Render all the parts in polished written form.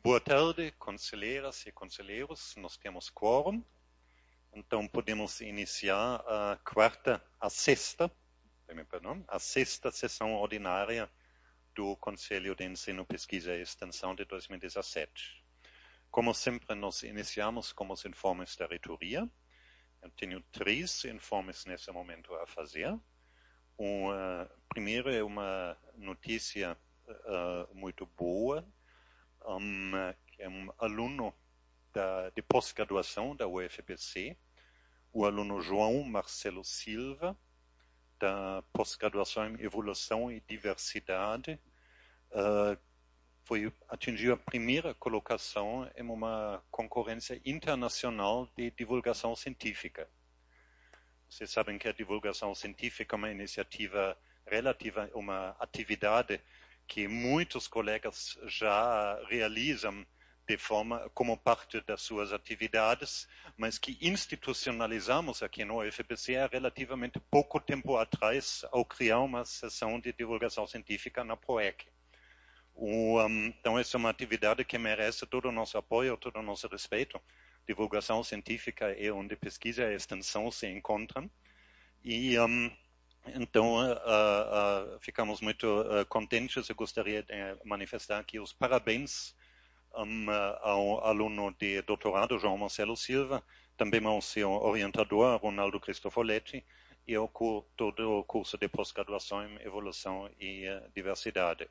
Boa tarde, conselheiras e conselheiros. Nós temos quórum, então podemos iniciar a sexta sessão ordinária do Conselho de Ensino, Pesquisa e Extensão de 2017. Como sempre, nós iniciamos com os informes da reitoria. Eu tenho 3 informes nesse momento a fazer. O primeiro é uma notícia muito boa, que é um aluno de pós-graduação da UFPC, o aluno João Marcelo Silva, da pós-graduação em Evolução e Diversidade, atingiu a primeira colocação em uma concorrência internacional de divulgação científica. Vocês sabem que a divulgação científica é uma iniciativa relativa a uma atividade que muitos colegas já realizam como parte das suas atividades, mas que institucionalizamos aqui no UFPC há relativamente pouco tempo atrás, ao criar uma seção de divulgação científica na PROEC. Então, essa é uma atividade que merece todo o nosso apoio, todo o nosso respeito. Divulgação científica é onde pesquisa e extensão se encontram. E, então, ficamos muito contentes. Eu gostaria de manifestar aqui os parabéns ao aluno de doutorado, João Marcelo Silva, também ao seu orientador, Ronaldo Cristofoletti, e ao todo o curso de pós-graduação em Evolução e Diversidade.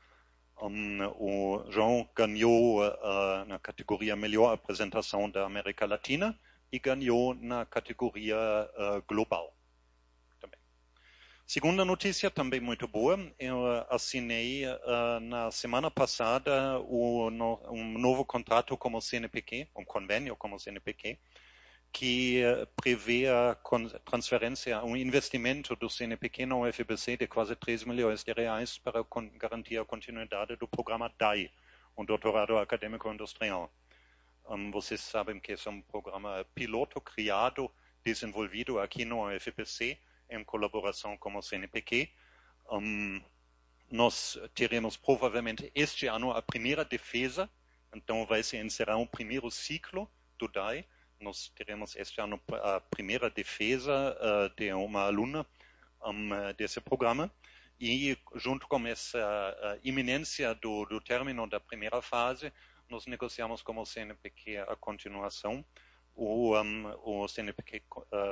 O João ganhou na categoria Melhor Apresentação da América Latina e ganhou na categoria Global. Também. Segunda notícia, também muito boa, eu assinei na semana passada um novo contrato como CNPq, um convênio como CNPq, que prevê a transferência, um investimento do CNPq na UFPC de quase 3 milhões de reais para garantir a continuidade do programa DAI, um doutorado acadêmico industrial. Vocês sabem que esse é um programa piloto criado, desenvolvido aqui no UFPC, em colaboração com o CNPq. Nós teremos provavelmente este ano a primeira defesa, então vai se encerrar um primeiro ciclo do DAI. Nós teremos este ano a primeira defesa de uma aluna desse programa e, junto com essa iminência do término da primeira fase, nós negociamos com o CNPq a continuação. O CNPq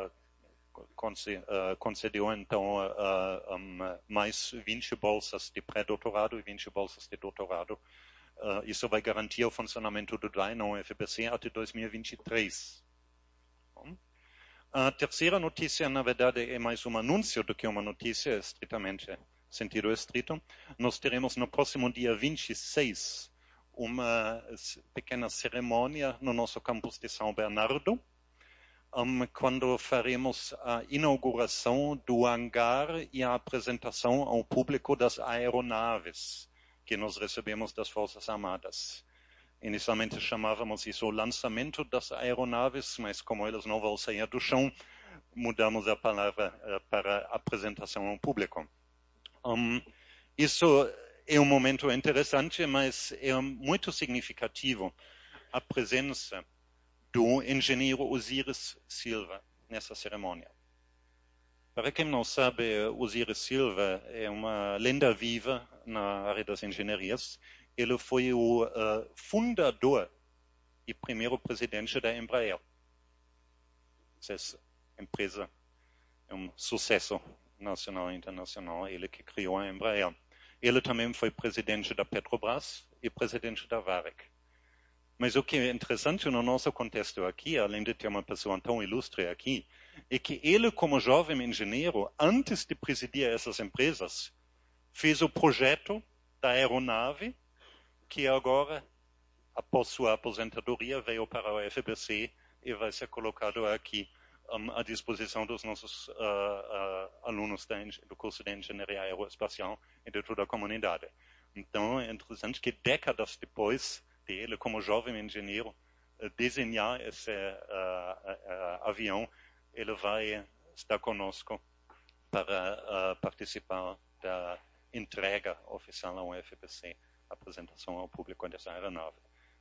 concedeu, então, mais 20 bolsas de pré-doutorado e 20 bolsas de doutorado. Isso vai garantir o funcionamento do DAI na UFPC até 2023. A terceira notícia, na verdade, é mais um anúncio do que uma notícia, estritamente, sentido estrito. Nós teremos no próximo dia 26 uma pequena cerimônia no nosso campus de São Bernardo, quando faremos a inauguração do hangar e a apresentação ao público das aeronaves que nós recebemos das Forças Armadas. Inicialmente chamávamos isso o lançamento das aeronaves, mas como elas não vão sair do chão, mudamos a palavra para apresentação ao público. Isso é um momento interessante, mas é muito significativo a presença do engenheiro Osiris Silva nessa cerimônia. Para quem não sabe, Osiris Silva é uma lenda viva na área das engenharias. Ele foi o fundador e primeiro presidente da Embraer. Essa empresa é um sucesso nacional e internacional, ele que criou a Embraer. Ele também foi presidente da Petrobras e presidente da Varig. Mas o que é interessante no nosso contexto aqui, além de ter uma pessoa tão ilustre aqui, é que ele, como jovem engenheiro, antes de presidir essas empresas, fez o projeto da aeronave, que agora, após sua aposentadoria, veio para o UFPC e vai ser colocado aqui à disposição dos nossos alunos do curso de Engenharia Aeroespacial e de toda a comunidade. Então, é interessante que décadas depois de ele, como jovem engenheiro, desenhar esse avião, ele vai estar conosco para participar da entrega oficial ao UFPC, apresentação ao público dessa aeronave.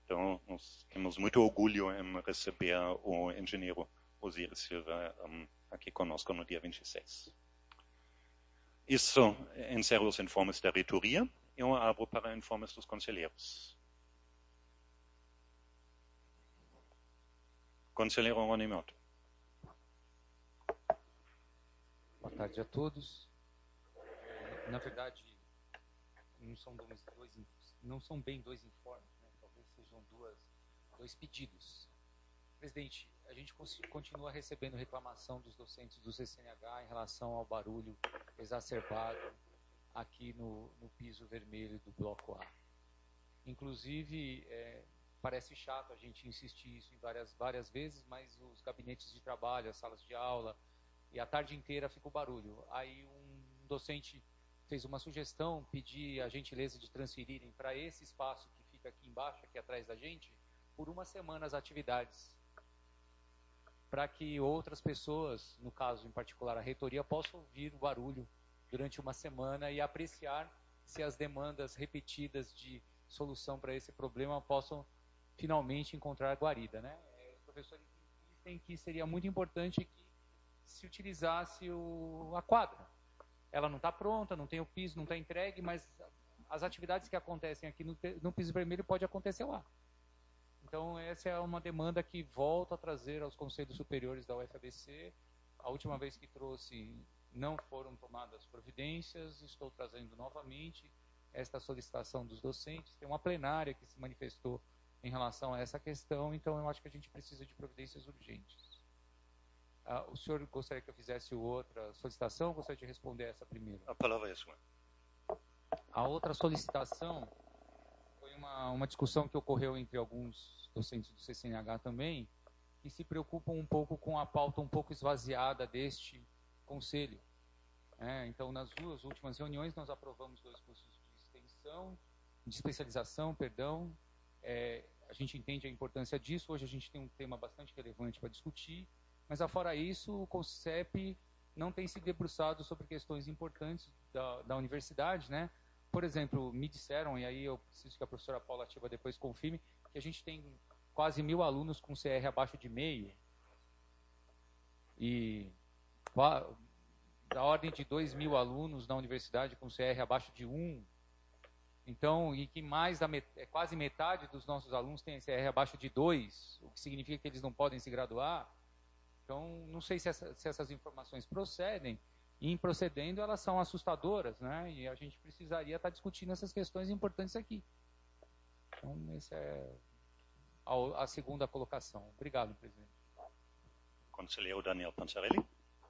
Então, nós temos muito orgulho em receber o engenheiro Osiris Silva aqui conosco no dia 26. Isso encerra os informes da reitoria. Eu abro para informes dos conselheiros. Conselheiro Rony Mioto. Boa tarde a todos. Na verdade, não são bem dois informes, né? Talvez sejam dois pedidos. Presidente, a gente continua recebendo reclamação dos docentes do CCNH em relação ao barulho exacerbado aqui no piso vermelho do bloco A. Inclusive, parece chato a gente insistir isso em várias vezes, mas os gabinetes de trabalho, as salas de aula e a tarde inteira fica o barulho. Aí um docente fez uma sugestão, pedir a gentileza de transferirem para esse espaço que fica aqui embaixo, aqui atrás da gente, por uma semana as atividades, para que outras pessoas, no caso em particular a reitoria, possam ouvir o barulho durante uma semana e apreciar se as demandas repetidas de solução para esse problema possam finalmente encontrar guarida, né? Os professores insistem que seria muito importante que se utilizasse a quadra. Ela não está pronta, não tem o piso, não está entregue, mas as atividades que acontecem aqui no piso vermelho pode acontecer lá. Então, essa é uma demanda que volto a trazer aos conselhos superiores da UFABC. A última vez que trouxe, não foram tomadas providências, estou trazendo novamente esta solicitação dos docentes. Tem uma plenária que se manifestou em relação a essa questão, então eu acho que a gente precisa de providências urgentes. O senhor gostaria que eu fizesse outra solicitação ou gostaria de responder essa primeira? A palavra é sua. A outra solicitação foi uma discussão que ocorreu entre alguns docentes do CCNH também, que se preocupam um pouco com a pauta um pouco esvaziada deste conselho. Então, nas duas últimas reuniões, nós aprovamos 2 cursos de especialização, perdão. A gente entende a importância disso. Hoje a gente tem um tema bastante relevante para discutir, mas, afora isso, o CONCEP não tem se debruçado sobre questões importantes da universidade, né? Por exemplo, me disseram, e aí eu preciso que a professora Paula Ativa depois confirme, que a gente tem quase 1.000 alunos com CR abaixo de meio, e da ordem de 2.000 alunos na universidade com CR abaixo de 1. Então, e que quase metade dos nossos alunos tem CR abaixo de 2, o que significa que eles não podem se graduar. Então, não sei se essas informações procedem, e em procedendo elas são assustadoras, né? E a gente precisaria estar discutindo essas questões importantes aqui. Então, essa é a segunda colocação. Obrigado, presidente. Conselheiro Daniel Panzarelli.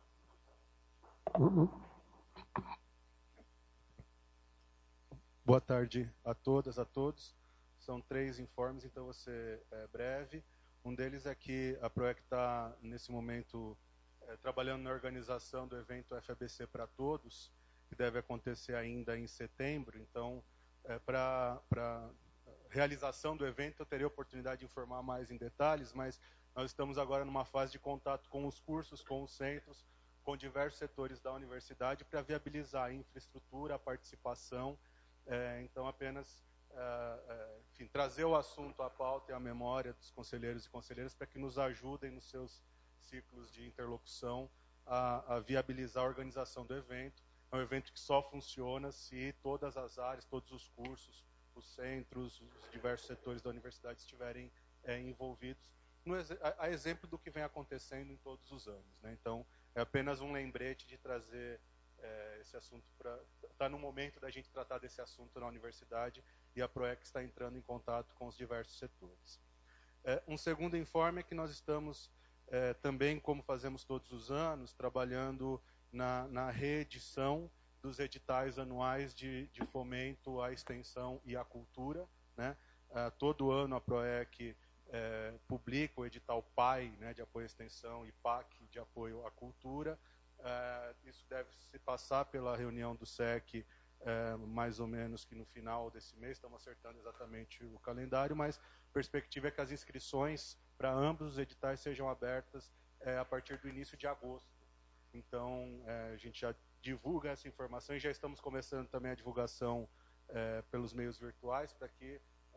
Boa tarde a todas, a todos. São 3 informes, então vou ser breve. Um deles é que a PROEC está, nesse momento, trabalhando na organização do evento FABC para Todos, que deve acontecer ainda em setembro. Então, para realização do evento, eu terei a oportunidade de informar mais em detalhes, mas nós estamos agora numa fase de contato com os cursos, com os centros, com diversos setores da universidade para viabilizar a infraestrutura, a participação. Então, apenas enfim, trazer o assunto à pauta e à memória dos conselheiros e conselheiras para que nos ajudem nos seus ciclos de interlocução a viabilizar a organização do evento. É um evento que só funciona se todas as áreas, todos os cursos, os centros, os diversos setores da universidade estiverem envolvidos, a exemplo do que vem acontecendo em todos os anos, né? Então, é apenas um lembrete de trazer esse assunto está no momento da gente tratar desse assunto na universidade, e a PROEC está entrando em contato com os diversos setores. Um segundo informe é que nós estamos também, como fazemos todos os anos, trabalhando na reedição dos editais anuais de fomento à extensão e à cultura, né? Todo ano a PROEC publica o edital PAI, né, de apoio à extensão, e PAC, de apoio à cultura. Isso deve se passar pela reunião do SEC, mais ou menos que no final desse mês. Estamos acertando exatamente o calendário, mas a perspectiva é que as inscrições para ambos os editais sejam abertas a partir do início de agosto. Então, a gente já divulga essa informação e já estamos começando também a divulgação pelos meios virtuais para que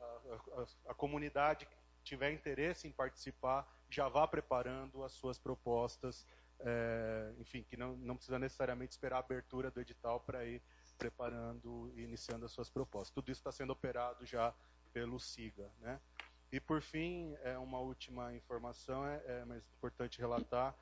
a comunidade que tiver interesse em participar já vá preparando as suas propostas, enfim, que não precisa necessariamente esperar a abertura do edital para ir preparando e iniciando as suas propostas. Tudo isso está sendo operado já pelo SIGA, né? E, por fim, uma última informação, mais importante relatar,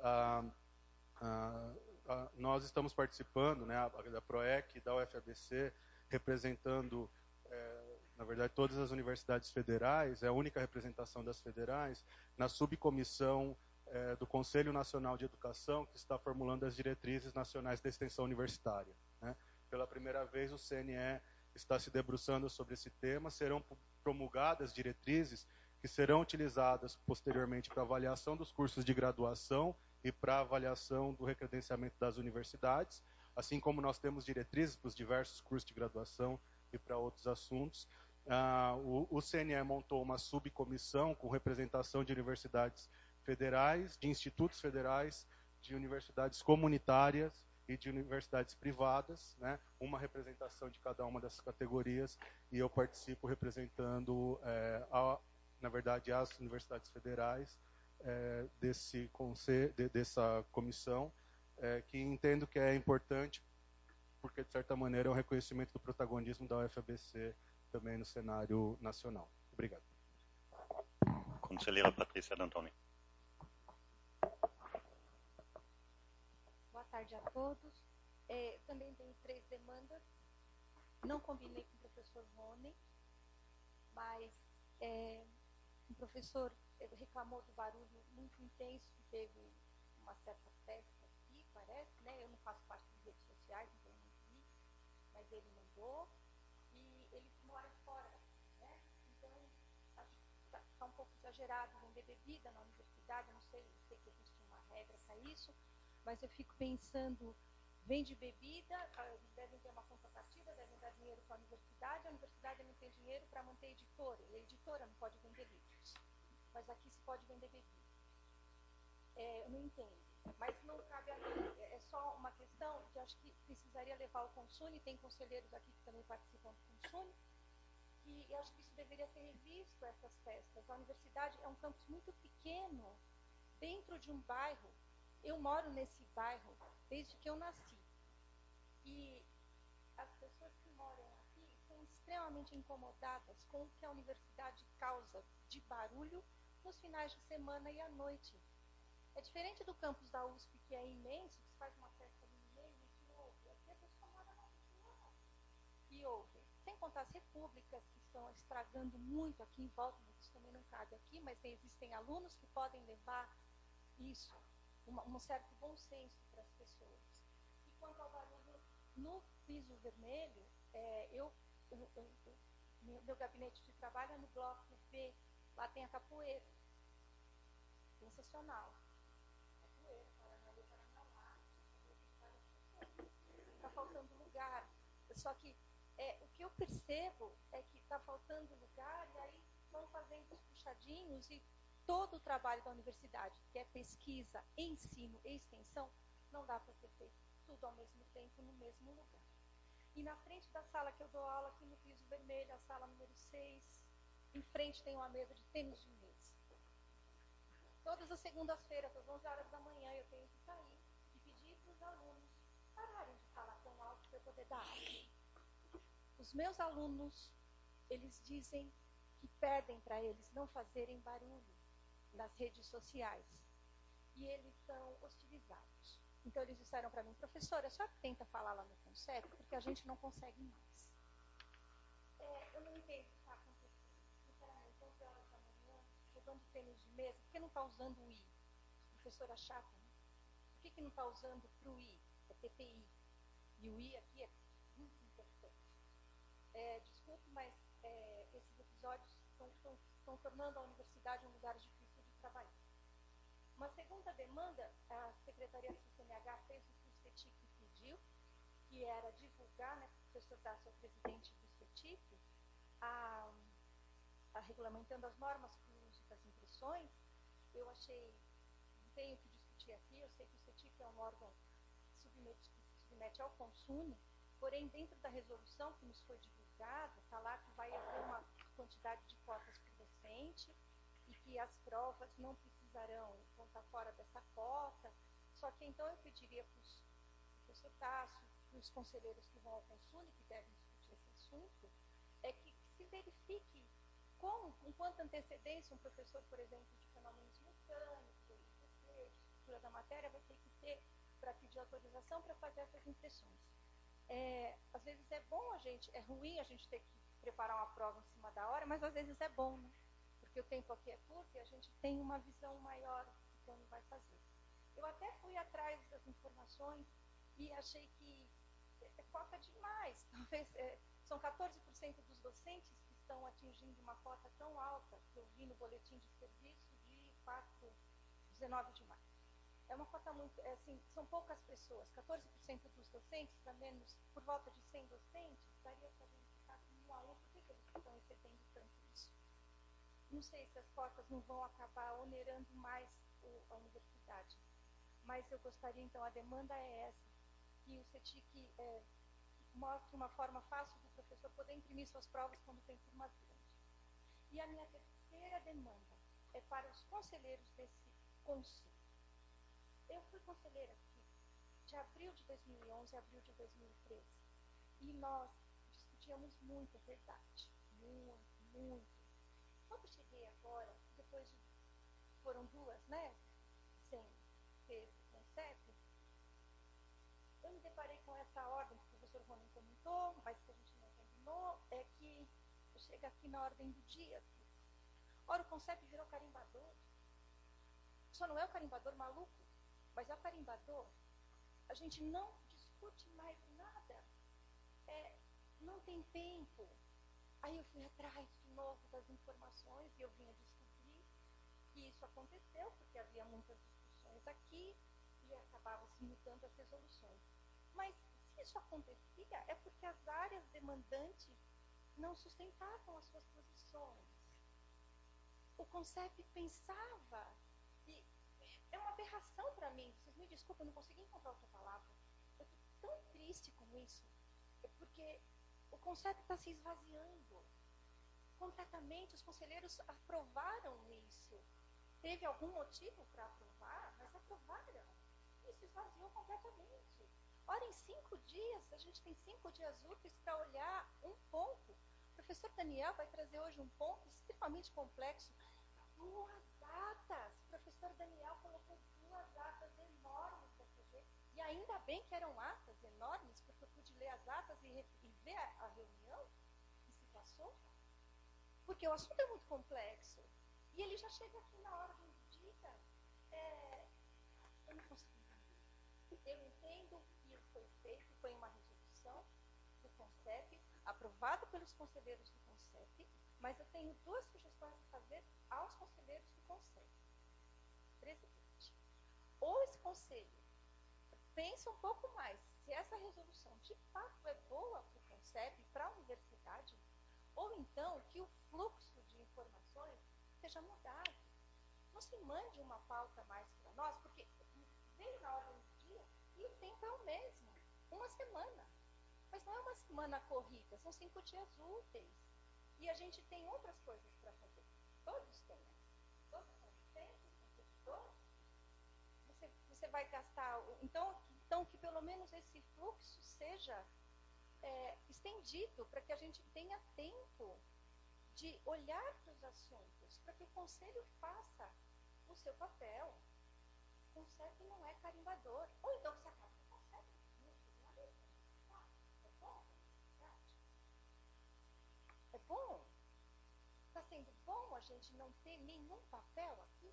nós estamos participando, né, da PROEC, da UFABC, representando, na verdade, todas as universidades federais, é a única representação das federais, na subcomissão do Conselho Nacional de Educação, que está formulando as diretrizes nacionais da extensão universitária, né? Pela primeira vez, o CNE está se debruçando sobre esse tema, serão promulgadas diretrizes que serão utilizadas posteriormente para avaliação dos cursos de graduação e para avaliação do recredenciamento das universidades, assim como nós temos diretrizes para os diversos cursos de graduação e para outros assuntos. O CNE montou uma subcomissão com representação de universidades federais, de institutos federais, de universidades comunitárias e de universidades privadas, né? Uma representação de cada uma dessas categorias, e eu participo representando, na verdade, as universidades federais dessa comissão, que entendo que é importante, porque, de certa maneira, é um reconhecimento do protagonismo da UFABC também no cenário nacional. Obrigado. Conselheira Patrícia D'Antoni. Boa tarde a todos. Também tenho 3 demandas. Não combinei com o professor Rony, mas o professor reclamou do barulho muito intenso que teve uma certa festa aqui, parece, né? Eu não faço parte das redes sociais, então eu não vi, mas ele mandou. E ele mora fora, né? Então, acho que está um pouco exagerado vender bebida na universidade, eu não sei, eu sei que existe uma regra para isso, mas eu fico pensando, vende bebida, eles devem ter uma contrapartida, devem dar dinheiro para a universidade não tem dinheiro para manter a editora, e a editora não pode vender livros, mas aqui se pode vender bebida. Eu não entendo, mas não cabe a mim, é só uma questão que acho que precisaria levar ao Consune, tem conselheiros aqui que também participam do Consune, e acho que isso deveria ser revisto, essas festas. A universidade é um campus muito pequeno, dentro de um bairro. Eu moro nesse bairro desde que eu nasci. E as pessoas que moram aqui são extremamente incomodadas com o que a universidade causa de barulho nos finais de semana e à noite. É diferente do campus da USP, que é imenso, que se faz uma festa ali no meio e se ouve. Aqui a pessoa mora na rua e ouve. Sem contar as repúblicas, que estão estragando muito aqui em volta, mas isso também não cabe aqui, mas existem alunos que podem levar isso, um certo bom senso para as pessoas. E quanto ao barulho no piso vermelho, meu gabinete de trabalho é no bloco B, lá tem a capoeira. Sensacional. Capoeira, Paranauê, Paranauá, está faltando lugar. Só que o que eu percebo é que está faltando lugar, e aí vão fazendo os puxadinhos, e todo o trabalho da universidade, que é pesquisa, ensino e extensão, não dá para ser feito tudo ao mesmo tempo, no mesmo lugar. E na frente da sala que eu dou aula, aqui no piso vermelho, a sala número 6, em frente tem uma mesa de tênis de mesa. Todas as segundas-feiras, às 11 horas da manhã, eu tenho que sair e pedir para os alunos pararem de falar tão alto para eu poder dar aula. Os meus alunos, eles dizem que pedem para eles não fazerem barulho nas redes sociais. E eles são hostilizados. Então, eles disseram para mim, professora, a senhora tenta falar lá no Conselho, porque a gente não consegue mais. Eu não entendo o que está acontecendo. Sinceramente, 11 horas da manhã, jogando tênis de mesa, por que não está usando o I? Professora chata, né? Por que não está usando para o I? É TPI. E o I aqui é muito importante. Desculpe, mas esses episódios estão tornando a universidade um lugar difícil de trabalhar. Uma segunda demanda, a Secretaria do CNH fez o que o CETIC pediu, que era divulgar, né, o professor Dácio é o presidente do CETIC, regulamentando as normas para o uso das impressões. Eu achei, não tenho que discutir aqui, eu sei que o CETIC é um órgão que se submete ao Consune, porém, dentro da resolução que nos foi divulgada, está lá que vai haver quantidade de cotas por docente e que as provas não precisarão contar fora dessa cota. Só que então eu pediria para o professor Tássio, para os conselheiros que vão ao Consune, que devem discutir esse assunto, que se verifique com quanta antecedência um professor, por exemplo, de fenômenos mecânicos, ou IPC, de estrutura da matéria, vai ter que ter para pedir autorização para fazer essas impressões. Às vezes é ruim a gente ter que preparar uma prova em cima da hora, mas às vezes é bom, né? Porque o tempo aqui é curto e a gente tem uma visão maior de quando vai fazer. Eu até fui atrás das informações e achei que cota demais. Talvez são 14% dos docentes que estão atingindo uma cota tão alta, que eu vi no boletim de serviço de 19 de maio. É uma cota muito, são poucas pessoas, 14% dos docentes, para menos, por volta de 100 docentes, daria para verificar com 1 a 1 por que eles estão excedendo tanto isso. Não sei se as cotas não vão acabar onerando mais a universidade, mas eu gostaria, então, a demanda é essa, que o CETIC mostre uma forma fácil do professor poder imprimir suas provas quando tem turmas grandes. E a minha terceira demanda é para os conselheiros desse conselho. Eu fui conselheira aqui de abril de 2011 a abril de 2013. E nós discutíamos muito, é verdade. Muito, muito. Quando cheguei agora, depois foram 2, né? Sem ter esse conceito, eu me deparei com essa ordem que o professor Ronen comentou, mas que a gente não combinou, que chega aqui na ordem do dia. Ora, o conceito virou carimbador. Só não é o carimbador maluco, mas é o carimbador. A gente não discute mais nada. Não tem tempo. Aí eu fui atrás de novo das informações e eu vinha descobrir que isso aconteceu, porque havia muitas discussões aqui e acabava se mudando as resoluções. Mas se isso acontecia, é porque as áreas demandantes não sustentavam as suas posições. O CONCEP pensava, e é uma aberração para mim, vocês me desculpem, eu não consegui encontrar outra palavra. Eu estou tão triste com isso, porque o CONCEP está se esvaziando completamente. Os conselheiros aprovaram isso. Teve algum motivo para aprovar, mas aprovaram. E se esvaziou completamente. Ora, em 5 dias, a gente tem 5 dias úteis para olhar um ponto. O professor Daniel vai trazer hoje um ponto extremamente complexo. 2 atas. O professor Daniel colocou 2 atas enormes da FG. E ainda bem que eram atas enormes, porque eu pude ler as atas e ver a reunião que se passou. Porque o assunto é muito complexo. E ele já chega aqui na ordem do dia. Eu não consigo entender. Eu entendo que foi feito, foi uma resolução do CONCEP, aprovada pelos conselheiros do CONCEP, mas eu tenho 2 sugestões a fazer aos conselheiros do CONCEP. Presidente, ou esse conselho pensa um pouco mais se essa resolução de fato é boa para o CONCEP, para a universidade, ou então que o fluxo de informações seja mudado. Não se mande uma pauta mais para nós, porque veio na ordem do dia e o tempo é o mesmo, uma semana. Mas não é uma semana corrida, são 5 dias úteis. E a gente tem outras coisas para fazer. Todos têm. Todos são docentes, são servidores. Você vai gastar... Então, que pelo menos esse fluxo seja estendido para que a gente tenha tempo de olhar para os assuntos, para que o conselho faça o seu papel. O CONCEP não é carimbador. Ou então você acaba com o CONCEP. É bom? É bom? Está sendo bom a gente não ter nenhum papel aqui?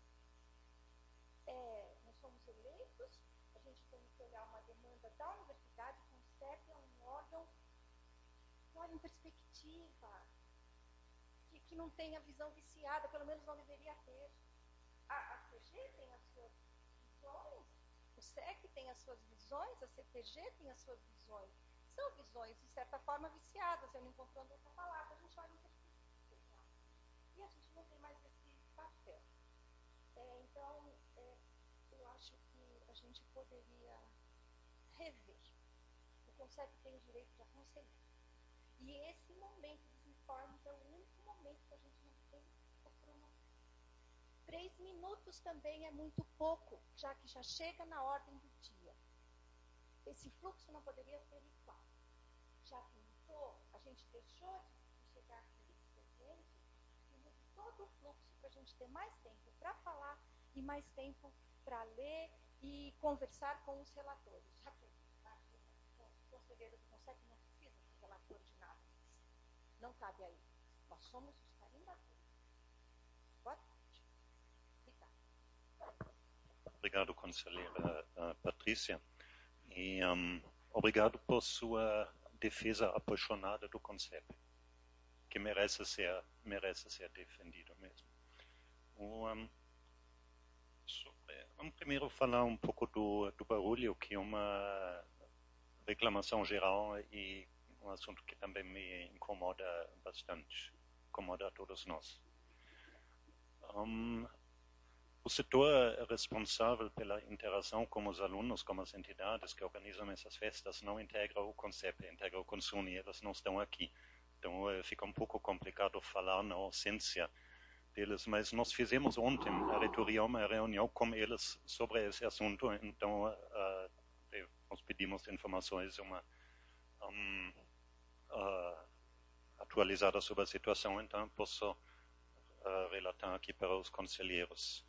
Nós somos eleitos, a gente tem que olhar uma demanda da universidade. O CONCEP é um órgão que olha em perspectiva, que não tem a visão viciada, pelo menos não deveria ter. A CG tem as suas visões, o SEC tem as suas visões, a CTG tem as suas visões. São visões, de certa forma, viciadas, eu não encontrando outra palavra, a gente olha em perspectiva. E a gente não tem mais esse papel. Então, eu acho que a gente poderia rever. O CONCEP tem o direito de aconselhar. E esse momento dos informes é o único minutos também é muito pouco, já que já chega na ordem do dia. Esse fluxo não poderia ser igual. Já que mudou, a gente deixou de chegar aqui expediente e mude todo o fluxo para a gente ter mais tempo para falar e mais tempo para ler e conversar com os relatores. Já que o conselheiro do CONCEP não precisa ser relator de nada mais. Não cabe a ele. Nós somos os carimbadores. Boa tarde. Obrigada. Obrigado, conselheira Patrícia. E obrigado por sua defesa apaixonada do CONCEP, que merece ser defendido mesmo. Vamos primeiro falar um pouco do barulho, que é uma reclamação geral e um assunto que também me incomoda bastante, incomoda a todos nós. O setor responsável pela interação com os alunos, com as entidades que organizam essas festas, não integra o CONCEP, integra o CONSUNE, elas não estão aqui. Então fica um pouco complicado falar na ausência deles, mas nós fizemos ontem, na reitoria, uma reunião com eles sobre esse assunto, então nós pedimos informações atualizadas sobre a situação, então posso relatar aqui para os conselheiros.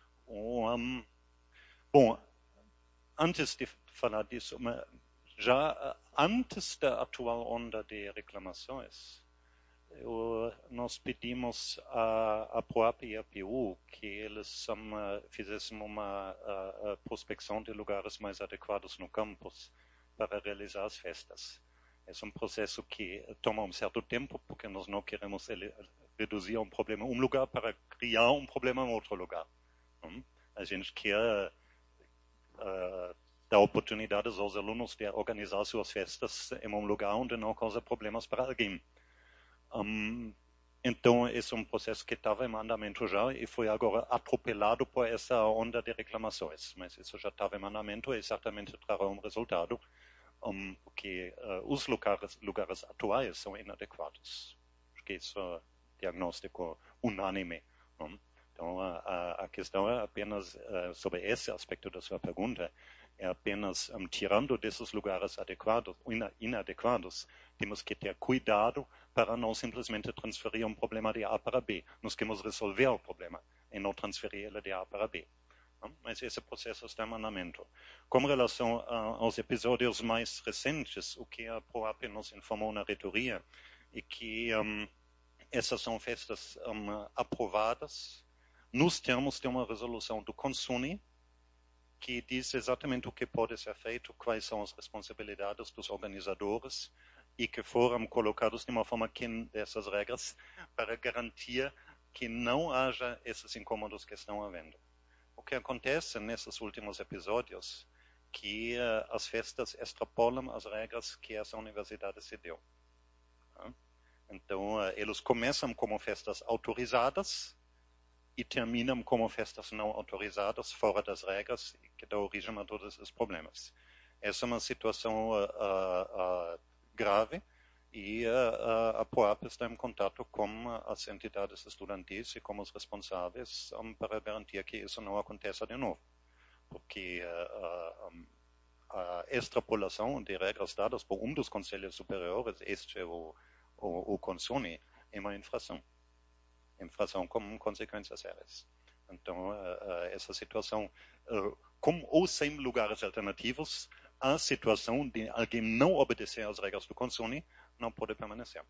Bom, antes de falar disso, já antes da atual onda de reclamações, nós pedimos à PROAP e à PU que eles fizessem uma prospecção de lugares mais adequados no campus para realizar as festas. É um processo que toma um certo tempo, porque nós não queremos reduzir um problema, um lugar para criar um problema em outro lugar. A gente quer dar oportunidades aos alunos de organizar suas festas em um lugar onde não causa problemas para alguém. Então, esse é um processo que estava em andamento já e foi agora atropelado por essa onda de reclamações. Mas isso já estava em andamento e certamente trará um resultado, porque os lugares atuais são inadequados. Acho que isso é diagnóstico unânime. Então, a questão é apenas, sobre esse aspecto da sua pergunta, é apenas tirando desses lugares inadequados, temos que ter cuidado para não simplesmente transferir um problema de A para B. Nós queremos resolver o problema e não transferir ele de A para B. Mas esse processo está em andamento. Com relação aos episódios mais recentes, o que a PROAP nos informou na reitoria é que essas são festas aprovadas nos termos de uma resolução do CONSUNE, que diz exatamente o que pode ser feito, quais são as responsabilidades dos organizadores e que foram colocados de uma forma dessas regras para garantir que não haja esses incômodos que estão havendo. O que acontece nesses últimos episódios é que as festas extrapolam as regras que essa universidade se deu. Então, eles começam como festas autorizadas e terminam como festas não autorizadas, fora das regras, que dá origem a todos esses problemas. Essa é uma situação grave e a PROAP está em contato com as entidades estudantis e com os responsáveis para garantir que isso não aconteça de novo. Porque a extrapolação de regras dadas por dos conselhos superiores, este é o CONSUNE, é uma infração com consequências sérias. Então, essa situação, com ou sem lugares alternativos, a situação de alguém não obedecer às regras do CONSUNE não pode permanecer.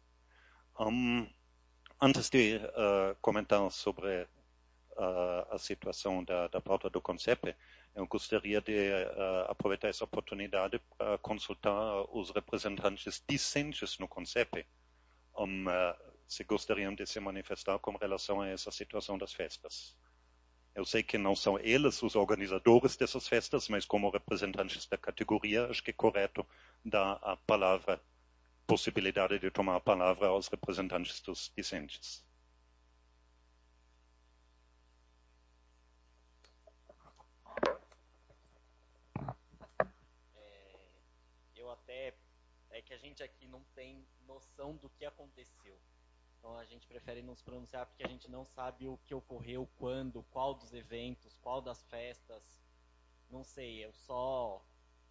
Antes de comentar sobre a situação da pauta do CONCEP, eu gostaria de aproveitar essa oportunidade para consultar os representantes discentes no CONCEP, se gostariam de se manifestar com relação a essa situação das festas. Eu sei que não são eles os organizadores dessas festas, mas como representantes da categoria, acho que é correto dar a palavra, possibilidade de tomar a palavra aos representantes dos discentes. É que a gente aqui não tem noção do que aconteceu. Então a gente prefere não se pronunciar porque a gente não sabe o que ocorreu, quando, qual dos eventos, qual das festas. Não sei, eu só...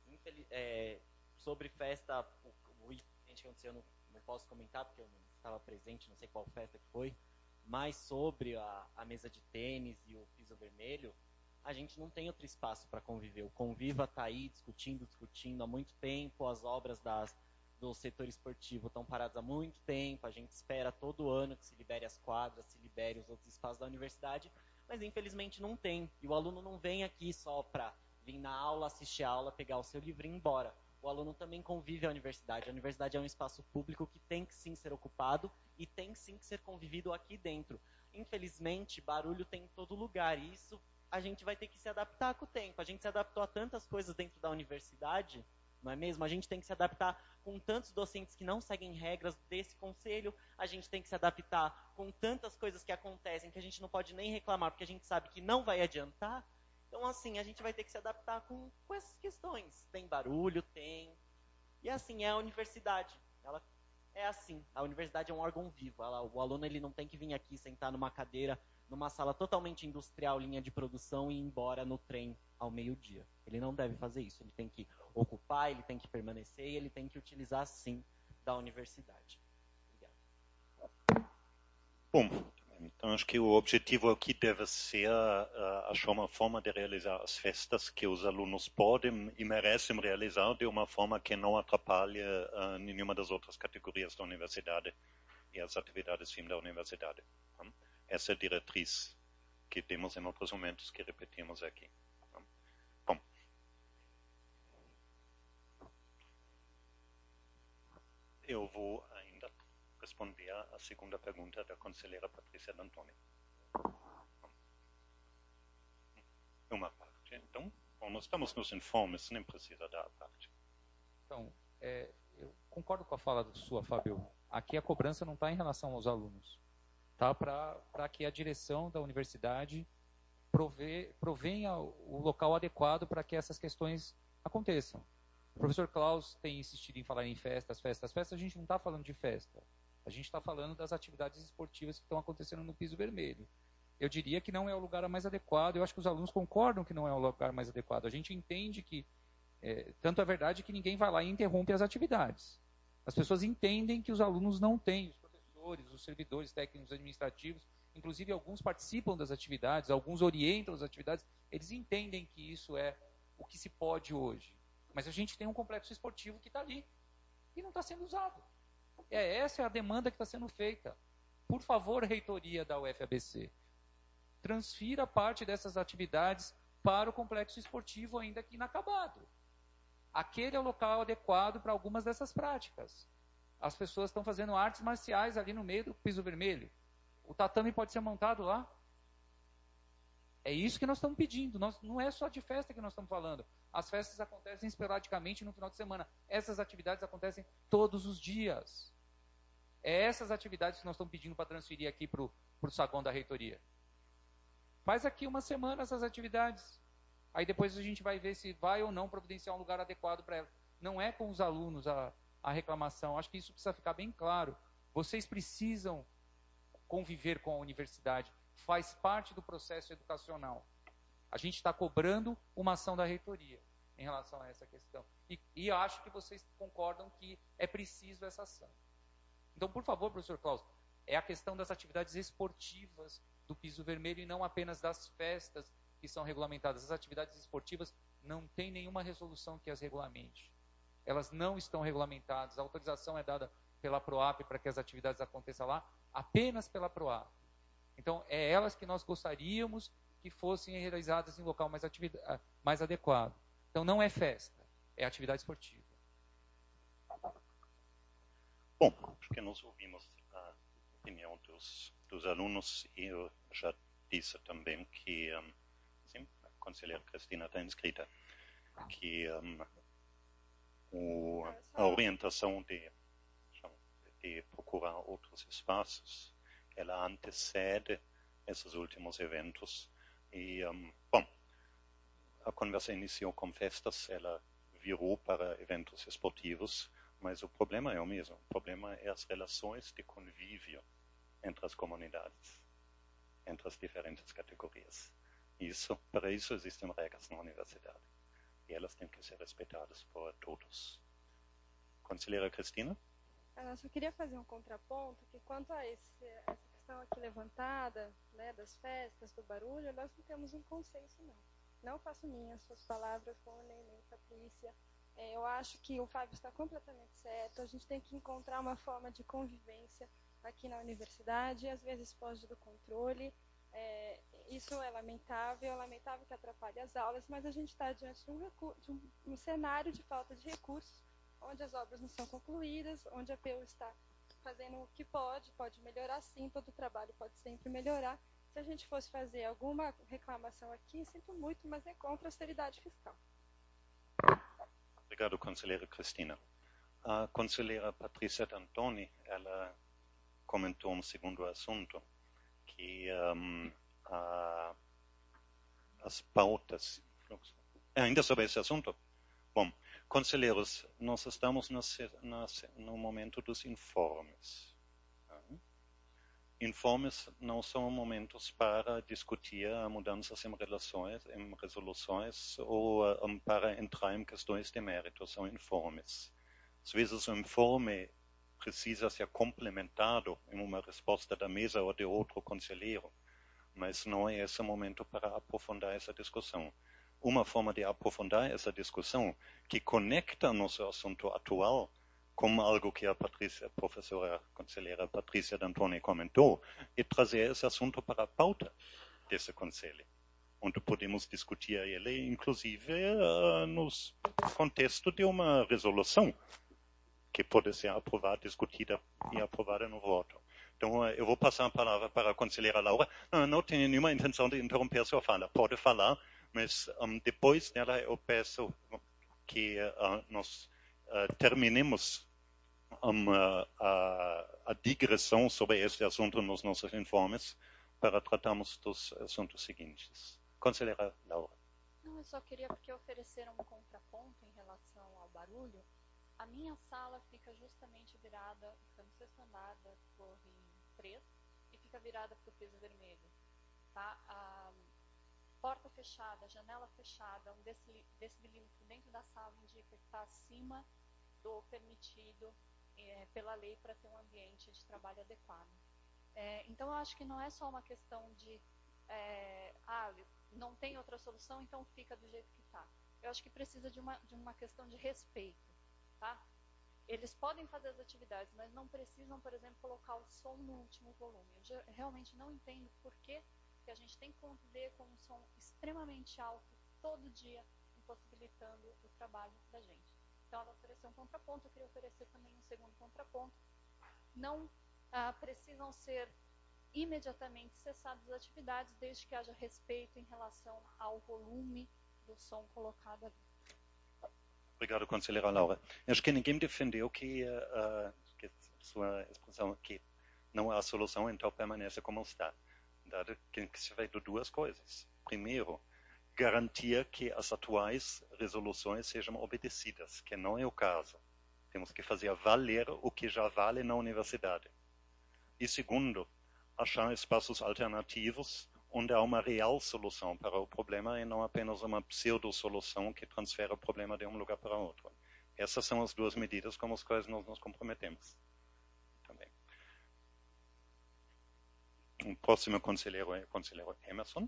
sobre festa, o incidente que aconteceu, eu não posso comentar porque eu não estava presente, não sei qual festa que foi. Mas sobre a mesa de tênis e o piso vermelho, a gente não tem outro espaço para conviver. O Conviva está aí discutindo há muito tempo, as obras do setor esportivo estão paradas há muito tempo, a gente espera todo ano que se libere as quadras, se libere os outros espaços da universidade, mas infelizmente não tem. E o aluno não vem aqui só para vir na aula, assistir a aula, pegar o seu livro e ir embora. O aluno também convive à universidade. A universidade é um espaço público que tem que sim ser ocupado e tem sim que ser convivido aqui dentro. Infelizmente, barulho tem em todo lugar e isso a gente vai ter que se adaptar com o tempo. A gente se adaptou a tantas coisas dentro da universidade, não é mesmo? A gente tem que se adaptar com tantos docentes que não seguem regras desse conselho, a gente tem que se adaptar com tantas coisas que acontecem que a gente não pode nem reclamar, porque a gente sabe que não vai adiantar. Então, assim, a gente vai ter que se adaptar com essas questões. Tem barulho, tem... E assim, é a universidade. Ela é assim. A universidade é um órgão vivo. O aluno ele não tem que vir aqui sentar numa cadeira, numa sala totalmente industrial, linha de produção, e ir embora no trem ao meio-dia. Ele não deve fazer isso. Ele tem que ocupar, ele tem que permanecer e ele tem que utilizar, sim, da universidade. Obrigado. Bom, então acho que o objetivo aqui deve ser achar uma forma de realizar as festas que os alunos podem e merecem realizar de uma forma que não atrapalhe nenhuma das outras categorias da universidade e as atividades da universidade. Essa é a diretriz que temos em outros momentos que repetimos aqui. Bom. Eu vou ainda responder à segunda pergunta da conselheira Patrícia D'Antoni. Uma parte, então. Bom, nós estamos nos informes, nem precisa dar a parte. Então, eu concordo com a fala sua, Fábio. Aqui a cobrança não está em relação aos alunos. Tá? Para que a direção da universidade provenha o local adequado para que essas questões aconteçam. O professor Klaus tem insistido em falar em festas. A gente não está falando de festa. A gente está falando das atividades esportivas que estão acontecendo no piso vermelho. Eu diria que não é o lugar mais adequado. Eu acho que os alunos concordam que não é o lugar mais adequado. A gente entende que, tanto é verdade que ninguém vai lá e interrompe as atividades. As pessoas entendem que os alunos não têm, os professores, os servidores técnicos administrativos, inclusive alguns participam das atividades, alguns orientam as atividades, eles entendem que isso é o que se pode hoje. Mas a gente tem um complexo esportivo que está ali e não está sendo usado. Essa é a demanda que está sendo feita. Por favor, reitoria da UFABC, transfira parte dessas atividades para o complexo esportivo ainda que inacabado. Aquele é o local adequado para algumas dessas práticas. As pessoas estão fazendo artes marciais ali no meio do piso vermelho. O tatame pode ser montado lá. É isso que nós estamos pedindo. Não é só de festa que nós estamos falando. As festas acontecem esporadicamente no final de semana. Essas atividades acontecem todos os dias. É essas atividades que nós estamos pedindo para transferir aqui para o saguão da reitoria. Faz aqui uma semana essas atividades. Aí depois a gente vai ver se vai ou não providenciar um lugar adequado para elas. Não é com os alunos a reclamação. Acho que isso precisa ficar bem claro. Vocês precisam conviver com a universidade. Faz parte do processo educacional. A gente está cobrando uma ação da reitoria em relação a essa questão. E acho que vocês concordam que é preciso essa ação. Então, por favor, professor Klaus, é a questão das atividades esportivas do piso vermelho e não apenas das festas que são regulamentadas. As atividades esportivas não tem nenhuma resolução que as regulamente. Elas não estão regulamentadas. A autorização é dada pela PROAP para que as atividades aconteçam lá, apenas pela PROAP. Então, é elas que nós gostaríamos que fossem realizadas em local mais adequado. Então, não é festa, é atividade esportiva. Bom, acho que nós ouvimos a opinião dos alunos e eu já disse também que, sim, a conselheira Cristina está inscrita, que a orientação de procurar outros espaços, ela antecede esses últimos eventos. E, bom, a conversa iniciou com festas, ela virou para eventos esportivos, mas o problema é o mesmo. O problema é as relações de convívio entre as comunidades, entre as diferentes categorias. Para isso existem regras na universidade. E elas têm que ser respeitadas por todos. Conselheira Cristina? Eu só queria fazer um contraponto, que quanto a essa questão aqui levantada, né, das festas, do barulho, nós não temos um consenso, não. Não faço minhas suas palavras, Rony, nem Patrícia. Eu acho que o Fábio está completamente certo. A gente tem que encontrar uma forma de convivência aqui na universidade, às vezes foge do controle. Isso é lamentável que atrapalhe as aulas, mas a gente está diante de um cenário de falta de recursos, onde as obras não são concluídas, onde a PU está fazendo o que pode melhorar sim, todo trabalho pode sempre melhorar. Se a gente fosse fazer alguma reclamação aqui, sinto muito, mas é contra a austeridade fiscal. Obrigado, conselheira Cristina. A conselheira Patrícia D'Antoni, ela comentou um segundo assunto, que as pautas... Ainda sobre esse assunto? Bom, conselheiros, nós estamos no momento dos informes. Informes não são momentos para discutir mudanças em resoluções ou para entrar em questões de mérito, são informes. Às vezes o informe precisa ser complementado em uma resposta da mesa ou de outro conselheiro, mas não é esse momento para aprofundar essa discussão. Uma forma de aprofundar essa discussão que conecta nosso assunto atual com algo que a professora conselheira Patrícia D'Antoni comentou, e trazer esse assunto para a pauta desse conselho, onde podemos discutir ele, inclusive, no contexto de uma resolução que pode ser aprovada, discutida e aprovada no voto. Então, eu vou passar a palavra para a conselheira Laura. Não tenho nenhuma intenção de interromper a sua fala. Pode falar, mas depois dela eu peço que nós terminemos a digressão sobre este assunto nos nossos informes para tratarmos dos assuntos seguintes. Conselheira Laura. Não, eu só queria porque ofereceram um contraponto em relação ao barulho. A minha sala fica justamente virada, fica no sexto andar da torre 3 e fica virada para o piso vermelho. Tá? A porta fechada, janela fechada, um decibelímetro dentro da sala indica que está acima do permitido pela lei para ter um ambiente de trabalho adequado. Então, eu acho que não é só uma questão de não tem outra solução, então fica do jeito que está. Eu acho que precisa de uma questão de respeito. Tá? Eles podem fazer as atividades, mas não precisam, por exemplo, colocar o som no último volume. Eu realmente não entendo por que a gente tem que conviver com um som extremamente alto todo dia, impossibilitando o trabalho da gente. Então, ela ofereceu um contraponto, eu queria oferecer também um segundo contraponto. Não precisam ser imediatamente cessadas as atividades, desde que haja respeito em relação ao volume do som colocado ali. Obrigado, conselheira Laura. Acho que ninguém defendeu que sua expressão que não há solução, então permanece como está. Dado que se feito duas coisas. Primeiro, garantir que as atuais resoluções sejam obedecidas, que não é o caso. Temos que fazer valer o que já vale na universidade. E segundo, achar espaços alternativos onde há uma real solução para o problema e não apenas uma pseudo-solução que transfere o problema de um lugar para outro. Essas são as duas medidas com as quais nós nos comprometemos. Também. O próximo conselheiro é o conselheiro Emerson.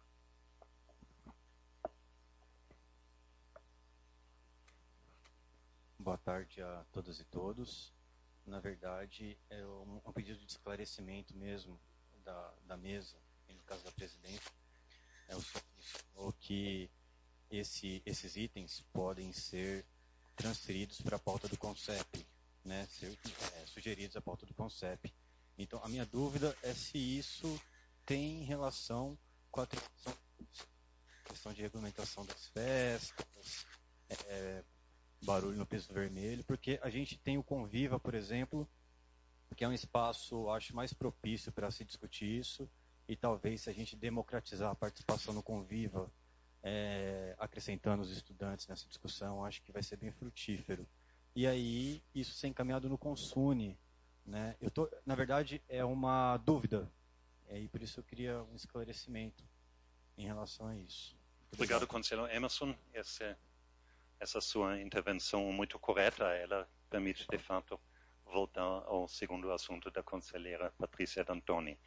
Boa tarde a todas e todos. Na verdade, é um pedido de esclarecimento mesmo da mesa, no caso da presidência. O que esses itens podem ser transferidos para a pauta do CONCEP, né? Ser sugeridos à pauta do CONCEP. Então, a minha dúvida é se isso tem relação com a questão de regulamentação das festas, barulho no piso vermelho, porque a gente tem o Conviva, por exemplo, que é um espaço, acho, mais propício para se discutir isso, e talvez se a gente democratizar a participação no Conviva, acrescentando os estudantes nessa discussão, acho que vai ser bem frutífero. E aí, isso ser encaminhado no Consune, né? Na verdade, é uma dúvida, e por isso eu queria um esclarecimento em relação a isso. Obrigado, conselheiro Emerson. Essa sua intervenção muito correta, ela permite, de fato, voltar ao segundo assunto da conselheira Patrícia D'Antoni.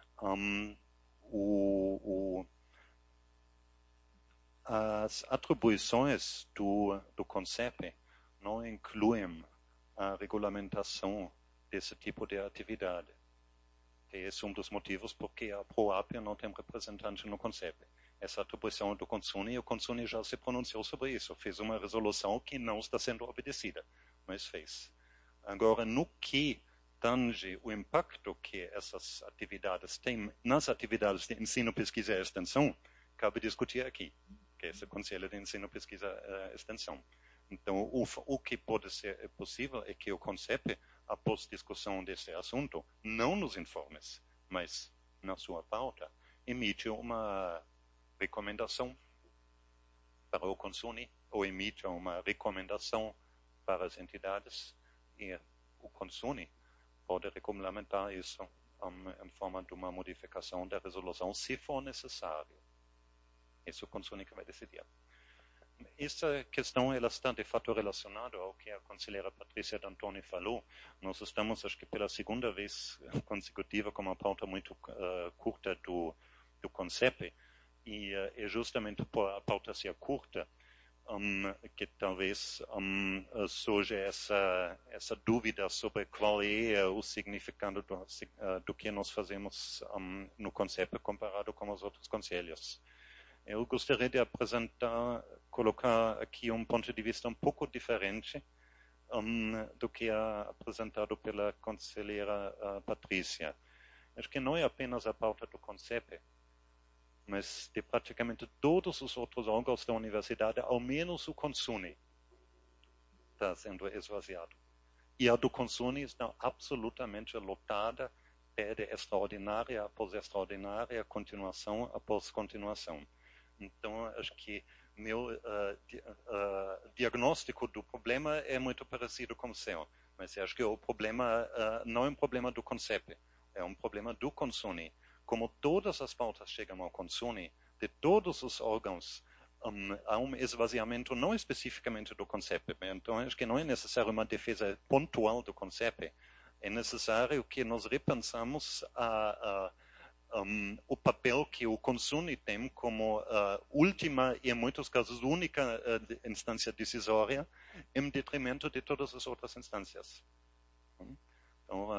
As atribuições do CONCEP não incluem a regulamentação desse tipo de atividade. Esse é um dos motivos porque a ProApia não tem representante no CONCEP. Essa atribuição do CONSUNE, o CONSUNE já se pronunciou sobre isso, fez uma resolução que não está sendo obedecida, mas fez. Agora, no que tange o impacto que essas atividades têm nas atividades de ensino, pesquisa e extensão, cabe discutir aqui, que é esse Conselho de Ensino, Pesquisa e Extensão. Então, o que pode ser possível é que o CONCEP, após discussão desse assunto, não nos informes, mas na sua pauta, emite uma recomendação para o CONSUNE, ou emite uma recomendação para as entidades, e o CONSUNE pode regulamentar isso em forma de uma modificação da resolução, se for necessário. Isso é o CONSUNE que vai decidir. Essa questão ela está de fato relacionada ao que a conselheira Patrícia D'Antoni falou. Nós estamos, acho que pela segunda vez consecutiva, com uma pauta muito curta do CONCEP, e é justamente por a pauta ser curta que talvez surge essa dúvida sobre qual é o significado do que nós fazemos no CONCEP comparado com os outros conselhos. Eu gostaria de colocar aqui um ponto de vista um pouco diferente do que é apresentado pela conselheira Patrícia. Acho que não é apenas a pauta do CONCEP, mas de praticamente todos os outros órgãos da universidade, ao menos o CONSUNE está sendo esvaziado. E a do CONSUNE está absolutamente lotada, pede extraordinária após extraordinária, continuação após continuação. Então, acho que meu diagnóstico do problema é muito parecido com o seu, mas acho que o problema não é um problema do CONCEP, é um problema do CONSUNE. Como todas as pautas chegam ao CONSUNE, de todos os órgãos, há um esvaziamento não especificamente do CONCEP. Então, acho que não é necessário uma defesa pontual do CONCEP, é necessário que nós repensamos o papel que o CONSUNE tem como última e, em muitos casos, única instância decisória, em detrimento de todas as outras instâncias. Então,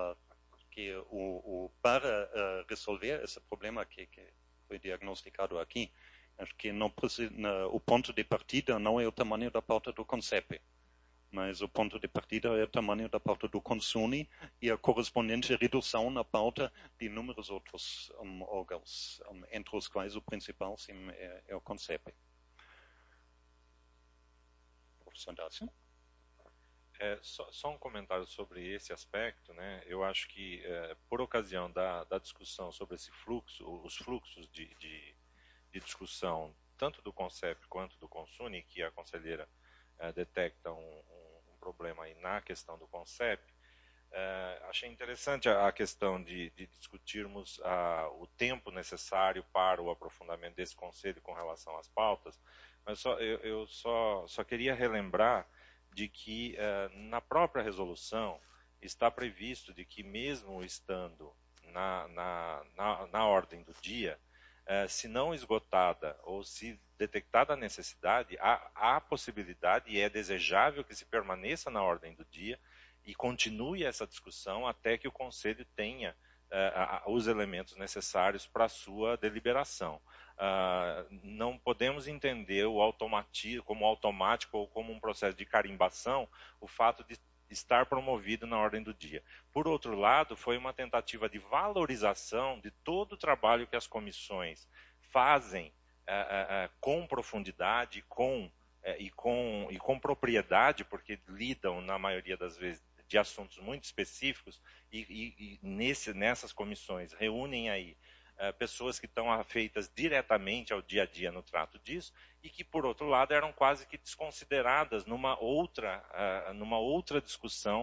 para resolver esse problema que foi diagnosticado aqui, acho que o ponto de partida não é o tamanho da pauta do CONCEP, mas o ponto de partida é o tamanho da pauta do CONSUNE e a correspondente redução na pauta de inúmeros outros órgãos, entre os quais o principal, sim, é o CONCEP. Professor Dácio? Só um comentário sobre esse aspecto, né? Eu acho que, por ocasião da discussão sobre esse fluxo, os fluxos de discussão, tanto do CONCEP quanto do CONSUNE, que a conselheira detecta um problema aí na questão do CONCEP, achei interessante a questão de discutirmos o tempo necessário para o aprofundamento desse conselho com relação às pautas, mas eu só queria relembrar de que na própria resolução está previsto de que, mesmo estando na ordem do dia, se não esgotada ou se detectada a necessidade, há possibilidade e é desejável que se permaneça na ordem do dia e continue essa discussão até que o Conselho tenha os elementos necessários para a sua deliberação. Não podemos entender o automatismo como automático ou como um processo de carimbação o fato de estar promovido na ordem do dia. Por outro lado, foi uma tentativa de valorização de todo o trabalho que as comissões fazem com profundidade e com propriedade, porque lidam, na maioria das vezes, de assuntos muito específicos e nessas comissões reúnem aí pessoas que estão afeitas diretamente ao dia a dia no trato disso e que, por outro lado, eram quase que desconsideradas numa outra discussão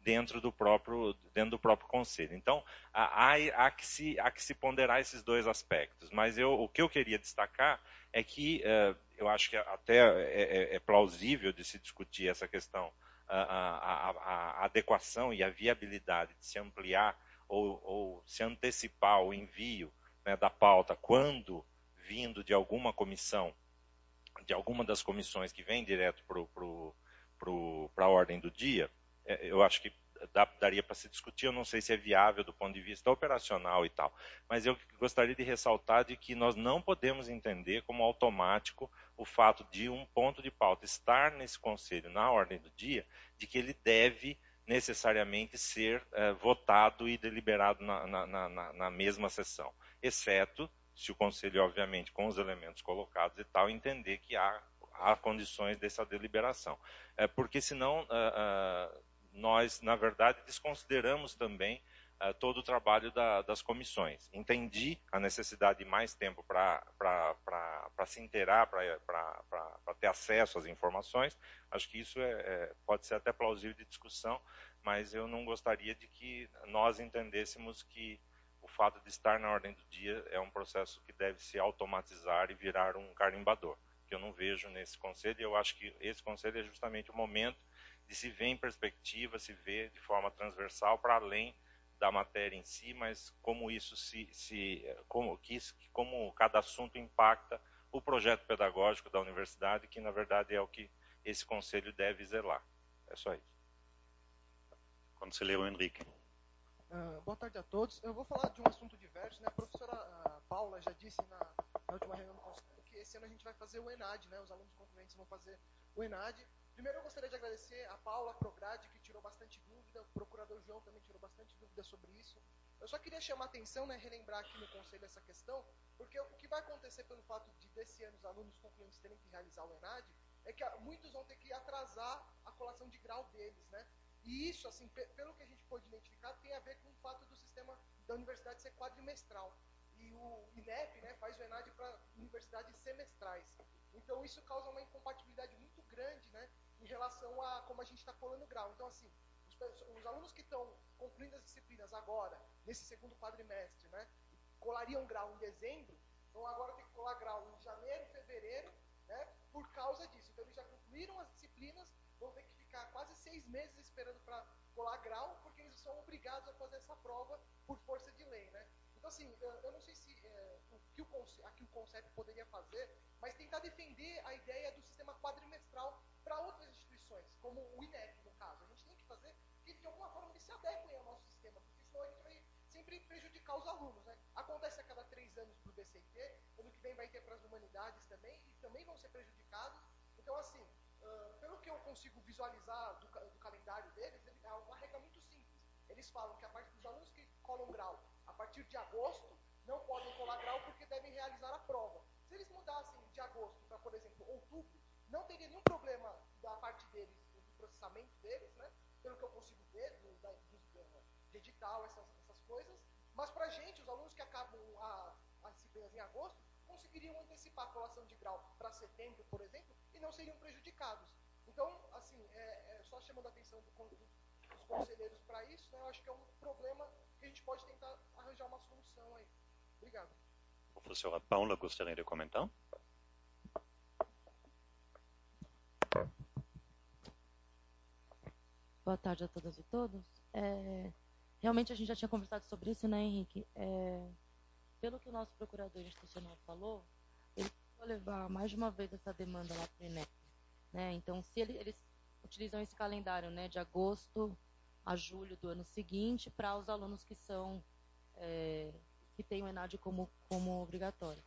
dentro do próprio conselho. Então, há que se ponderar esses dois aspectos. Mas o que eu queria destacar é que eu acho que até é plausível de se discutir essa questão, a adequação e a viabilidade de se ampliar ou se antecipar o envio, né, da pauta quando vindo de alguma comissão, de alguma das comissões que vem direto para a ordem do dia. Eu acho que daria para se discutir, eu não sei se é viável do ponto de vista operacional e tal, mas eu gostaria de ressaltar de que nós não podemos entender como automático o fato de um ponto de pauta estar nesse conselho, na ordem do dia, de que ele deve necessariamente ser votado e deliberado na mesma sessão, exceto se o conselho, obviamente, com os elementos colocados e tal, entender que há condições dessa deliberação. Porque senão nós, na verdade, desconsideramos também todo o trabalho das comissões. Entendi a necessidade de mais tempo para se inteirar, para ter acesso às informações. Acho que isso pode ser até plausível de discussão, mas eu não gostaria de que nós entendêssemos que o fato de estar na ordem do dia é um processo que deve se automatizar e virar um carimbador, que eu não vejo nesse conselho, e eu acho que esse conselho é justamente o momento de se ver em perspectiva, se ver de forma transversal para além da matéria em si, mas como isso como cada assunto impacta o projeto pedagógico da universidade, que na verdade é o que esse conselho deve zelar. É só isso. Conselheiro Henrique. Boa tarde a todos. Eu vou falar de um assunto diverso, né? A professora Paula já disse na última reunião do conselho que esse ano a gente vai fazer o ENAD, né? Os alunos concluentes vão fazer o ENAD. Primeiro eu gostaria de agradecer a Paula, a Prograde, que tirou bastante dúvida, o procurador João também tirou bastante dúvida sobre isso. Eu só queria chamar a atenção, né, relembrar aqui no conselho essa questão, porque o que vai acontecer pelo fato de desse ano os alunos concluintes terem que realizar o ENAD é que muitos vão ter que atrasar a colação de grau deles, né? E isso, assim, pelo que a gente pôde identificar, tem a ver com o fato do sistema da universidade ser quadrimestral. E o INEP, né, faz o ENAD para universidades semestrais. Então, isso causa uma incompatibilidade muito grande, né, em relação a como a gente está colando grau. Então, assim, os alunos que estão concluindo as disciplinas agora, nesse segundo quadrimestre, né, colariam grau em dezembro, vão agora ter que colar grau em janeiro, fevereiro, né, por causa disso. Então, eles já concluíram as disciplinas, vão ter que ficar quase 6 meses esperando para colar grau, porque eles são obrigados a fazer essa prova por força de lei, né? Então, assim, eu não sei se aqui o CONCEP poderia fazer, mas tentar defender a ideia do sistema quadrimestral para outras instituições, como o INEP, no caso. A gente tem que fazer que, de alguma forma, eles se adequem ao nosso sistema, porque senão a gente vai sempre prejudicar os alunos, né? Acontece a cada 3 anos para o BCT, ano que vem vai ter para as humanidades também, e também vão ser prejudicados. Então, assim, pelo que eu consigo visualizar do calendário deles, é uma regra muito simples. Eles falam que a parte dos alunos que colam grau a partir de agosto não podem colar grau porque devem realizar a prova. Se eles mudassem de agosto para, por exemplo, outubro, não teria nenhum problema da parte deles, do processamento deles, né? Pelo que eu consigo ver, de edital, essas coisas. Mas para a gente, os alunos que acabam as disciplinas em agosto, conseguiriam antecipar a colação de grau para setembro, por exemplo, e não seriam prejudicados. Então, assim, só chamando a atenção dos conselheiros para isso, né, eu acho que é um problema que a gente pode tentar arranjar uma solução aí. Obrigado. Professora Paula, gostaria de comentar? Boa tarde a todas e todos. Realmente a gente já tinha conversado sobre isso, né, Henrique? Pelo que o nosso procurador institucional falou, ele vai levar mais de uma vez essa demanda lá para o INEP, né? Então, se eles utilizam esse calendário, né, de agosto a julho do ano seguinte para os alunos que são que têm o ENAD como obrigatório.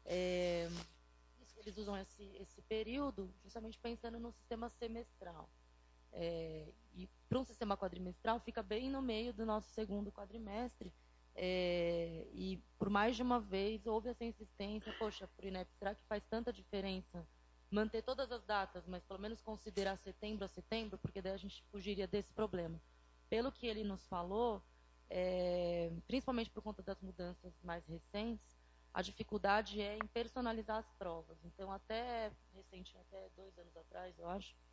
Eles usam esse período justamente pensando no sistema semestral. E para um sistema quadrimestral fica bem no meio do nosso segundo quadrimestre. E por mais de uma vez houve essa insistência, poxa, para o INEP, será que faz tanta diferença manter todas as datas, mas pelo menos considerar setembro a setembro, porque daí a gente fugiria desse problema. Pelo que ele nos falou, principalmente por conta das mudanças mais recentes, a dificuldade é em personalizar as provas. Então, até 2 anos atrás, eu acho,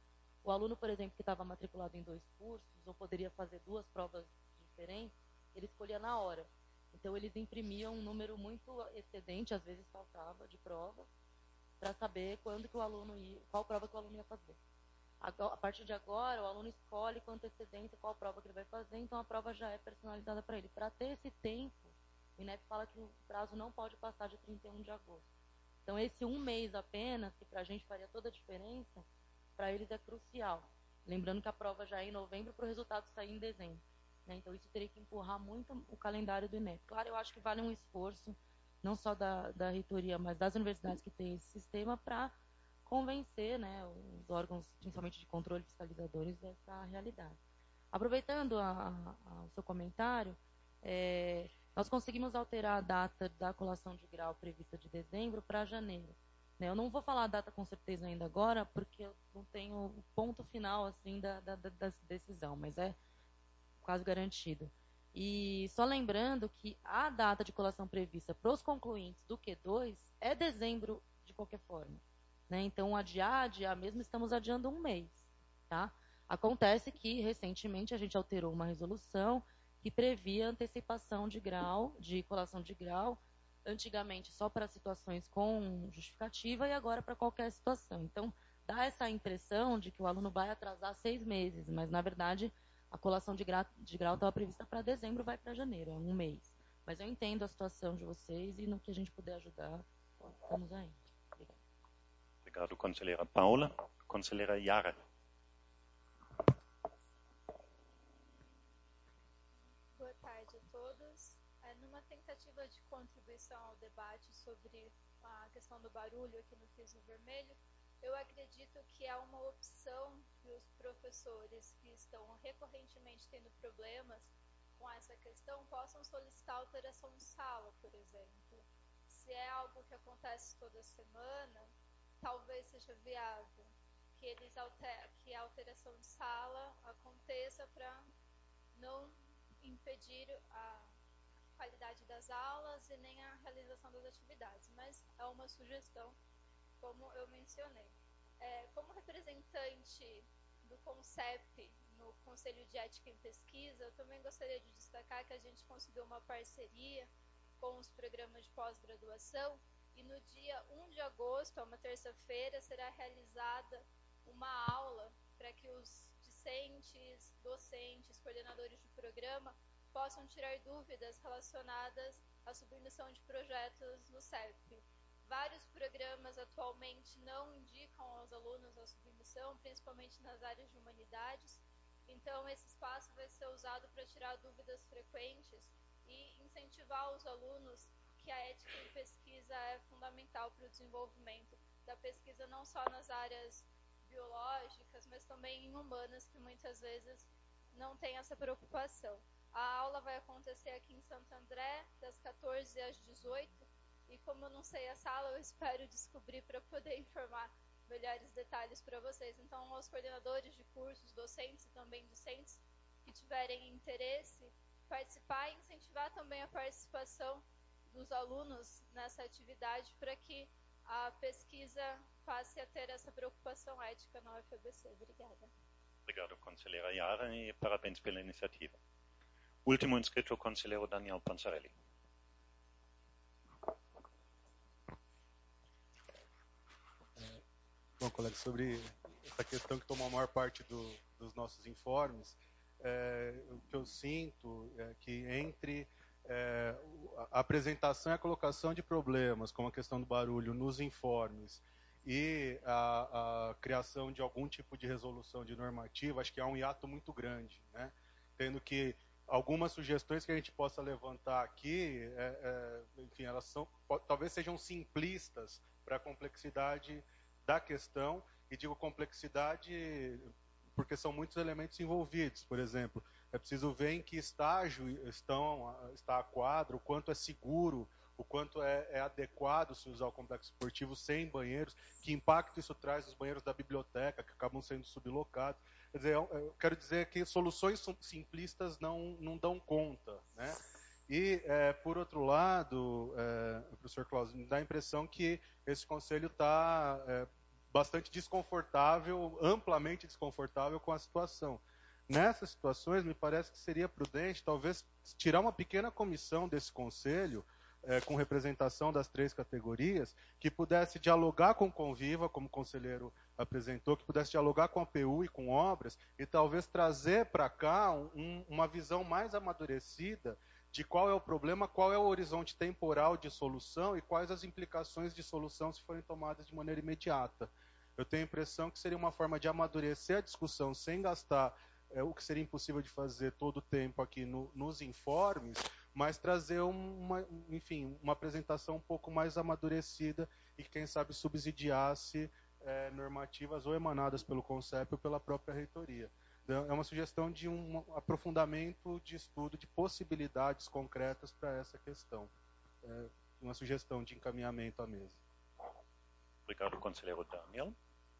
O aluno, por exemplo, que estava matriculado em 2 cursos, ou poderia fazer 2 provas diferentes, ele escolhia na hora. Então, eles imprimiam um número muito excedente, às vezes faltava, de provas, para saber quando que o aluno qual prova que o aluno ia fazer. A partir de agora, o aluno escolhe com antecedência qual prova que ele vai fazer, então a prova já é personalizada para ele. Para ter esse tempo, o INEP fala que o prazo não pode passar de 31 de agosto. Então, esse 1 mês apenas, que para a gente faria toda a diferença, para eles é crucial. Lembrando que a prova já é em novembro para o resultado sair em dezembro. Né? Então, isso teria que empurrar muito o calendário do INEP. Claro, eu acho que vale um esforço, não só da reitoria, mas das universidades que têm esse sistema, para convencer, né, os órgãos, principalmente de controle fiscalizadores, dessa realidade. Aproveitando o seu comentário, nós conseguimos alterar a data da colação de grau prevista de dezembro para janeiro. Né? Eu não vou falar a data com certeza ainda agora, porque eu não tenho o ponto final assim, da decisão, mas é quase garantido. E só lembrando que a data de colação prevista para os concluintes do Q2 é dezembro de qualquer forma. Né? Então, adiar mesmo, estamos adiando 1 mês. Tá? Acontece que, recentemente, a gente alterou uma resolução que previa antecipação de grau, de colação de grau, antigamente só para situações com justificativa e agora para qualquer situação. Então, dá essa impressão de que o aluno vai atrasar 6 meses, mas, na verdade, a colação de grau estava prevista para dezembro, vai para janeiro, é 1 mês. Mas eu entendo a situação de vocês e no que a gente puder ajudar, estamos aí. Obrigado, conselheira Paula. Conselheira Yara. Boa tarde a todos. Numa tentativa de contribuição ao debate sobre a questão do barulho aqui no piso vermelho, eu acredito que é uma opção que os professores que estão recorrentemente tendo problemas com essa questão possam solicitar alteração de sala, por exemplo. Se é algo que acontece toda semana, talvez seja viável que a alteração de sala aconteça para não impedir a qualidade das aulas e nem a realização das atividades, mas é uma sugestão, como eu mencionei. Como representante do CONCEP no Conselho de Ética em Pesquisa, eu também gostaria de destacar que a gente conseguiu uma parceria com os programas de pós-graduação e no dia 1 de agosto, uma terça-feira, será realizada uma aula para que os discentes, docentes, coordenadores de programa possam tirar dúvidas relacionadas à submissão de projetos no CEP. Vários programas atualmente não indicam aos alunos a submissão, principalmente nas áreas de humanidades. Então, esse espaço vai ser usado para tirar dúvidas frequentes e incentivar os alunos que a ética em pesquisa é fundamental para o desenvolvimento da pesquisa, não só nas áreas biológicas, mas também em humanas, que muitas vezes não têm essa preocupação. A aula vai acontecer aqui em Santo André, das 14 às 18, e como eu não sei a sala, eu espero descobrir para poder informar melhores detalhes para vocês. Então, aos coordenadores de cursos, docentes e também discentes que tiverem interesse, participar e incentivar também a participação dos alunos nessa atividade para que a pesquisa passe a ter essa preocupação ética na UFABC. Obrigada. Obrigado, conselheira Yara, e parabéns pela iniciativa. Último inscrito, conselheiro Daniel Panzarelli. Bom, colega, sobre essa questão que tomou a maior parte dos nossos informes, o que eu sinto é que entre a apresentação e a colocação de problemas, como a questão do barulho, nos informes e a criação de algum tipo de resolução de normativa, acho que há um hiato muito grande, né? Tendo que algumas sugestões que a gente possa levantar aqui, enfim, elas talvez sejam simplistas para a complexidade da questão, e digo complexidade porque são muitos elementos envolvidos. Por exemplo, é preciso ver em que estágio está a quadra, o quanto é seguro, o quanto é adequado se usar o complexo esportivo sem banheiros, que impacto isso traz nos banheiros da biblioteca, que acabam sendo sublocados. Quer dizer, eu quero dizer que soluções simplistas não dão conta, né? E, por outro lado, professor Cláudio, me dá a impressão que esse conselho está bastante desconfortável, amplamente desconfortável com a situação. Nessas situações, me parece que seria prudente, talvez, tirar uma pequena comissão desse conselho, com representação das 3 categorias, que pudesse dialogar com o Conviva, como o conselheiro apresentou, que pudesse dialogar com a PU e com obras, e talvez trazer para cá uma visão mais amadurecida de qual é o problema, qual é o horizonte temporal de solução e quais as implicações de solução se forem tomadas de maneira imediata. Eu tenho a impressão que seria uma forma de amadurecer a discussão sem gastar o que seria impossível de fazer todo o tempo aqui nos informes, mas trazer uma apresentação um pouco mais amadurecida e, quem sabe, subsidiasse normativas ou emanadas pelo CONCEP ou pela própria reitoria. Então, é uma sugestão de um aprofundamento de estudo de possibilidades concretas para essa questão. Uma sugestão de encaminhamento à mesa. Obrigado, conselheiro Daniel.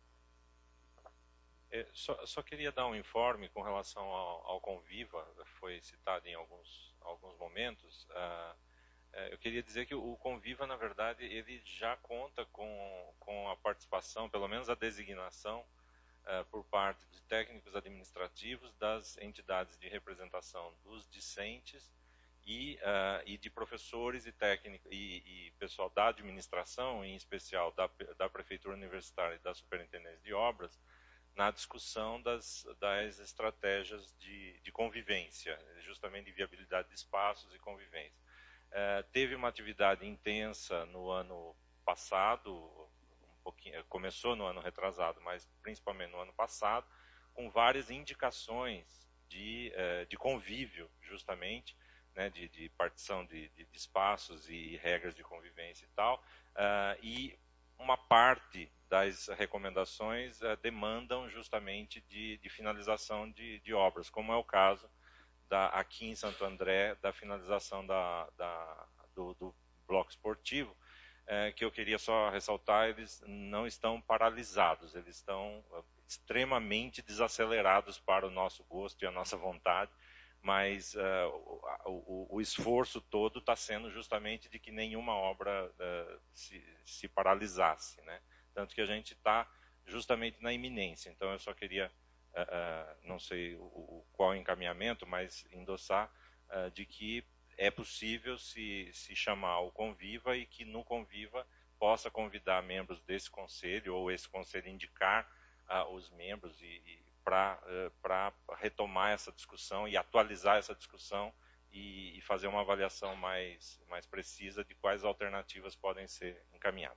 Só queria dar um informe com relação ao Conviva, foi citado em alguns momentos. Eu queria dizer que o Conviva, na verdade, ele já conta com a participação, pelo menos a designação, por parte de técnicos administrativos das entidades de representação dos discentes e de professores e técnicos e pessoal da administração, em especial da Prefeitura Universitária e da Superintendência de Obras, na discussão das estratégias de convivência, justamente de viabilidade de espaços e convivência. Teve uma atividade intensa no ano passado, começou no ano retrasado, mas principalmente no ano passado, com várias indicações de convívio, justamente, né, de partição de espaços e regras de convivência e tal, e uma parte das recomendações demandam justamente de finalização de obras, como é o caso aqui em Santo André, da finalização do bloco esportivo, que eu queria só ressaltar, eles não estão paralisados, eles estão extremamente desacelerados para o nosso gosto e a nossa vontade, mas o esforço todo está sendo justamente de que nenhuma obra se paralisasse, né? Tanto que a gente está justamente na iminência. Então eu só queria, não sei qual encaminhamento, mas endossar de que é possível se chamar o Conviva e que no Conviva possa convidar membros desse conselho ou esse conselho indicar os membros para retomar essa discussão e atualizar essa discussão e fazer uma avaliação mais precisa de quais alternativas podem ser encaminhadas.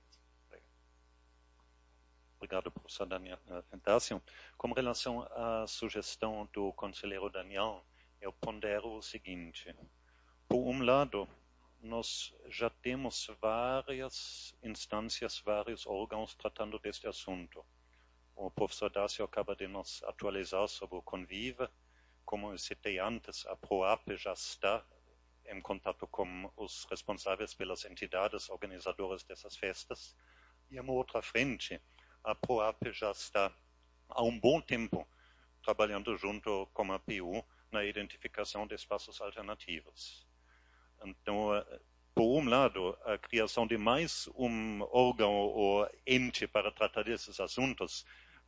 Obrigado, professor Daniel Dácio. Com relação à sugestão do conselheiro Daniel, eu pondero o seguinte. Por um lado, nós já temos várias instâncias, vários órgãos tratando deste assunto. O professor Dácio acaba de nos atualizar sobre o Conviva. Como eu citei antes, a PROAP já está em contato com os responsáveis pelas entidades organizadoras dessas festas. E, em outra frente, a PROAP já está há um bom tempo trabalhando junto com a PU na identificação de espaços alternativos. Então, por um lado, a criação de mais um órgão ou ente para tratar desses assuntos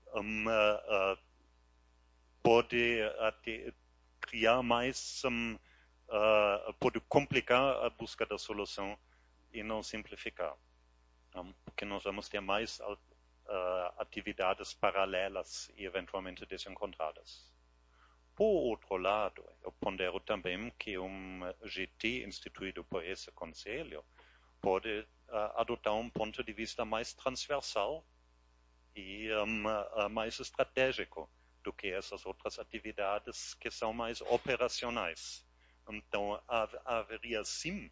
pode até criar mais, pode complicar a busca da solução e não simplificar, porque nós vamos ter mais atividades paralelas e eventualmente desencontradas. Por outro lado, eu pondero também que GT instituído por esse conselho pode adotar um ponto de vista mais transversal e mais estratégico do que essas outras atividades que são mais operacionais. Então, haveria sim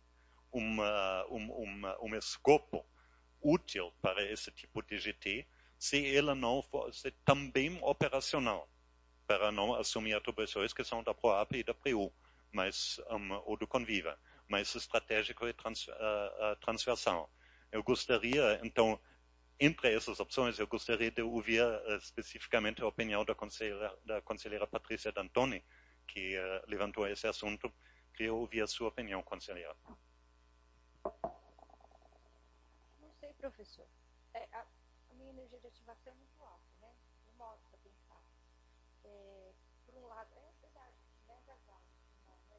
escopo útil para esse tipo de GT se ela não fosse também operacional, para não assumir atribuições que são da PROAP e da PREU, ou do Conviva, mas estratégico e transversal. Eu gostaria, então, entre essas opções, eu gostaria de ouvir especificamente a opinião da conselheira Patrícia D'Antoni, que levantou esse assunto. Queria ouvir a sua opinião, conselheira. Não sei, professor. A minha energia de ativação é muito alta, né? Eu modo para pensar. Por um lado, é verdade, mega vale, né?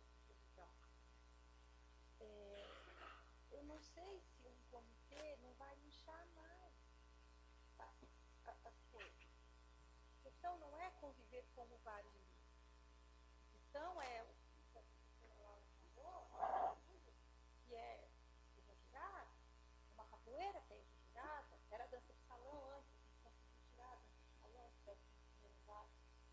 Eu não sei se um comitê não vai inchar mais as coisas. A questão não é conviver com o barulho. A questão é o que a professora Laura falou, que é exagerado, uma capoeira que é exagerada, era dança de salão antes, a gente conseguiu tirar a dança de salão, que deve ser em primeiro lugar.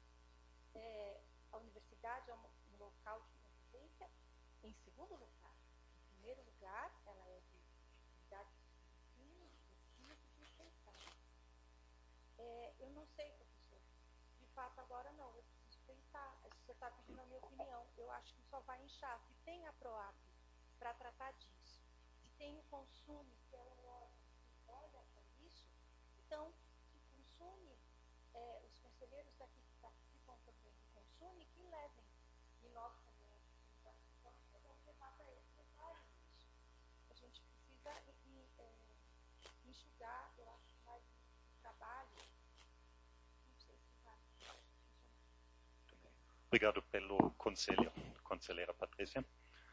A universidade é um local de convivência em segundo lugar. Em primeiro lugar, ela é de atividade de ensino, de pesquisa e de extensão. Eu não sei, professor. De fato, agora não. Eu preciso pensar. Você está pedindo a minha opinião. Eu acho que só vai inchar. Se tem a PROAP para tratar disso, se tem o Consume, que é um órgão que olha para isso, então, que Consume, os conselheiros daqui que participam também do Consume, que levem. E nós também, que participamos, vamos levar para eles levarem isso. A gente precisa enxugar, eu acho, mais o trabalho. Não sei se vai funcionar. Obrigado pelo conselho, conselheira Patrícia.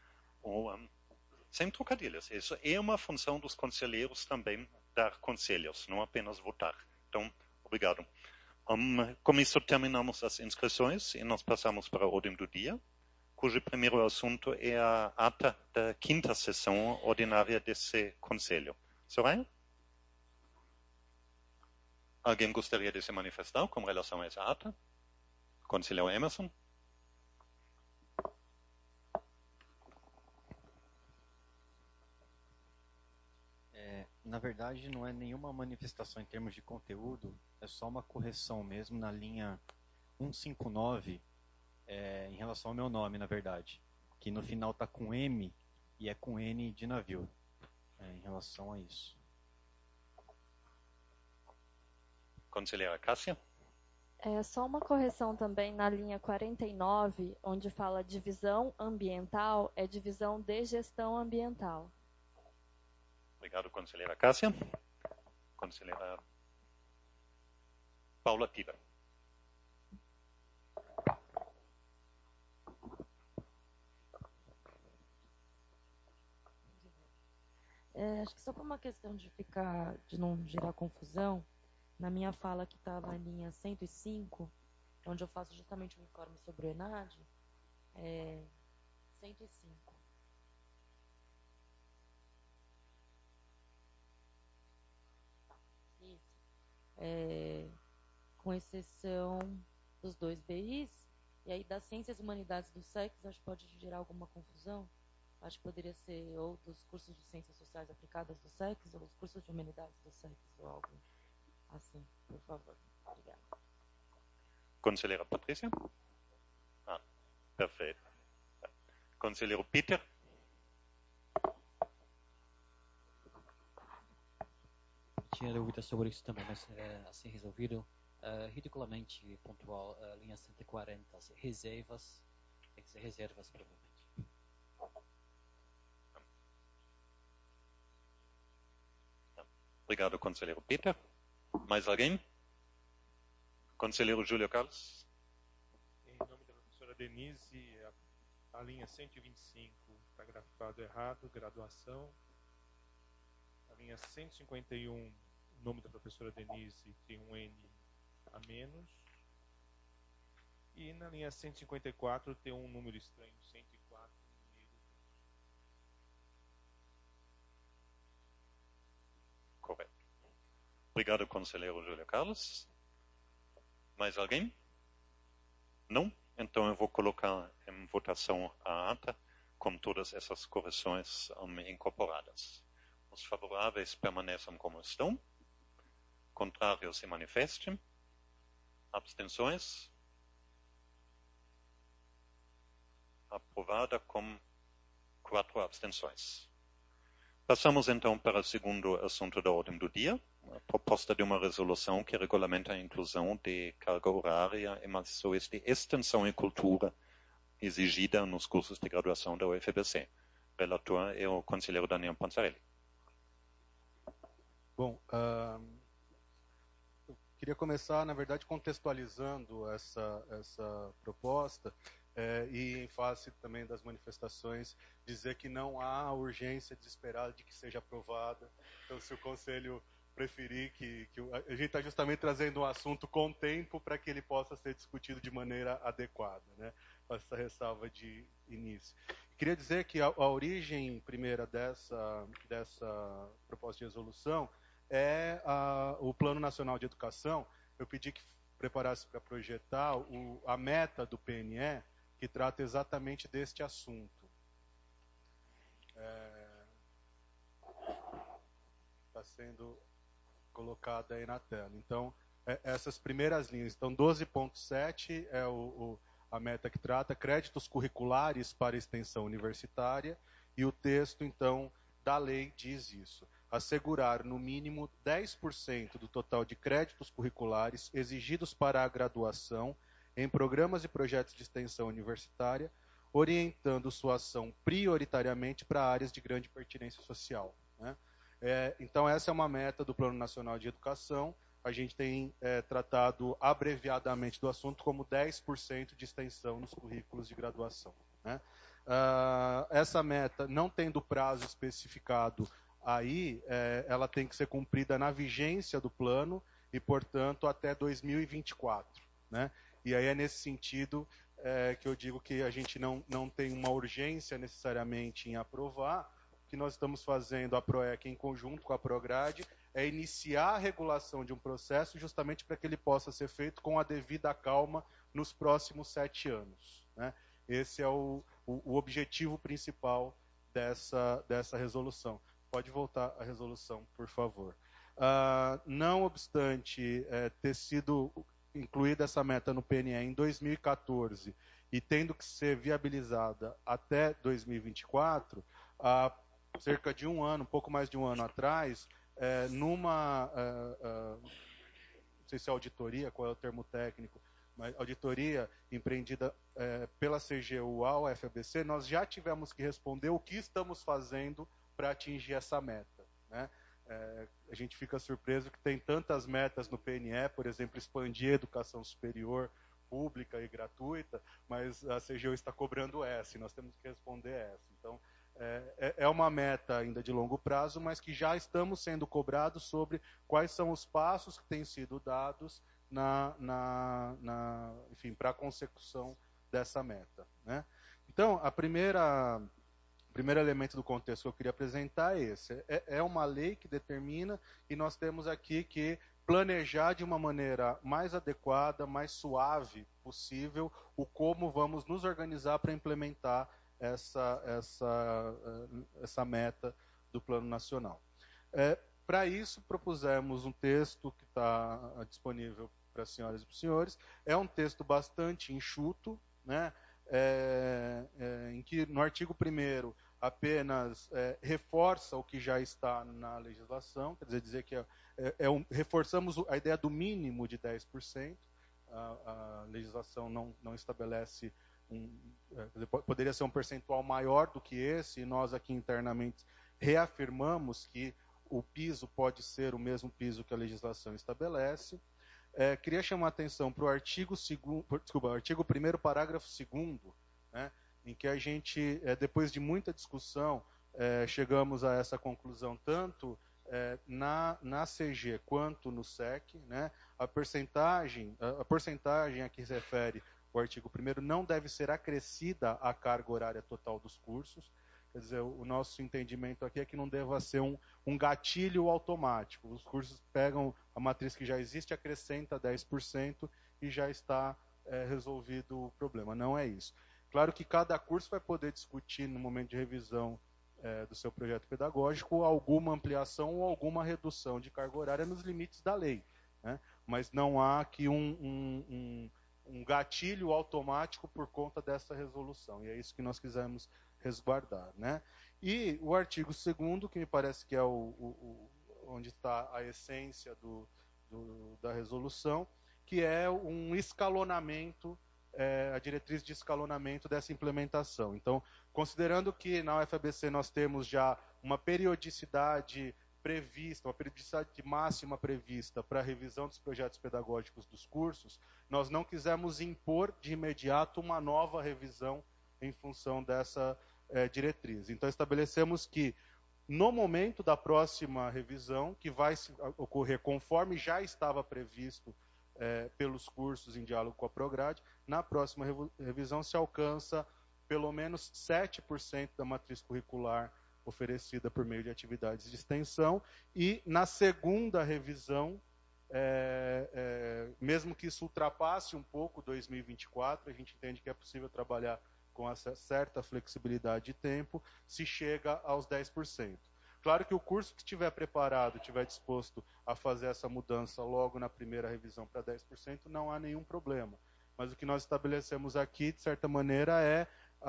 Sem trocadilhos, isso é uma função dos conselheiros também dar conselhos, não apenas votar. Então, obrigado. Com isso terminamos as inscrições e nós passamos para a ordem do dia, cujo primeiro assunto é a ata da quinta sessão ordinária desse conselho. Soraya? Alguém gostaria de se manifestar com relação a essa ata? Conselheiro Emerson? Na verdade, não é nenhuma manifestação em termos de conteúdo, é só uma correção mesmo na linha 159, em relação ao meu nome, na verdade, que no final está com M e é com N de navio, em relação a isso. Conselheira Cássia? Só uma correção também na linha 49, onde fala divisão ambiental, é divisão de gestão ambiental. Obrigado, conselheira Cássia. Conselheira Paula Piva. Acho que só por uma questão de não gerar confusão, na minha fala que está na linha 105, onde eu faço justamente um informe sobre o ENAD, 105. Isso. Com exceção dos 2 BIs, e aí das ciências e humanidades do SEX, acho que pode gerar alguma confusão. Acho que poderia ser ou dos cursos de ciências sociais aplicadas do SEX, ou os cursos de humanidades do SEX, ou algo assim, por favor. Obrigada. Conselheira Patrícia? Perfeito. Conselheiro Peter? Tinha dúvida sobre isso também, mas assim resolvido. Ridiculamente pontual, linha 140, reservas, tem que ser reservas provavelmente. Obrigado, conselheiro Peter. Mais alguém? Conselheiro Júlio Carlos? Em nome da professora Denise, a linha 125 está grafado errado, graduação. A linha 151, o nome da professora Denise tem um N a menos. E na linha 154 tem um número estranho, 104 no meio do texto. Correto. Obrigado, conselheiro Júlio Carlos. Mais alguém? Não? Então eu vou colocar em votação a ata com todas essas correções incorporadas. Os favoráveis permaneçam como estão. Contrários se manifestem. Abstenções? Aprovada com 4 abstenções. Passamos então para o segundo assunto da ordem do dia, a proposta de uma resolução que regulamenta a inclusão de carga horária em ações de extensão e cultura exigida nos cursos de graduação da UFBC. Relator é o conselheiro Daniel Panzarelli. Bom, queria começar, na verdade, contextualizando essa proposta e, em face também das manifestações, dizer que não há urgência desesperada de que seja aprovada. Então, se o Conselho preferir a gente está justamente trazendo um assunto com tempo para que ele possa ser discutido de maneira adequada, né? Faço essa ressalva de início. Queria dizer que a origem primeira dessa proposta de resolução é o Plano Nacional de Educação. Eu pedi que preparasse para projetar a meta do PNE, que trata exatamente deste assunto. Está sendo colocada aí na tela. Então, essas primeiras linhas. Então, 12.7 é a meta que trata créditos curriculares para extensão universitária, e o texto, então, da lei diz isso: assegurar no mínimo 10% do total de créditos curriculares exigidos para a graduação em programas e projetos de extensão universitária, orientando sua ação prioritariamente para áreas de grande pertinência social, né? Então, essa é uma meta do Plano Nacional de Educação. A gente tem tratado abreviadamente do assunto como 10% de extensão nos currículos de graduação, né? Essa meta, não tendo prazo especificado aí, ela tem que ser cumprida na vigência do plano e, portanto, até 2024, né? E aí é nesse sentido que eu digo que a gente não tem uma urgência necessariamente em aprovar. O que nós estamos fazendo, a PROEC, em conjunto com a PROGRADE, é iniciar a regulação de um processo justamente para que ele possa ser feito com a devida calma nos próximos 7 anos, né? Esse é o objetivo principal dessa resolução. Pode voltar a resolução, por favor. Não obstante ter sido incluída essa meta no PNE em 2014 e tendo que ser viabilizada até 2024, há cerca de um pouco mais de um ano atrás, não sei se é auditoria, qual é o termo técnico, mas auditoria empreendida pela CGU ao FABC, nós já tivemos que responder o que estamos fazendo para atingir essa meta, né? A gente fica surpreso que tem tantas metas no PNE, por exemplo, expandir a educação superior pública e gratuita, mas a CGU está cobrando essa, e nós temos que responder essa. Então, é uma meta ainda de longo prazo, mas que já estamos sendo cobrados sobre quais são os passos que têm sido dados enfim, para a consecução dessa meta, né? Então, o primeiro elemento do contexto que eu queria apresentar é esse. É uma lei que determina, e nós temos aqui que planejar de uma maneira mais adequada, mais suave possível, o como vamos nos organizar para implementar essa meta do Plano Nacional. Para isso, propusemos um texto que está disponível para as senhoras e para os senhores. É um texto bastante enxuto, né? Em que no artigo 1º apenas reforça o que já está na legislação, quer dizer que reforçamos a ideia do mínimo de 10%. A legislação não estabelece poderia ser um percentual maior do que esse, e nós aqui internamente reafirmamos que o piso pode ser o mesmo piso que a legislação estabelece. Queria chamar a atenção para o artigo 1º, parágrafo 2º, né, em que a gente, depois de muita discussão, chegamos a essa conclusão, tanto na CG quanto no SEC, né? A porcentagem a que se refere o artigo 1º não deve ser acrescida à carga horária total dos cursos. Quer dizer, o nosso entendimento aqui é que não deva ser um gatilho automático. Os cursos pegam a matriz que já existe, acrescenta 10% e já está resolvido o problema. Não é isso. Claro que cada curso vai poder discutir, no momento de revisão do seu projeto pedagógico, alguma ampliação ou alguma redução de carga horária nos limites da lei, né? Mas não há aqui um gatilho automático por conta dessa resolução. E é isso que nós quisemos resguardar, né? E o artigo 2º, que me parece que é onde está a essência da resolução, que é um escalonamento, a diretriz de escalonamento dessa implementação. Então, considerando que na UFABC nós temos já uma periodicidade prevista, uma periodicidade máxima prevista para a revisão dos projetos pedagógicos dos cursos, nós não quisemos impor de imediato uma nova revisão em função dessa diretriz. Então, estabelecemos que, no momento da próxima revisão, que vai ocorrer conforme já estava previsto pelos cursos em diálogo com a Prograde, na próxima revisão se alcança pelo menos 7% da matriz curricular oferecida por meio de atividades de extensão, e na segunda revisão, mesmo que isso ultrapasse um pouco 2024, a gente entende que é possível trabalhar com essa certa flexibilidade de tempo, se chega aos 10%. Claro que o curso que estiver preparado, estiver disposto a fazer essa mudança logo na primeira revisão para 10%, não há nenhum problema. Mas o que nós estabelecemos aqui, de certa maneira, é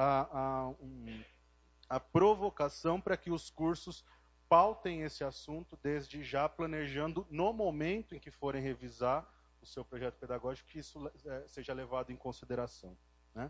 a provocação para que os cursos pautem esse assunto desde já, planejando no momento em que forem revisar o seu projeto pedagógico, que isso seja levado em consideração, né?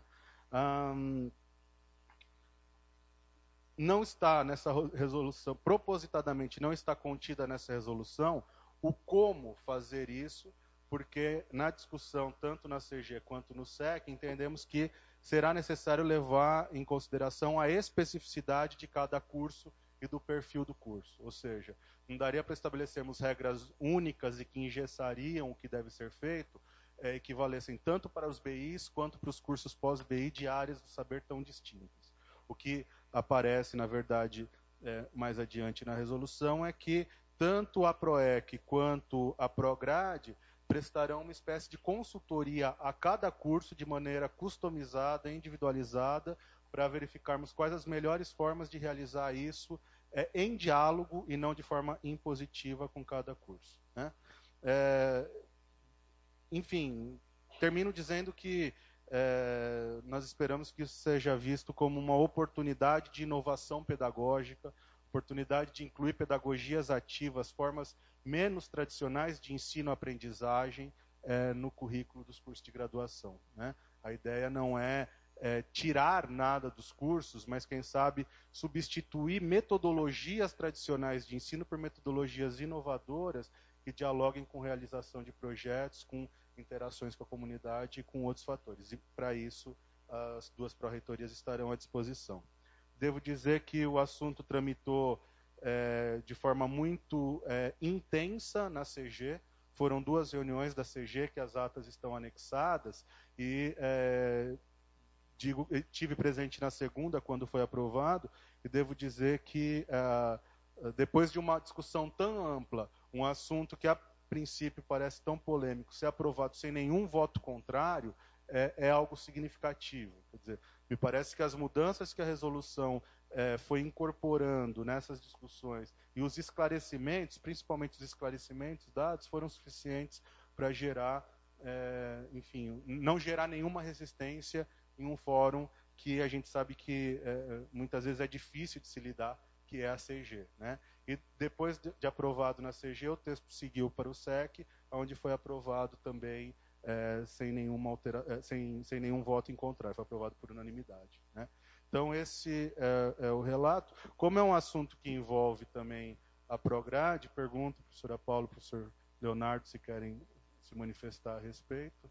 Não está nessa resolução, propositadamente não está contida nessa resolução o como fazer isso, porque na discussão, tanto na CG quanto no SEC, entendemos que será necessário levar em consideração a especificidade de cada curso e do perfil do curso. Ou seja, não daria para estabelecermos regras únicas e que engessariam o que deve ser feito, equivalessem tanto para os BIs quanto para os cursos pós-BI de áreas do saber tão distintas. O que aparece, na verdade, mais adiante na resolução é que tanto a PROEC quanto a Prograde prestarão uma espécie de consultoria a cada curso de maneira customizada, individualizada, para verificarmos quais as melhores formas de realizar isso em diálogo e não de forma impositiva com cada curso, né? Enfim, termino dizendo que nós esperamos que isso seja visto como uma oportunidade de inovação pedagógica, oportunidade de incluir pedagogias ativas, formas menos tradicionais de ensino-aprendizagem no currículo dos cursos de graduação, né? A ideia não é tirar nada dos cursos, mas, quem sabe, substituir metodologias tradicionais de ensino por metodologias inovadoras que dialoguem com realização de projetos, com interações com a comunidade e com outros fatores. E, para isso, as duas pró-reitorias estarão à disposição. Devo dizer que o assunto tramitou de forma muito intensa na CG. Foram 2 reuniões da CG, que as atas estão anexadas, e tive presente na segunda, quando foi aprovado, e devo dizer que, depois de uma discussão tão ampla, um assunto que a princípio parece tão polêmico, ser aprovado sem nenhum voto contrário, é algo significativo. Quer dizer, me parece que as mudanças que a resolução foi incorporando nessas discussões e os esclarecimentos, principalmente os esclarecimentos dados, foram suficientes para gerar, enfim, não gerar nenhuma resistência em um fórum que a gente sabe que muitas vezes é difícil de se lidar, que é a CG, né? E depois de aprovado na CG, o texto seguiu para o SEC, onde foi aprovado também sem nenhum voto em contrário, foi aprovado por unanimidade, né? Então, esse é o relato. Como é um assunto que envolve também a Prograde, pergunto, professora Paula, professor Leonardo, se querem se manifestar a respeito.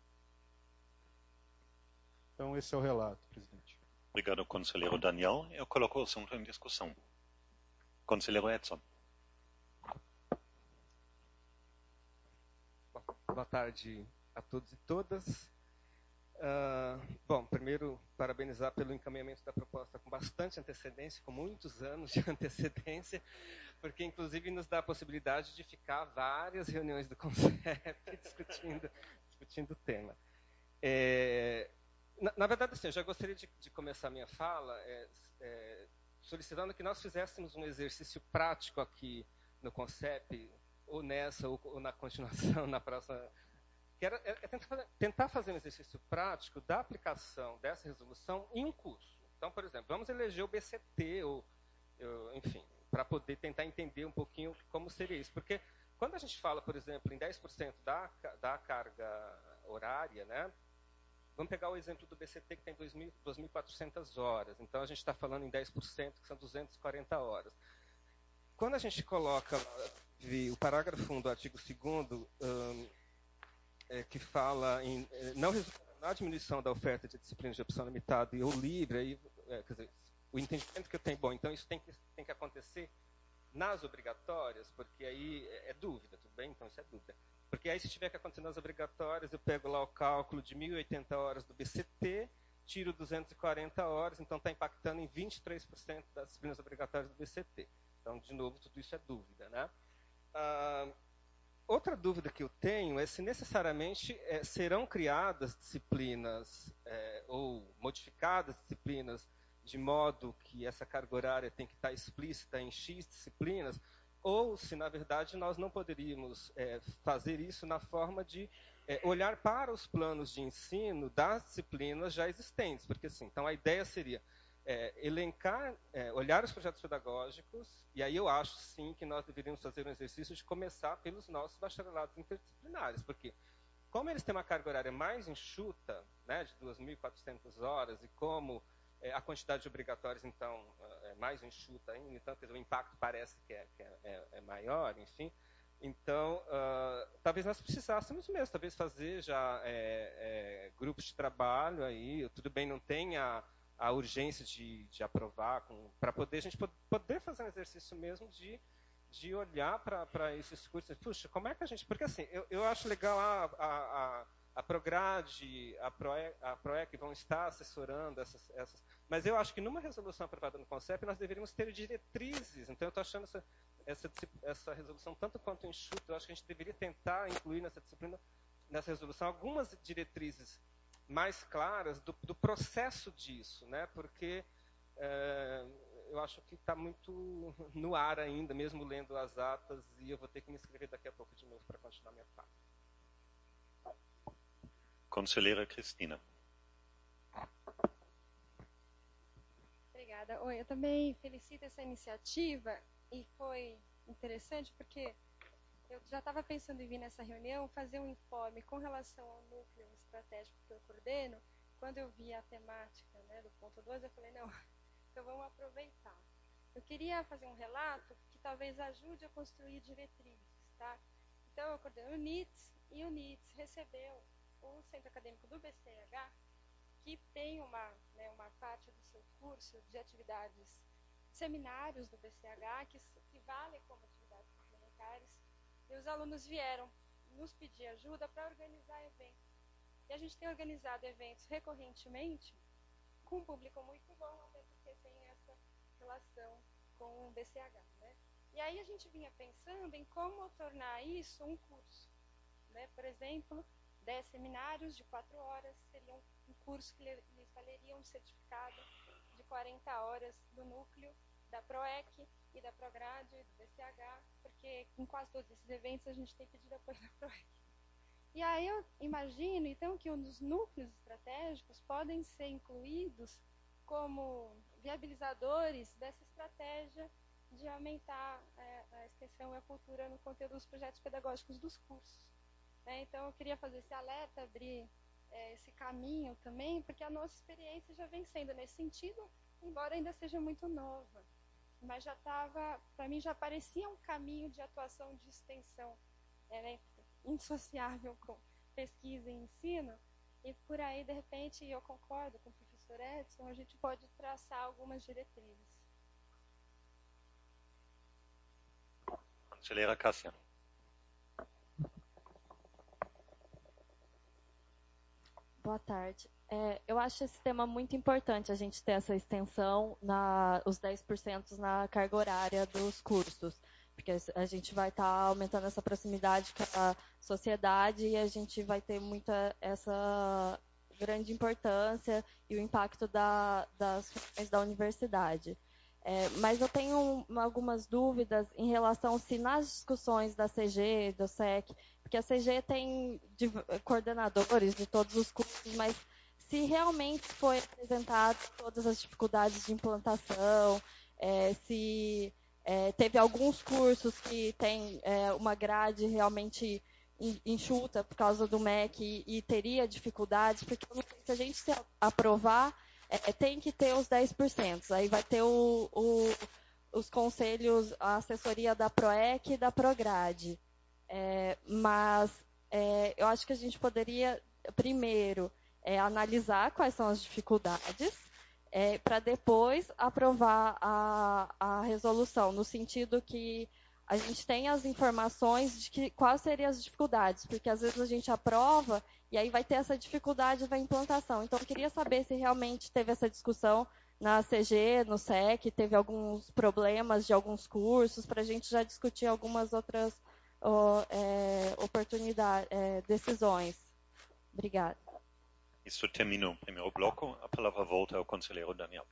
Então, esse é o relato, presidente. Obrigado, conselheiro Daniel. Eu coloco o assunto em discussão. Conselheiro Edson. Boa tarde a todos e todas. Bom, primeiro, parabenizar pelo encaminhamento da proposta com bastante antecedência, com muitos anos de antecedência, porque, inclusive, nos dá a possibilidade de ficar várias reuniões do CONCEP discutindo o tema. Na verdade, assim, eu já gostaria de começar a minha fala solicitando que nós fizéssemos um exercício prático aqui no CONCEP, ou nessa, ou na continuação, na próxima, que era tentar fazer um exercício prático da aplicação dessa resolução em um curso. Então, por exemplo, vamos eleger o BCT, enfim, para poder tentar entender um pouquinho como seria isso. Porque quando a gente fala, por exemplo, em 10% da carga horária, né? Vamos pegar o exemplo do BCT, que tem 2.400 horas. Então, a gente está falando em 10%, que são 240 horas. quando a gente coloca o parágrafo 1 do artigo 2º, que fala em não resultar na diminuição da oferta de disciplinas de opção limitada ou livre, aí, quer dizer, o entendimento que eu tenho, bom, então isso tem que acontecer nas obrigatórias, porque aí é dúvida, tudo bem? Então isso é dúvida. Porque aí se tiver que acontecer nas obrigatórias, eu pego lá o cálculo de 1.080 horas do BCT, tiro 240 horas, então está impactando em 23% das disciplinas obrigatórias do BCT. Então, de novo, tudo isso é dúvida, né? Outra dúvida que eu tenho é se necessariamente serão criadas disciplinas ou modificadas disciplinas de modo que essa carga horária tem que estar explícita em X disciplinas, ou se, na verdade, nós não poderíamos fazer isso na forma de olhar para os planos de ensino das disciplinas já existentes. Porque, assim, então, a ideia seria elencar, olhar os projetos pedagógicos, e aí eu acho, sim, que nós deveríamos fazer um exercício de começar pelos nossos bacharelados interdisciplinares, porque, como eles têm uma carga horária mais enxuta, né, de 2.400 horas, e como a quantidade de obrigatórios, então, é mais enxuta ainda, então, quer dizer, o impacto parece que é maior, enfim. Então, talvez nós precisássemos mesmo, talvez fazer já grupos de trabalho aí, tudo bem, não tem a urgência de aprovar, para a gente poder fazer um exercício mesmo de olhar para esses cursos. Puxa, como é que a gente... Porque, assim, eu acho legal a Prograde, a PROEC vão estar assessorando essas... Mas eu acho que numa resolução aprovada no CONCEP, nós deveríamos ter diretrizes. Então, eu estou achando essa resolução tanto quanto enxuta. Eu acho que a gente deveria tentar incluir nessa disciplina, nessa resolução, algumas diretrizes mais claras do processo disso, né? Porque eu acho que está muito no ar ainda, mesmo lendo as atas, e eu vou ter que me inscrever daqui a pouco de novo para continuar minha fala. Conselheira Cristina. Obrigada. Oi, eu também felicito essa iniciativa e foi interessante porque eu já estava pensando em vir nessa reunião fazer um informe com relação ao núcleo estratégico que eu coordeno. Quando eu vi a temática, né, do ponto 2, eu falei, não, então vamos aproveitar. Eu queria fazer um relato que talvez ajude a construir diretrizes, tá? Então, eu coordeno o NITS, e o NITS recebeu o Centro Acadêmico do BCH, que tem uma parte do seu curso de atividades, seminários do BCH, que valem como atividades complementares, e os alunos vieram nos pedir ajuda para organizar eventos. E a gente tem organizado eventos recorrentemente, com um público muito bom, até porque tem essa relação com o BCH, né? E aí a gente vinha pensando em como tornar isso um curso, né? Por exemplo, 10 seminários de 4 horas seriam um curso que lhes valeria um certificado de 40 horas do núcleo da PROEC e da Prograde e do BCH, porque em quase todos esses eventos a gente tem pedido apoio da PROEC. E aí eu imagino, então, que os núcleos estratégicos podem ser incluídos como viabilizadores dessa estratégia de aumentar a extensão e a cultura no conteúdo dos projetos pedagógicos dos cursos. Então, eu queria fazer esse alerta, abrir esse caminho também, porque a nossa experiência já vem sendo nesse sentido, embora ainda seja muito nova. Mas já estava, para mim, já parecia um caminho de atuação de extensão indissociável com pesquisa e ensino, e por aí, de repente, eu concordo com o professor Edson, a gente pode traçar algumas diretrizes. Conselheira Cássia. Boa tarde. Eu acho esse tema muito importante, a gente ter essa extensão, os 10% na carga horária dos cursos, porque a gente vai estar aumentando essa proximidade com a sociedade e a gente vai ter muita essa grande importância e o impacto das funções da universidade. Mas eu tenho algumas dúvidas em relação se nas discussões da CG, do SEC, porque a CG tem coordenadores de todos os cursos, mas se realmente foi apresentado todas as dificuldades de implantação, se teve alguns cursos que tem uma grade realmente enxuta por causa do MEC e teria dificuldades, porque eu não sei se a gente se aprovar, tem que ter os 10%. Aí vai ter os conselhos, a assessoria da PROEC e da PROGRADE. Mas eu acho que a gente poderia, primeiro, analisar quais são as dificuldades, para depois aprovar a resolução, no sentido que a gente tenha as informações de quais seriam as dificuldades, porque às vezes a gente aprova e aí vai ter essa dificuldade da implantação. Então, eu queria saber se realmente teve essa discussão na CG, no SEC, teve alguns problemas de alguns cursos, para a gente já discutir algumas outras oportunidades, decisões. Obrigada. Isso termina o primeiro bloco. A palavra volta ao conselheiro Daniel.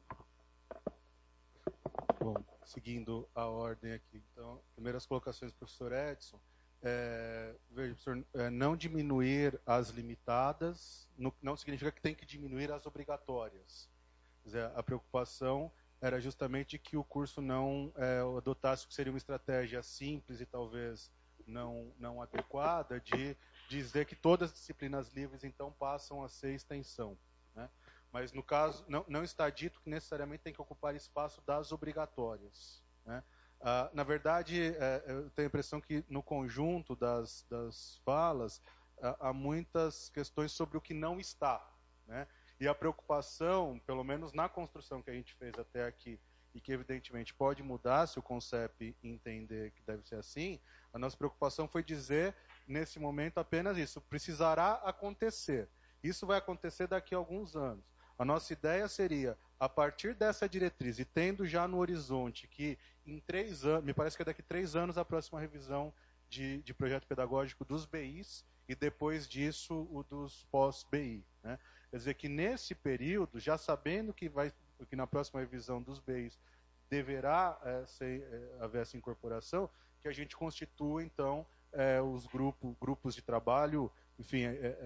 Bom, seguindo a ordem aqui. Então, primeiras colocações do professor Edson. Veja, professor, não diminuir as limitadas não significa que tem que diminuir as obrigatórias. Quer dizer, a preocupação era justamente que o curso não adotasse o que seria uma estratégia simples e talvez não adequada de dizer que todas as disciplinas livres, então, passam a ser extensão, né? Mas, no caso, não está dito que necessariamente tem que ocupar espaço das obrigatórias, né? Na verdade, eu tenho a impressão que, no conjunto das falas, há muitas questões sobre o que não está, né? E a preocupação, pelo menos na construção que a gente fez até aqui, e que evidentemente pode mudar se o CONCEP entender que deve ser assim, a nossa preocupação foi dizer, nesse momento, apenas isso: precisará acontecer. Isso vai acontecer daqui a alguns anos. A nossa ideia seria, a partir dessa diretriz, e tendo já no horizonte que em 3 anos, me parece que é daqui a 3 anos a próxima revisão de projeto pedagógico dos BIs, e depois disso o dos pós-BI, né? Quer dizer que nesse período, já sabendo que na próxima revisão dos BIs deverá haver essa incorporação, que a gente constitua, então, os grupos de trabalho, enfim,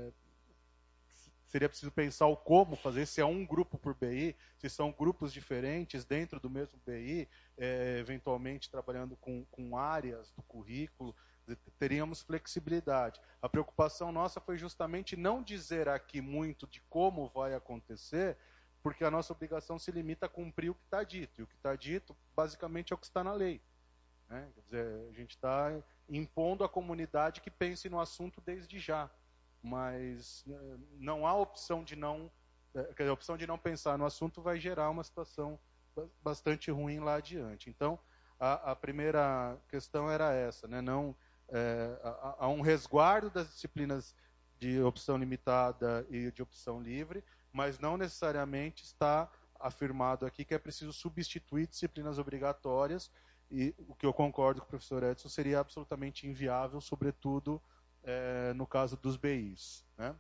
seria preciso pensar o como fazer, se é um grupo por BI, se são grupos diferentes dentro do mesmo BI, eventualmente trabalhando com áreas do currículo, teríamos flexibilidade. A preocupação nossa foi justamente não dizer aqui muito de como vai acontecer, porque a nossa obrigação se limita a cumprir o que está dito. E o que está dito, basicamente, é o que está na lei, né? Quer dizer, a gente está impondo à comunidade que pense no assunto desde já. Mas não há opção de não... a opção de não pensar no assunto vai gerar uma situação bastante ruim lá adiante. Então, a primeira questão era essa, né? Há um resguardo das disciplinas de opção limitada e de opção livre, mas não necessariamente está afirmado aqui que é preciso substituir disciplinas obrigatórias, e o que eu concordo com o professor Edson seria absolutamente inviável, sobretudo no caso dos BIs, né?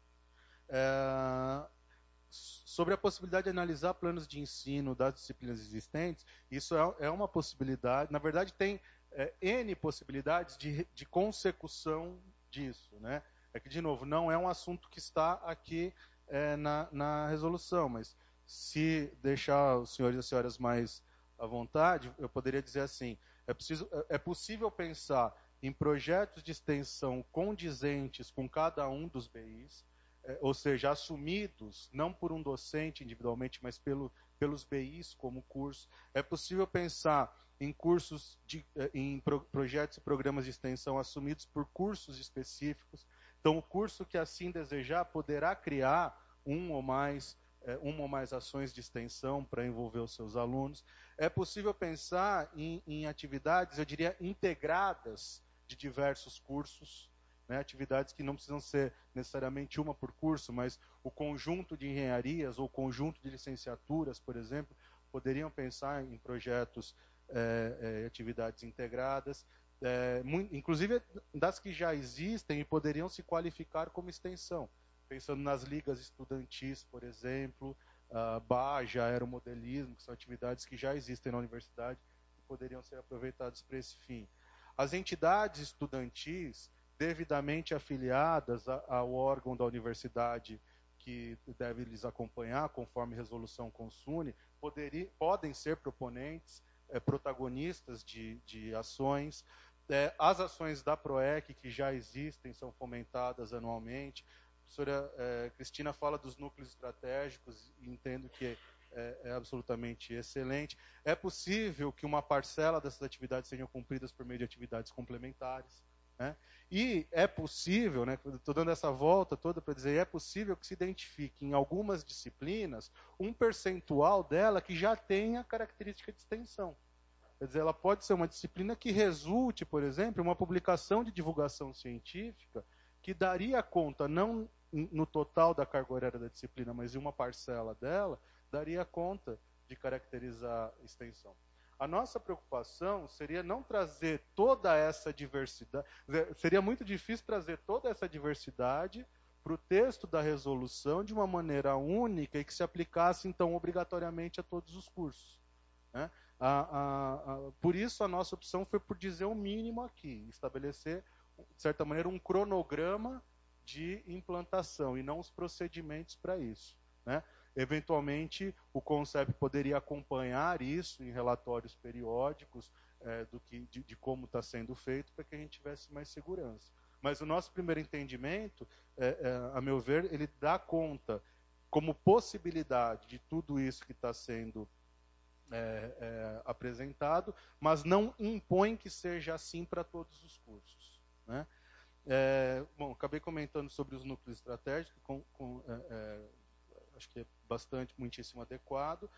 Sobre a possibilidade de analisar planos de ensino das disciplinas existentes, isso é uma possibilidade. Na verdade, tem N possibilidades de consecução disso, né? É que, de novo, não é um assunto que está aqui na resolução, mas se deixar os senhores e as senhoras mais à vontade, eu poderia dizer assim: é possível pensar em projetos de extensão condizentes com cada um dos BIs, ou seja, assumidos não por um docente individualmente, mas pelos BIs como curso. É possível pensar em cursos, em projetos e programas de extensão assumidos por cursos específicos. Então, o curso que assim desejar poderá criar uma ou mais ações de extensão para envolver os seus alunos. É possível pensar em atividades, eu diria, integradas de diversos cursos, né? Atividades que não precisam ser necessariamente uma por curso, mas o conjunto de engenharias ou o conjunto de licenciaturas, por exemplo, poderiam pensar em projetos, atividades integradas, inclusive das que já existem e poderiam se qualificar como extensão. Pensando nas ligas estudantis, por exemplo, BAJA, aeromodelismo, que são atividades que já existem na universidade e poderiam ser aproveitadas para esse fim. As entidades estudantis devidamente afiliadas ao órgão da universidade que deve lhes acompanhar, conforme resolução Consune, podem ser proponentes, protagonistas de ações. As ações da PROEC, que já existem, são fomentadas anualmente. A professora Cristina fala dos núcleos estratégicos, e entendo que é absolutamente excelente. É possível que uma parcela dessas atividades sejam cumpridas por meio de atividades complementares, né? E é possível, né, estou dando essa volta toda para dizer, é possível que se identifique em algumas disciplinas um percentual dela que já tenha característica de extensão. Quer dizer, ela pode ser uma disciplina que resulte, por exemplo, em uma publicação de divulgação científica que daria conta, não no total da carga horária da disciplina, mas em uma parcela dela, daria conta de caracterizar extensão. A nossa preocupação seria não trazer toda essa diversidade, seria muito difícil trazer toda essa diversidade para o texto da resolução de uma maneira única e que se aplicasse, então, obrigatoriamente a todos os cursos, né? Por isso, a nossa opção foi por dizer o mínimo aqui, estabelecer, de certa maneira, um cronograma de implantação e não os procedimentos para isso, né? Eventualmente, o CONCEP poderia acompanhar isso em relatórios periódicos de como está sendo feito, para que a gente tivesse mais segurança. Mas o nosso primeiro entendimento, a meu ver, ele dá conta, como possibilidade de tudo isso que está sendo apresentado, mas não impõe que seja assim para todos os cursos, né? Bom, acabei comentando sobre os núcleos estratégicos, acho que é muitíssimo adequado.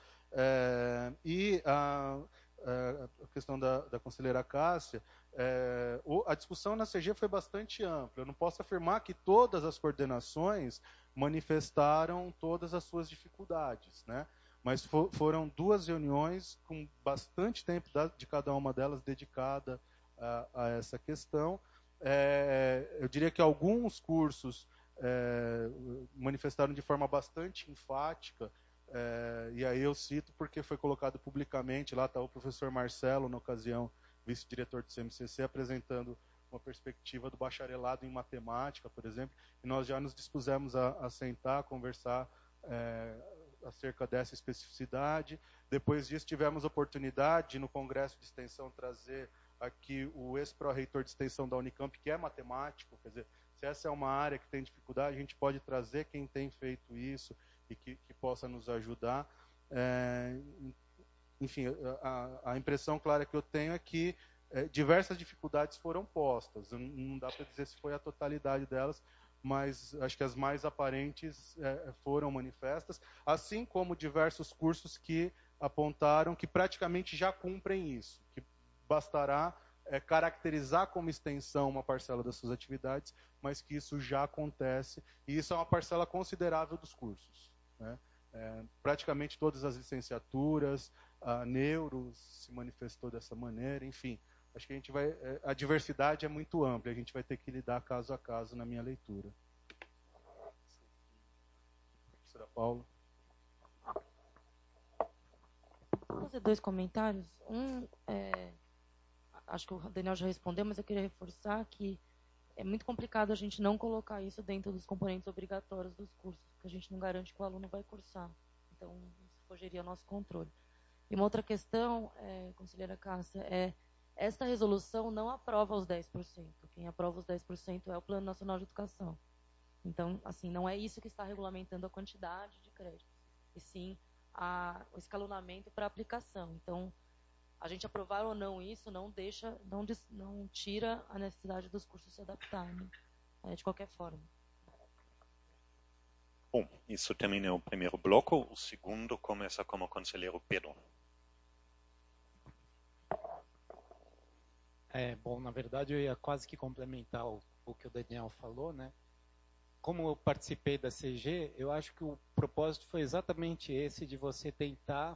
E a questão da conselheira Cássia, a discussão na CG foi bastante ampla. Eu não posso afirmar que todas as coordenações manifestaram todas as suas dificuldades, né? Mas foram 2 reuniões com bastante tempo de cada uma delas dedicada a essa questão. Eu diria que alguns cursos manifestaram de forma bastante enfática, e aí eu cito porque foi colocado publicamente, lá está o professor Marcelo, na ocasião, vice-diretor do CMCC, apresentando uma perspectiva do bacharelado em matemática, por exemplo, e nós já nos dispusemos a sentar, a conversar acerca dessa especificidade. Depois disso, tivemos a oportunidade, no Congresso de Extensão, trazer aqui o ex-pró-reitor de extensão da Unicamp, que é matemático. Quer dizer, se essa é uma área que tem dificuldade, a gente pode trazer quem tem feito isso e que possa nos ajudar. Enfim, a impressão clara que eu tenho é que diversas dificuldades foram postas. Não dá para dizer se foi a totalidade delas, mas acho que as mais aparentes foram manifestas, assim como diversos cursos que apontaram que praticamente já cumprem isso, que bastará caracterizar como extensão uma parcela das suas atividades, mas que isso já acontece, e isso é uma parcela considerável dos cursos, né? Praticamente todas as licenciaturas, a Neuro se manifestou dessa maneira, enfim. Acho que a diversidade é muito ampla, a gente vai ter que lidar caso a caso na minha leitura. Professora Paula. Vou fazer 2 comentários. Acho que o Daniel já respondeu, mas eu queria reforçar que é muito complicado a gente não colocar isso dentro dos componentes obrigatórios dos cursos, porque a gente não garante que o aluno vai cursar. Então, isso fogeria ao nosso controle. E uma outra questão, conselheira Cássia, esta resolução não aprova os 10%. Quem aprova os 10% é o Plano Nacional de Educação. Então, assim, não é isso que está regulamentando a quantidade de créditos, e sim o escalonamento para aplicação. Então, a gente aprovar ou não isso não tira a necessidade dos cursos se adaptarem, de qualquer forma. Bom, isso termina o primeiro bloco. O segundo começa com o conselheiro Pedro. Bom, na verdade eu ia quase que complementar o que o Daniel falou, né? Como eu participei da CG, eu acho que o propósito foi exatamente esse, de você tentar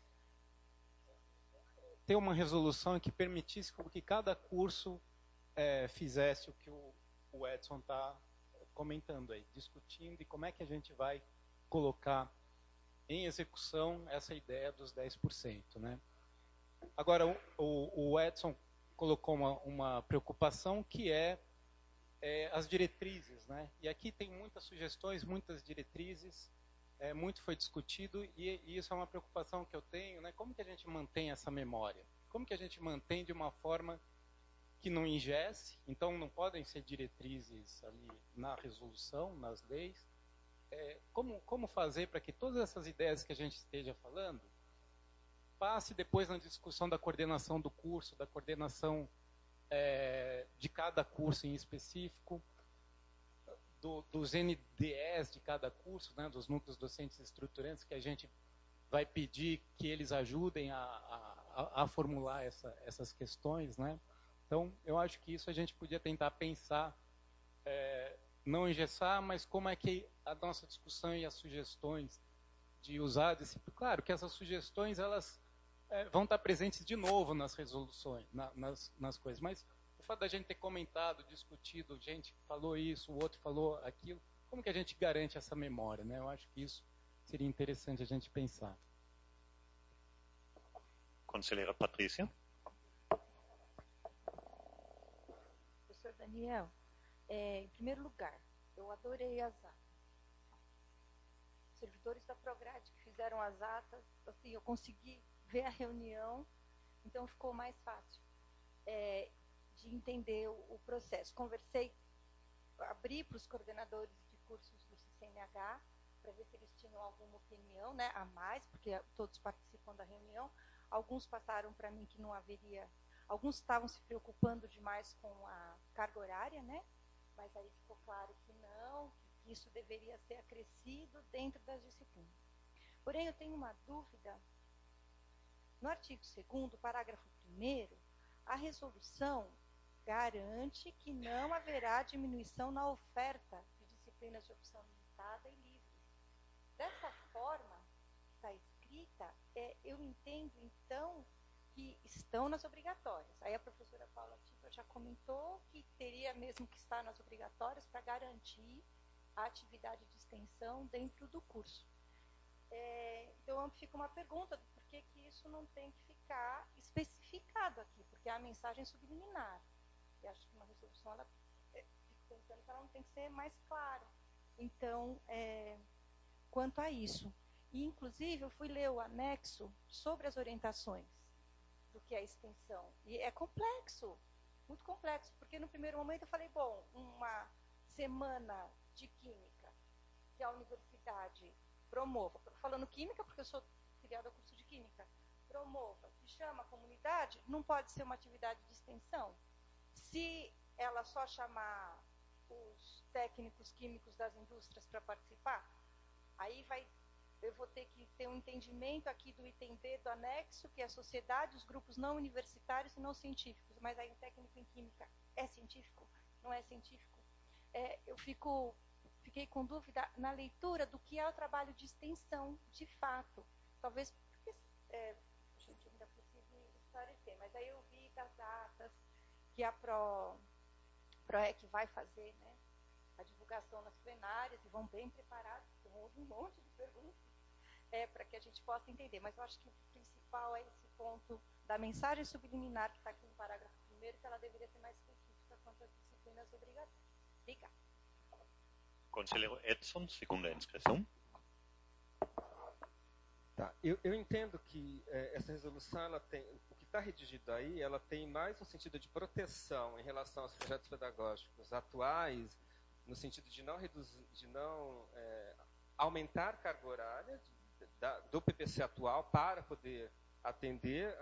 ter uma resolução que permitisse que cada curso fizesse o que o Edson está comentando aí, discutindo, e como é que a gente vai colocar em execução essa ideia dos 10%, né? Agora, o Edson colocou uma preocupação que é as diretrizes, né? E aqui tem muitas sugestões, muitas diretrizes, muito foi discutido, e isso é uma preocupação que eu tenho, né? Como que a gente mantém essa memória? Como que a gente mantém de uma forma que não engesse? Então, não podem ser diretrizes ali na resolução, nas leis, como fazer para que todas essas ideias que a gente esteja falando passe depois na discussão da coordenação do curso, da coordenação de cada curso em específico, dos NDEs de cada curso, né, dos núcleos docentes estruturantes, que a gente vai pedir que eles ajudem a formular essas questões, né? Então, eu acho que isso a gente podia tentar pensar, não engessar, mas como é que a nossa discussão e as sugestões de usar disciplina... Claro que essas sugestões, elas vão estar presentes de novo nas resoluções, nas coisas, mas o fato da gente ter comentado, discutido, gente falou isso, o outro falou aquilo, como que a gente garante essa memória, né? Eu acho que isso seria interessante a gente pensar. Conselheira Patrícia. Professor Daniel, em primeiro lugar, eu adorei as atas. Servidores da Prograde que fizeram as atas, assim, eu consegui ver a reunião, então ficou mais fácil de entender o processo. Conversei, abri para os coordenadores de cursos do CCNH, para ver se eles tinham alguma opinião, né, a mais, porque todos participam da reunião. Alguns passaram para mim que não haveria... Alguns estavam se preocupando demais com a carga horária, né? Mas aí ficou claro que não, que isso deveria ser acrescido dentro das disciplinas. Porém, eu tenho uma dúvida. No artigo 2º, parágrafo 1º, a resolução garante que não haverá diminuição na oferta de disciplinas de opção limitada e livre. Dessa forma que está escrita, eu entendo, então, que estão nas obrigatórias. Aí a professora Paula Tiba já comentou que teria mesmo que estar nas obrigatórias para garantir a atividade de extensão dentro do curso. Então, fica uma pergunta do porquê que isso não tem que ficar especificado aqui, porque é a mensagem subliminar. E acho que uma resolução, fico pensando que ela não tem que ser mais clara. Então, quanto a isso. E, inclusive, eu fui ler o anexo sobre as orientações do que é a extensão. E é complexo, muito complexo, porque no primeiro momento eu falei, bom, uma semana de química que a universidade promova, falando química porque eu sou filiada ao curso de química, promova, que chama a comunidade, não pode ser uma atividade de extensão. Se ela só chamar os técnicos químicos das indústrias para participar, aí eu vou ter que ter um entendimento aqui do item B do anexo, que é a sociedade, os grupos não universitários e não científicos. Mas aí o técnico em química é científico? Não é científico? Eu fiquei com dúvida na leitura do que é o trabalho de extensão, de fato. Talvez porque a gente ainda precise esclarecer. Mas aí eu vi das atas que a PROEC vai fazer, né, a divulgação nas plenárias, e vão bem preparados, porque houve um monte de perguntas, para que a gente possa entender. Mas eu acho que o principal é esse ponto da mensagem subliminar que está aqui no parágrafo 1º, que ela deveria ser mais específica quanto às disciplinas obrigatórias. Obrigada. Conselheiro Edson, segunda inscrição. Tá. Eu entendo que essa resolução, ela tem, o que está redigido aí, ela tem mais um sentido de proteção em relação aos projetos pedagógicos atuais, no sentido de não reduzir, de não aumentar carga horária do PPC atual para poder atender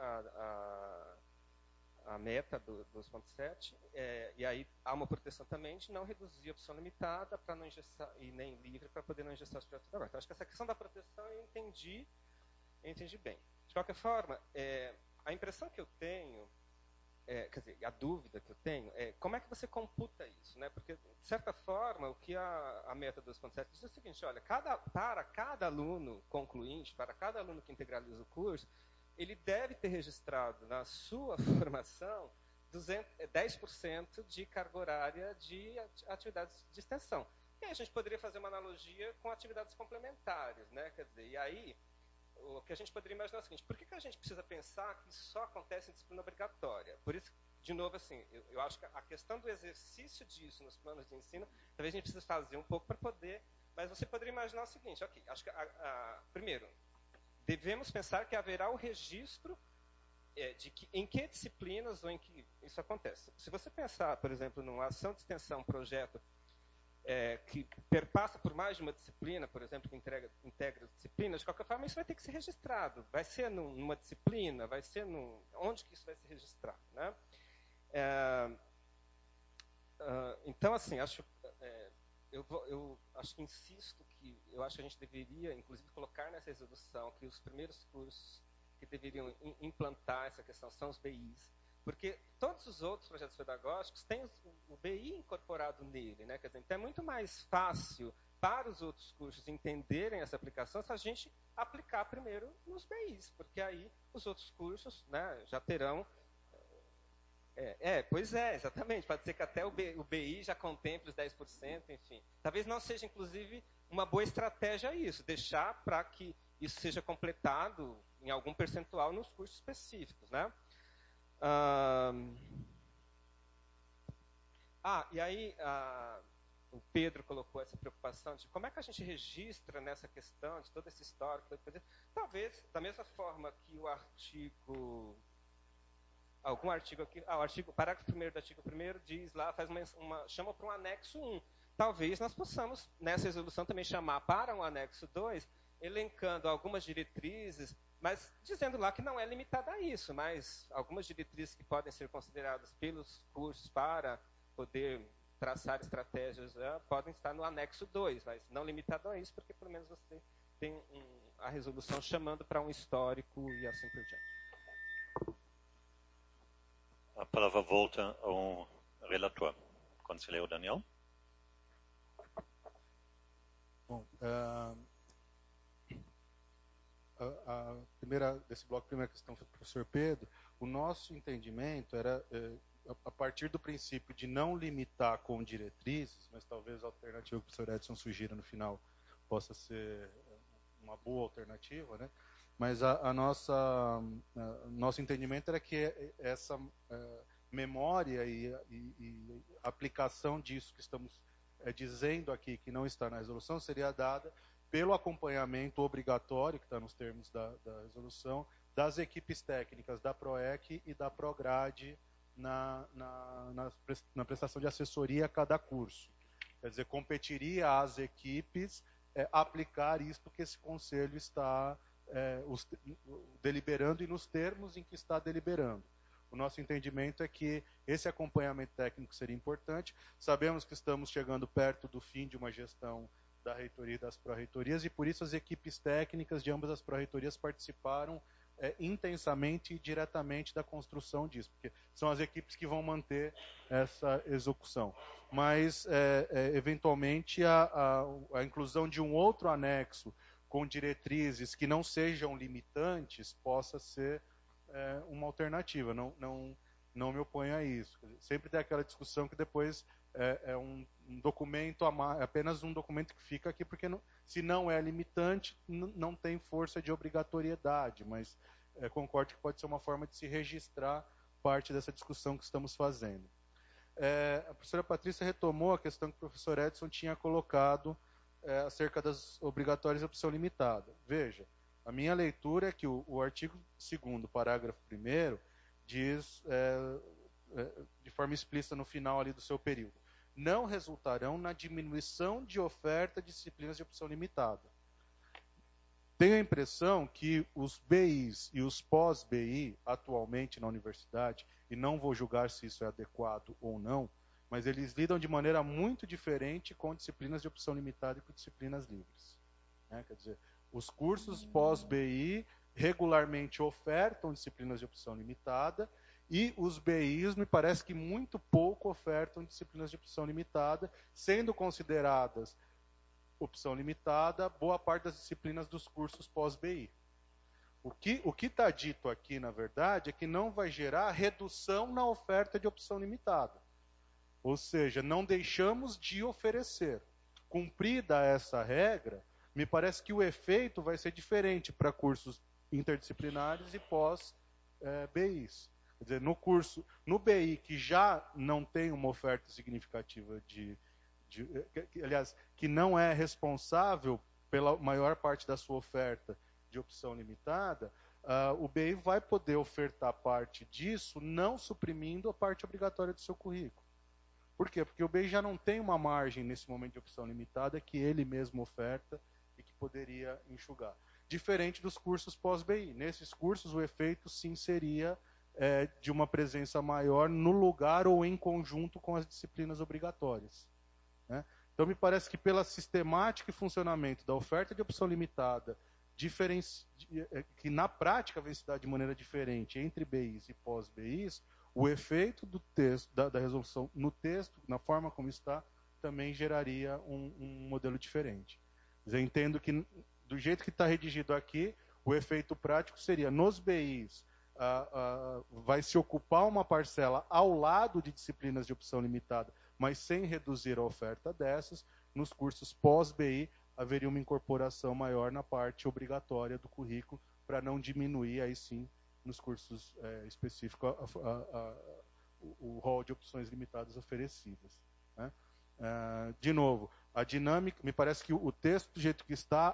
a meta do 2.7, e aí há uma proteção também de não reduzir a opção limitada para não engessar, e nem livre para poder não engessar os projetos pedagógicos. Então, acho que essa questão da proteção eu entendi bem. De qualquer forma, a impressão que eu tenho, quer dizer, a dúvida que eu tenho é como é que você computa isso, né? Porque, de certa forma, o que a meta 2.7 diz é o seguinte, olha, para cada aluno concluinte, para cada aluno que integraliza o curso, ele deve ter registrado na sua formação 10% de carga horária de atividades de extensão. E aí a gente poderia fazer uma analogia com atividades complementares, né? Quer dizer, e aí o que a gente poderia imaginar é o seguinte, por que a gente precisa pensar que isso só acontece em disciplina obrigatória? Por isso, de novo, assim, eu acho que a questão do exercício disso nos planos de ensino, talvez a gente precise fazer um pouco para poder, mas você poderia imaginar o seguinte, ok, acho que, primeiro, devemos pensar que haverá o registro de em que disciplinas ou em que isso acontece. Se você pensar, por exemplo, numa ação de extensão, projeto, que perpassa por mais de uma disciplina, por exemplo, que integra disciplinas, de qualquer forma isso vai ter que ser registrado. Vai ser numa disciplina, vai ser onde que isso vai ser registrado, né? Então, assim, eu acho que insisto que eu acho que a gente deveria, inclusive, colocar nessa resolução que os primeiros cursos que deveriam implantar essa questão são os BIs, porque todos os outros projetos pedagógicos têm o BI incorporado nele, né? Quer dizer, então é muito mais fácil para os outros cursos entenderem essa aplicação se a gente aplicar primeiro nos BIs, porque aí os outros cursos, né, já terão... Pois é, exatamente. Pode ser que até o BI já contemple os 10%, enfim. Talvez não seja, inclusive, uma boa estratégia isso, deixar para que isso seja completado em algum percentual nos cursos específicos, né? E aí o Pedro colocou essa preocupação de como é que a gente registra nessa questão de todo esse histórico. Talvez, da mesma forma que o artigo... Algum artigo aqui, o parágrafo 1º do artigo 1º diz lá, chama para um anexo 1. Talvez nós possamos, nessa resolução, também chamar para um anexo 2, elencando algumas diretrizes, mas dizendo lá que não é limitada a isso, mas algumas diretrizes que podem ser consideradas pelos cursos para poder traçar estratégias podem estar no anexo 2, mas não limitado a isso, porque pelo menos você tem a resolução chamando para um histórico e assim por diante. A palavra volta ao relator. Conselheiro Daniel. Bom, desse bloco, a primeira questão foi do professor Pedro. O nosso entendimento era, a partir do princípio de não limitar com diretrizes, mas talvez a alternativa que o professor Edson sugira no final possa ser uma boa alternativa, né? Mas nosso entendimento era que essa memória e aplicação disso que estamos dizendo aqui, que não está na resolução, seria dada pelo acompanhamento obrigatório, que está nos termos da resolução, das equipes técnicas da PROEC e da PROGRADE na prestação de assessoria a cada curso. Quer dizer, competiria às equipes aplicar isto que esse conselho está deliberando e nos termos em que está deliberando. O nosso entendimento é que esse acompanhamento técnico seria importante. Sabemos que estamos chegando perto do fim de uma gestão da reitoria e das pró-reitorias, e por isso as equipes técnicas de ambas as pró-reitorias participaram intensamente e diretamente da construção disso, porque são as equipes que vão manter essa execução. Mas, eventualmente, a inclusão de um outro anexo com diretrizes que não sejam limitantes possa ser uma alternativa. Não me oponho a isso. Sempre tem aquela discussão que depois é um documento, apenas um documento que fica aqui, porque se não é limitante, não tem força de obrigatoriedade, mas concordo que pode ser uma forma de se registrar parte dessa discussão que estamos fazendo. A professora Patrícia retomou a questão que o professor Edson tinha colocado acerca das obrigatórias de opção limitada. Veja, a minha leitura é que o artigo 2º, parágrafo 1º, diz de forma explícita no final ali do seu período: não resultarão na diminuição de oferta de disciplinas de opção limitada. Tenho a impressão que os BIs e os pós-BI, atualmente na universidade, e não vou julgar se isso é adequado ou não, mas eles lidam de maneira muito diferente com disciplinas de opção limitada e com disciplinas livres. Quer dizer, os cursos pós-BI regularmente ofertam disciplinas de opção limitada, e os BIs, me parece que muito pouco ofertam disciplinas de opção limitada, sendo consideradas opção limitada boa parte das disciplinas dos cursos pós-BI. O que está dito aqui, na verdade, é que não vai gerar redução na oferta de opção limitada. Ou seja, não deixamos de oferecer. Cumprida essa regra, me parece que o efeito vai ser diferente para cursos interdisciplinares e pós-BIs. Quer dizer, no BI, que já não tem uma oferta significativa aliás, que não é responsável pela maior parte da sua oferta de opção limitada, o BI vai poder ofertar parte disso, não suprimindo a parte obrigatória do seu currículo. Por quê? Porque o BI já não tem uma margem nesse momento de opção limitada que ele mesmo oferta e que poderia enxugar. Diferente dos cursos pós-BI. Nesses cursos, o efeito sim seria de uma presença maior no lugar ou em conjunto com as disciplinas obrigatórias, né? Então, me parece que pela sistemática e funcionamento da oferta de opção limitada, que na prática vai se dar de maneira diferente entre BIs e pós-BIs, o efeito do texto, da resolução no texto, na forma como está, também geraria um modelo diferente. Eu entendo que, do jeito que está redigido aqui, o efeito prático seria, nos BIs, vai se ocupar uma parcela ao lado de disciplinas de opção limitada, mas sem reduzir a oferta dessas. Nos cursos pós-BI, haveria uma incorporação maior na parte obrigatória do currículo, para não diminuir, aí sim, nos cursos específicos, o rol de opções limitadas oferecidas, né? De novo, a dinâmica, me parece que o texto, do jeito que está,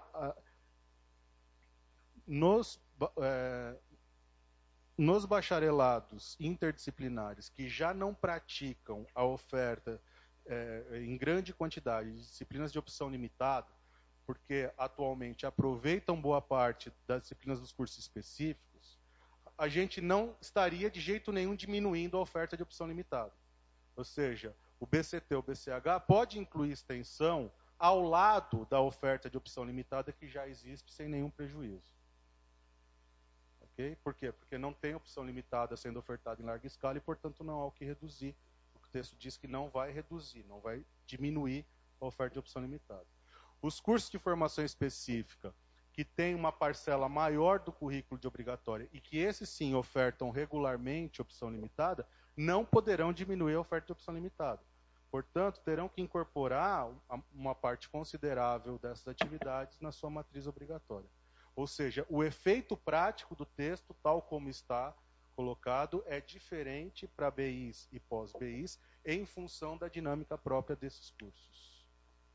nos bacharelados interdisciplinares que já não praticam a oferta em grande quantidade de disciplinas de opção limitada, porque atualmente aproveitam boa parte das disciplinas dos cursos específicos, a gente não estaria de jeito nenhum diminuindo a oferta de opção limitada. Ou seja, o BCT ou BCH pode incluir extensão ao lado da oferta de opção limitada que já existe sem nenhum prejuízo. Okay? Por quê? Porque não tem opção limitada sendo ofertada em larga escala e, portanto, não há o que reduzir. O texto diz que não vai reduzir, não vai diminuir a oferta de opção limitada. Os cursos de formação específica, que têm uma parcela maior do currículo de obrigatória e que esses sim ofertam regularmente opção limitada, não poderão diminuir a oferta de opção limitada. Portanto, terão que incorporar uma parte considerável dessas atividades na sua matriz obrigatória. Ou seja, o efeito prático do texto, tal como está colocado, é diferente para BIs e pós-BIs, em função da dinâmica própria desses cursos.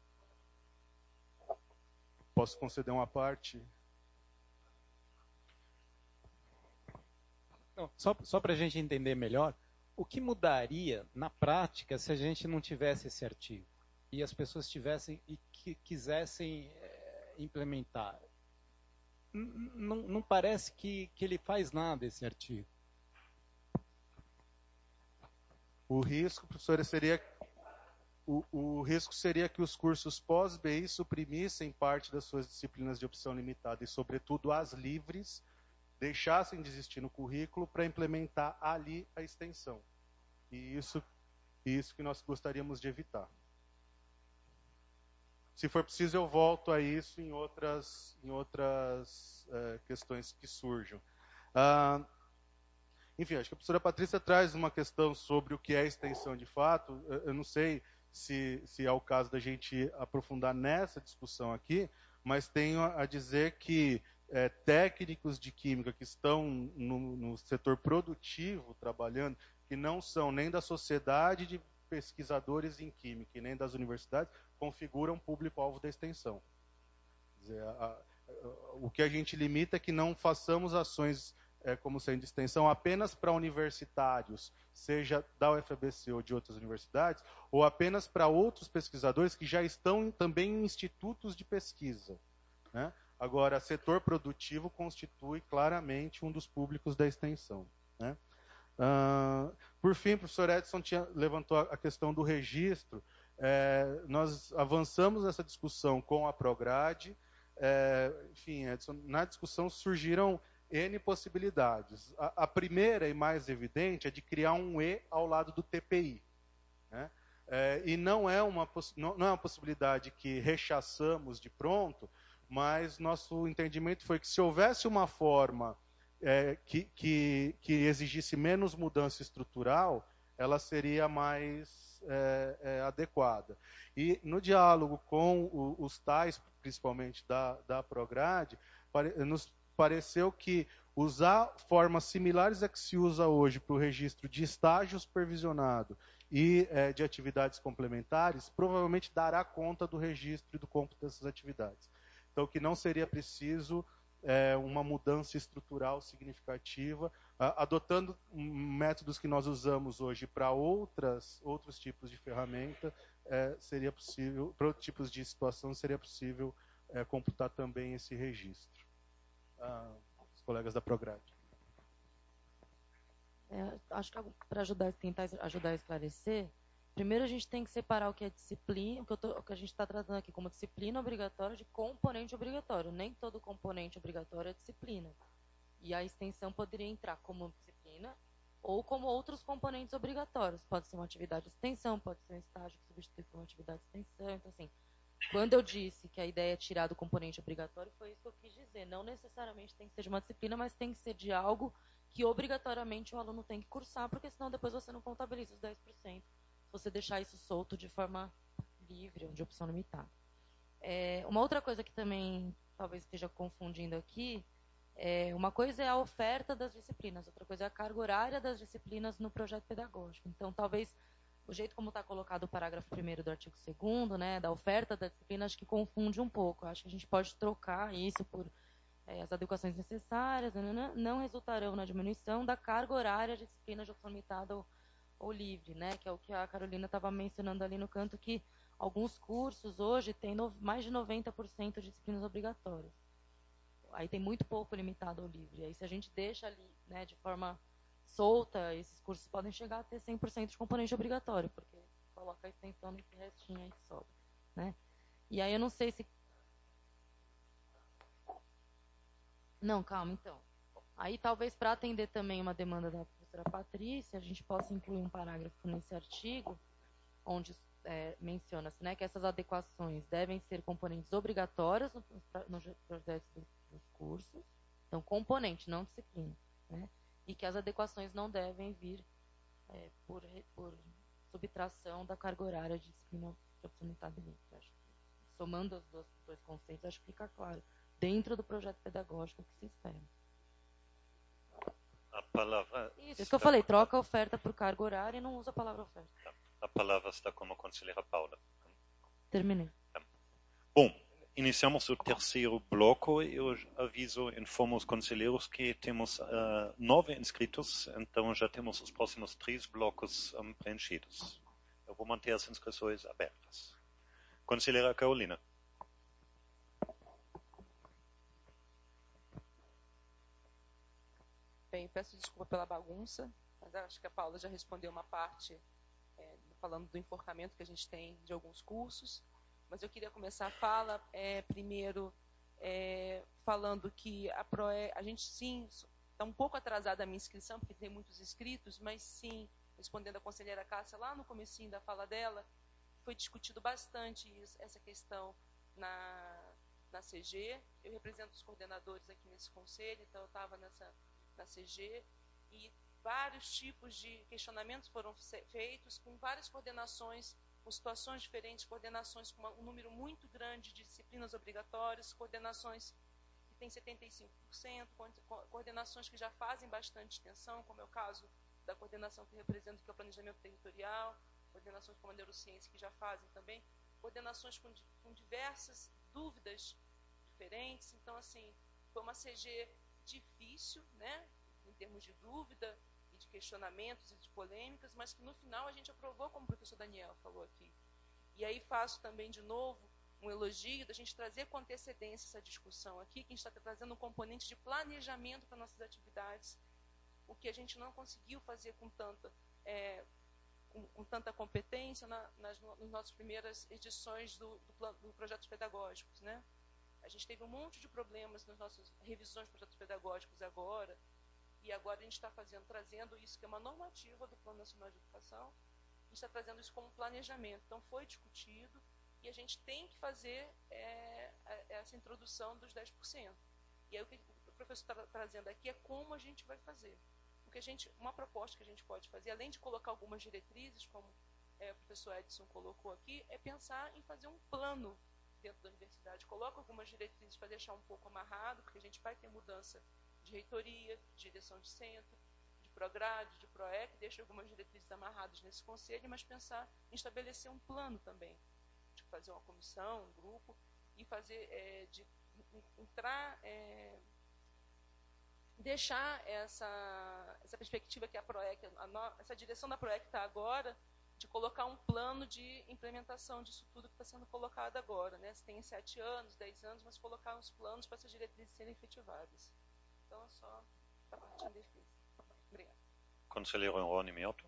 Posso conceder uma parte? Não, só para a gente entender melhor, o que mudaria na prática se a gente não tivesse esse artigo e as pessoas tivessem e quisessem implementar? Não parece que ele faz nada, esse artigo. O risco, professora, seria o risco seria que os cursos pós-BI suprimissem parte das suas disciplinas de opção limitada e, sobretudo, as livres, deixassem de existir no currículo para implementar ali a extensão. E isso que nós gostaríamos de evitar. Se for preciso, eu volto a isso em outras questões que surjam. Enfim, acho que a professora Patrícia traz uma questão sobre o que é extensão de fato. Eu não sei se é o caso da gente aprofundar nessa discussão aqui, mas tenho a dizer que técnicos de química que estão no setor produtivo trabalhando, que não são nem da sociedade de pesquisadores em química e nem das universidades, configuram público-alvo da extensão. Quer dizer, o que a gente limita é que não façamos ações como sendo de extensão apenas para universitários, seja da UFABC ou de outras universidades, ou apenas para outros pesquisadores que já estão também em institutos de pesquisa, né? Agora, setor produtivo constitui claramente um dos públicos da extensão, né? Por fim, o professor Edson levantou a questão do registro. Nós avançamos nessa discussão com a Prograde. Enfim, Edson, na discussão surgiram N possibilidades. A primeira e mais evidente é de criar um E ao lado do TPI, né? E não é uma possibilidade que rechaçamos de pronto, mas nosso entendimento foi que se houvesse uma forma que exigisse menos mudança estrutural, ela seria mais adequada. E no diálogo com os tais, principalmente da Prograde, nos pareceu que usar formas similares a que se usa hoje para o registro de estágio supervisionado e de atividades complementares, provavelmente dará conta do registro e do cômputo dessas atividades. Então, que não seria preciso uma mudança estrutural significativa, adotando métodos que nós usamos hoje para outros tipos de ferramenta, seria possível, para outros tipos de situação, seria possível computar também esse registro. Os colegas da Prograde. Acho que para tentar ajudar a esclarecer, primeiro a gente tem que separar o que é disciplina, o que a gente está tratando aqui como disciplina obrigatória de componente obrigatório. Nem todo componente obrigatório é disciplina. E a extensão poderia entrar como disciplina ou como outros componentes obrigatórios. Pode ser uma atividade de extensão, pode ser um estágio que substitui por uma atividade de extensão. Então, assim, quando eu disse que a ideia é tirar do componente obrigatório, foi isso que eu quis dizer. Não necessariamente tem que ser de uma disciplina, mas tem que ser de algo que obrigatoriamente o aluno tem que cursar, porque senão depois você não contabiliza os 10%. Se você deixar isso solto de forma livre ou de opção limitada. Uma outra coisa que também talvez esteja confundindo aqui, uma coisa é a oferta das disciplinas, outra coisa é a carga horária das disciplinas no projeto pedagógico. Então, talvez o jeito como está colocado o parágrafo 1º do artigo 2º, né, da oferta da disciplina, acho que confunde um pouco. Acho que a gente pode trocar isso por as adequações necessárias, não resultarão na diminuição da carga horária de disciplina de opção limitada ou livre, né, que é o que a Carolina estava mencionando ali no canto, que alguns cursos hoje têm mais de 90% de disciplinas obrigatórias. Aí tem muito pouco limitado ao livre. Aí se a gente deixa ali, né, de forma solta, esses cursos podem chegar a ter 100% de componente obrigatório, porque coloca a extensão nesse restinho aí que sobra, né? E aí eu não sei se... Não, calma, então. Aí talvez para atender também uma demanda da professora Patrícia, a gente possa incluir um parágrafo nesse artigo, onde menciona-se, né, que essas adequações devem ser componentes obrigatórios nos projetos dos cursos. Então, componente, não disciplina, né? E que as adequações não devem vir por subtração da carga horária de disciplina de opção limitada livre. Acho que, somando os dois conceitos, acho que fica claro, dentro do projeto pedagógico, o que se espera. A palavra... Isso que eu falei, troca a oferta por carga horária e não usa a palavra oferta. A palavra está com a conselheira Paula. Terminei. Bom, iniciamos o terceiro bloco. Eu aviso, informo os conselheiros que temos 9 inscritos, então já temos os próximos 3 blocos preenchidos. Eu vou manter as inscrições abertas. Conselheira Carolina. Bem, peço desculpa pela bagunça, mas acho que a Paula já respondeu uma parte falando do enforcamento que a gente tem de alguns cursos. Mas eu queria começar a fala primeiro falando que a gente sim está um pouco atrasada a minha inscrição, porque tem muitos inscritos, mas sim, respondendo a conselheira Cássia lá no comecinho da fala dela, foi discutido bastante essa questão na CG. Eu represento os coordenadores aqui nesse conselho, então eu estava na CG, e vários tipos de questionamentos foram feitos com várias coordenações, com situações diferentes, coordenações com um número muito grande de disciplinas obrigatórias, coordenações que têm 75%, coordenações que já fazem bastante extensão, como é o caso da coordenação que eu represento, que é o planejamento territorial, coordenações como a neurociência, que já fazem também, coordenações com diversas dúvidas diferentes. Então, assim, foi uma CG difícil, né, em termos de dúvida e de questionamentos e de polêmicas, mas que no final a gente aprovou, como o professor Daniel falou aqui. E aí faço também de novo um elogio da gente trazer com antecedência essa discussão aqui, que a gente está trazendo um componente de planejamento para nossas atividades, o que a gente não conseguiu fazer com tanta competência nas nossas primeiras edições do projetos pedagógicos, né? A gente teve um monte de problemas nas nossas revisões de projetos pedagógicos agora, e agora a gente está trazendo isso, que é uma normativa do Plano Nacional de Educação, a gente está trazendo isso como planejamento. Então, foi discutido, e a gente tem que fazer essa introdução dos 10%. E aí, o que o professor está trazendo aqui é como a gente vai fazer. Porque uma proposta que a gente pode fazer, além de colocar algumas diretrizes, como o professor Edson colocou aqui, é pensar em fazer um plano dentro da universidade. Coloca algumas diretrizes para deixar um pouco amarrado, porque a gente vai ter mudança de reitoria, de direção de centro, de prograde, de PROEC, deixa algumas diretrizes amarradas nesse conselho, mas pensar em estabelecer um plano também, de fazer uma comissão, um grupo, e fazer, de entrar, deixar essa perspectiva que a PROEC, essa direção da PROEC está agora, de colocar um plano de implementação disso tudo que está sendo colocado agora, né? Se tem 7 anos, 10 anos, mas colocar uns planos para essas diretrizes serem efetivadas. Então, é só a parte em defesa. Obrigada. Conselheiro Rony Mioto.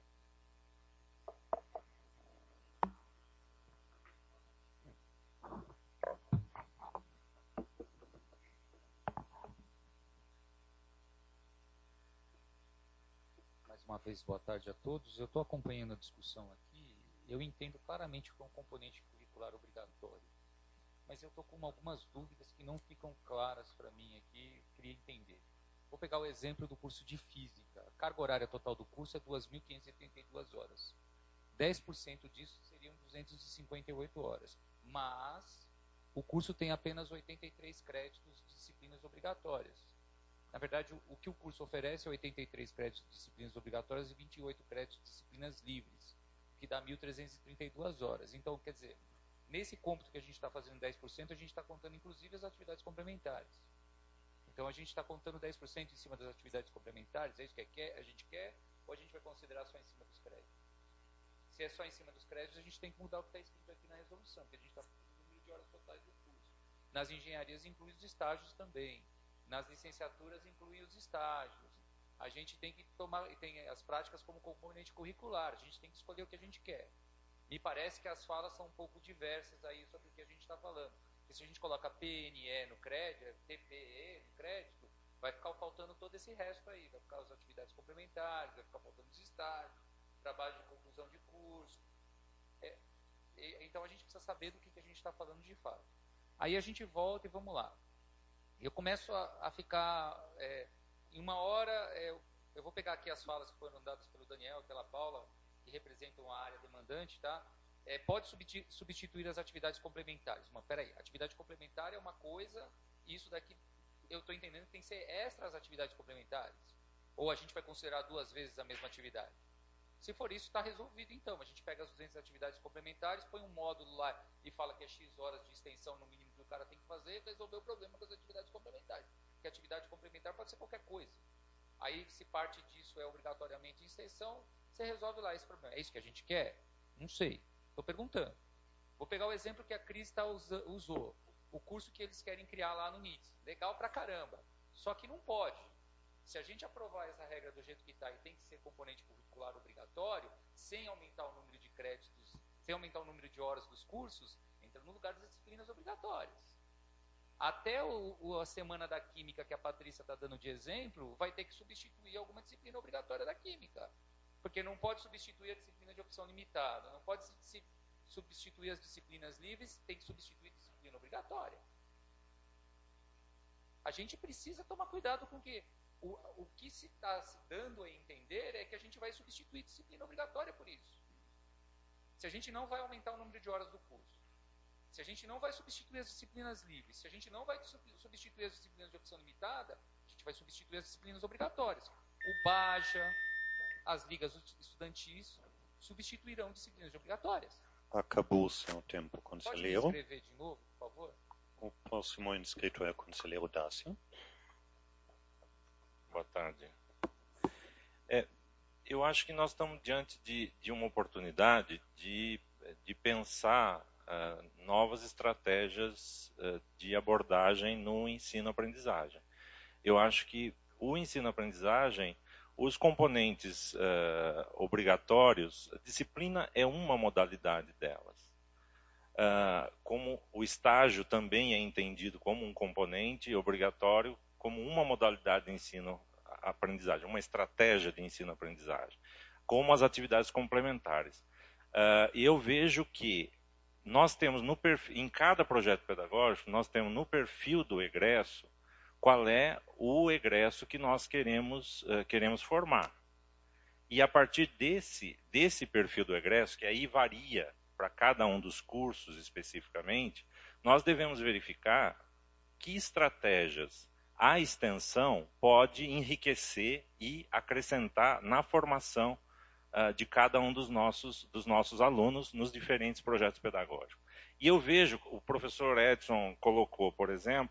Mais uma vez, boa tarde a todos. Eu estou acompanhando a discussão aqui. Eu entendo claramente que é um componente curricular obrigatório, mas eu estou com algumas dúvidas que não ficam claras para mim aqui, queria entender. Vou pegar o exemplo do curso de Física. A carga horária total do curso é 2.572 horas. 10% disso seriam 258 horas, mas o curso tem apenas 83 créditos de disciplinas obrigatórias. Na verdade, o que o curso oferece é 83 créditos de disciplinas obrigatórias e 28 créditos de disciplinas livres, o que dá 1.332 horas. Então, quer dizer, nesse cômputo que a gente está fazendo 10%, a gente está contando inclusive as atividades complementares. Então, a gente está contando 10% em cima das atividades complementares, é isso que a gente quer, ou a gente vai considerar só em cima dos créditos? Se é só em cima dos créditos, a gente tem que mudar o que está escrito aqui na resolução, porque a gente está falando do número de horas totais do curso. Nas engenharias inclui os estágios também. Nas licenciaturas inclui os estágios. A gente tem que tem as práticas como componente curricular. A gente tem que escolher o que a gente quer. Me parece que as falas são um pouco diversas aí sobre o que a gente está falando. Porque se a gente coloca PNE no crédito, TPE no crédito, vai ficar faltando todo esse resto aí. Vai ficar as atividades complementares, vai ficar faltando os estágios, trabalho de conclusão de curso. Então a gente precisa saber do que a gente está falando de fato. Aí a gente volta e vamos lá. Eu começo a ficar, em uma hora, eu vou pegar aqui as falas que foram dadas pelo Daniel e pela Paula, que representam a área demandante, tá? Pode substituir as atividades complementares. Mas, peraí, atividade complementar é uma coisa, e isso daqui, eu estou entendendo que tem que ser extra as atividades complementares. Ou a gente vai considerar 2 vezes a mesma atividade. Se for isso, está resolvido então. A gente pega as 200 atividades complementares, põe um módulo lá e fala que é X horas de extensão no mínimo que o cara tem que fazer e resolver o problema com as atividades complementares. Porque atividade complementar pode ser qualquer coisa. Aí, se parte disso é obrigatoriamente extensão, você resolve lá esse problema. É isso que a gente quer? Não sei. Estou perguntando. Vou pegar o exemplo que a Cris usou. O curso que eles querem criar lá no NITS. Legal pra caramba. Só que não pode. Se a gente aprovar essa regra do jeito que está e tem que ser componente curricular obrigatório, sem aumentar o número de créditos, sem aumentar o número de horas dos cursos, entra no lugar das disciplinas obrigatórias. Até a semana da Química que a Patrícia está dando de exemplo, vai ter que substituir alguma disciplina obrigatória da Química. Porque não pode substituir a disciplina de opção limitada, não pode substituir as disciplinas livres, tem que substituir a disciplina obrigatória. A gente precisa tomar cuidado com que o que se está se dando a entender é que a gente vai substituir disciplina obrigatória por isso. Se a gente não vai aumentar o número de horas do curso, se a gente não vai substituir as disciplinas livres, se a gente não vai substituir as disciplinas de opção limitada, a gente vai substituir as disciplinas obrigatórias. O BAJA, as ligas estudantis substituirão disciplinas obrigatórias. Acabou o seu tempo, conselheiro. Pode me escrever de novo, por favor? O próximo inscrito é o conselheiro Dácio. Boa tarde. Eu acho que nós estamos diante de uma oportunidade de pensar novas estratégias de abordagem no ensino-aprendizagem. Eu acho que o ensino-aprendizagem, os componentes obrigatórios, a disciplina é uma modalidade delas. Como o estágio também é entendido como um componente obrigatório, como uma modalidade de ensino-aprendizagem, uma estratégia de ensino-aprendizagem, como as atividades complementares. E eu vejo que nós temos no perfil, em cada projeto pedagógico, nós temos no perfil do egresso, qual é o egresso que nós queremos formar. E a partir desse perfil do egresso, que aí varia para cada um dos cursos especificamente, nós devemos verificar que estratégias a extensão pode enriquecer e acrescentar na formação de cada um dos nossos alunos nos diferentes projetos pedagógicos. E eu vejo, o professor Edson colocou, por exemplo,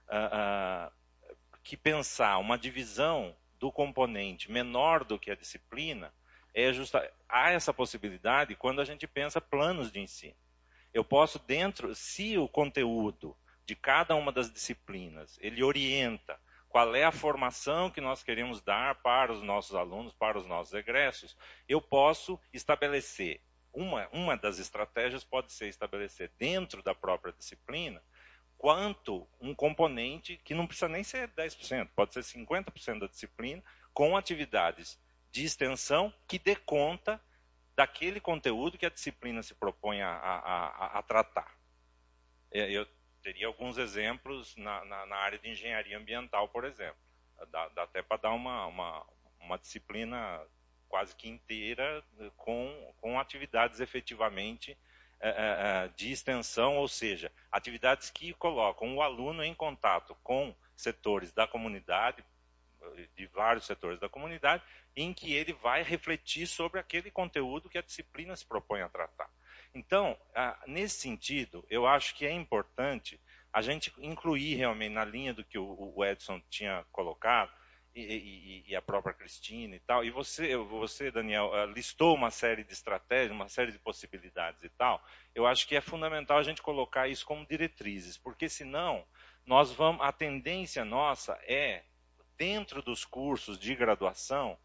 que pensar uma divisão do componente menor do que a disciplina, há essa possibilidade quando a gente pensa planos de ensino. Eu posso se o conteúdo de cada uma das disciplinas, ele orienta qual é a formação que nós queremos dar para os nossos alunos, para os nossos egressos, eu posso estabelecer, uma das estratégias pode ser estabelecer dentro da própria disciplina, quanto um componente que não precisa nem ser 10%, pode ser 50% da disciplina, com atividades de extensão que dê conta daquele conteúdo que a disciplina se propõe a tratar. Eu teria alguns exemplos na área de engenharia ambiental, por exemplo. Dá até para dar uma disciplina quase que inteira com atividades efetivamente de extensão, ou seja, atividades que colocam o aluno em contato com setores da comunidade, de vários setores da comunidade, em que ele vai refletir sobre aquele conteúdo que a disciplina se propõe a tratar. Então, nesse sentido, eu acho que é importante a gente incluir realmente na linha do que o Edson tinha colocado, e a própria Cristina e tal, e você, Daniel, listou uma série de estratégias, uma série de possibilidades e tal. Eu acho que é fundamental a gente colocar isso como diretrizes, porque senão a tendência nossa é, dentro dos cursos de graduação,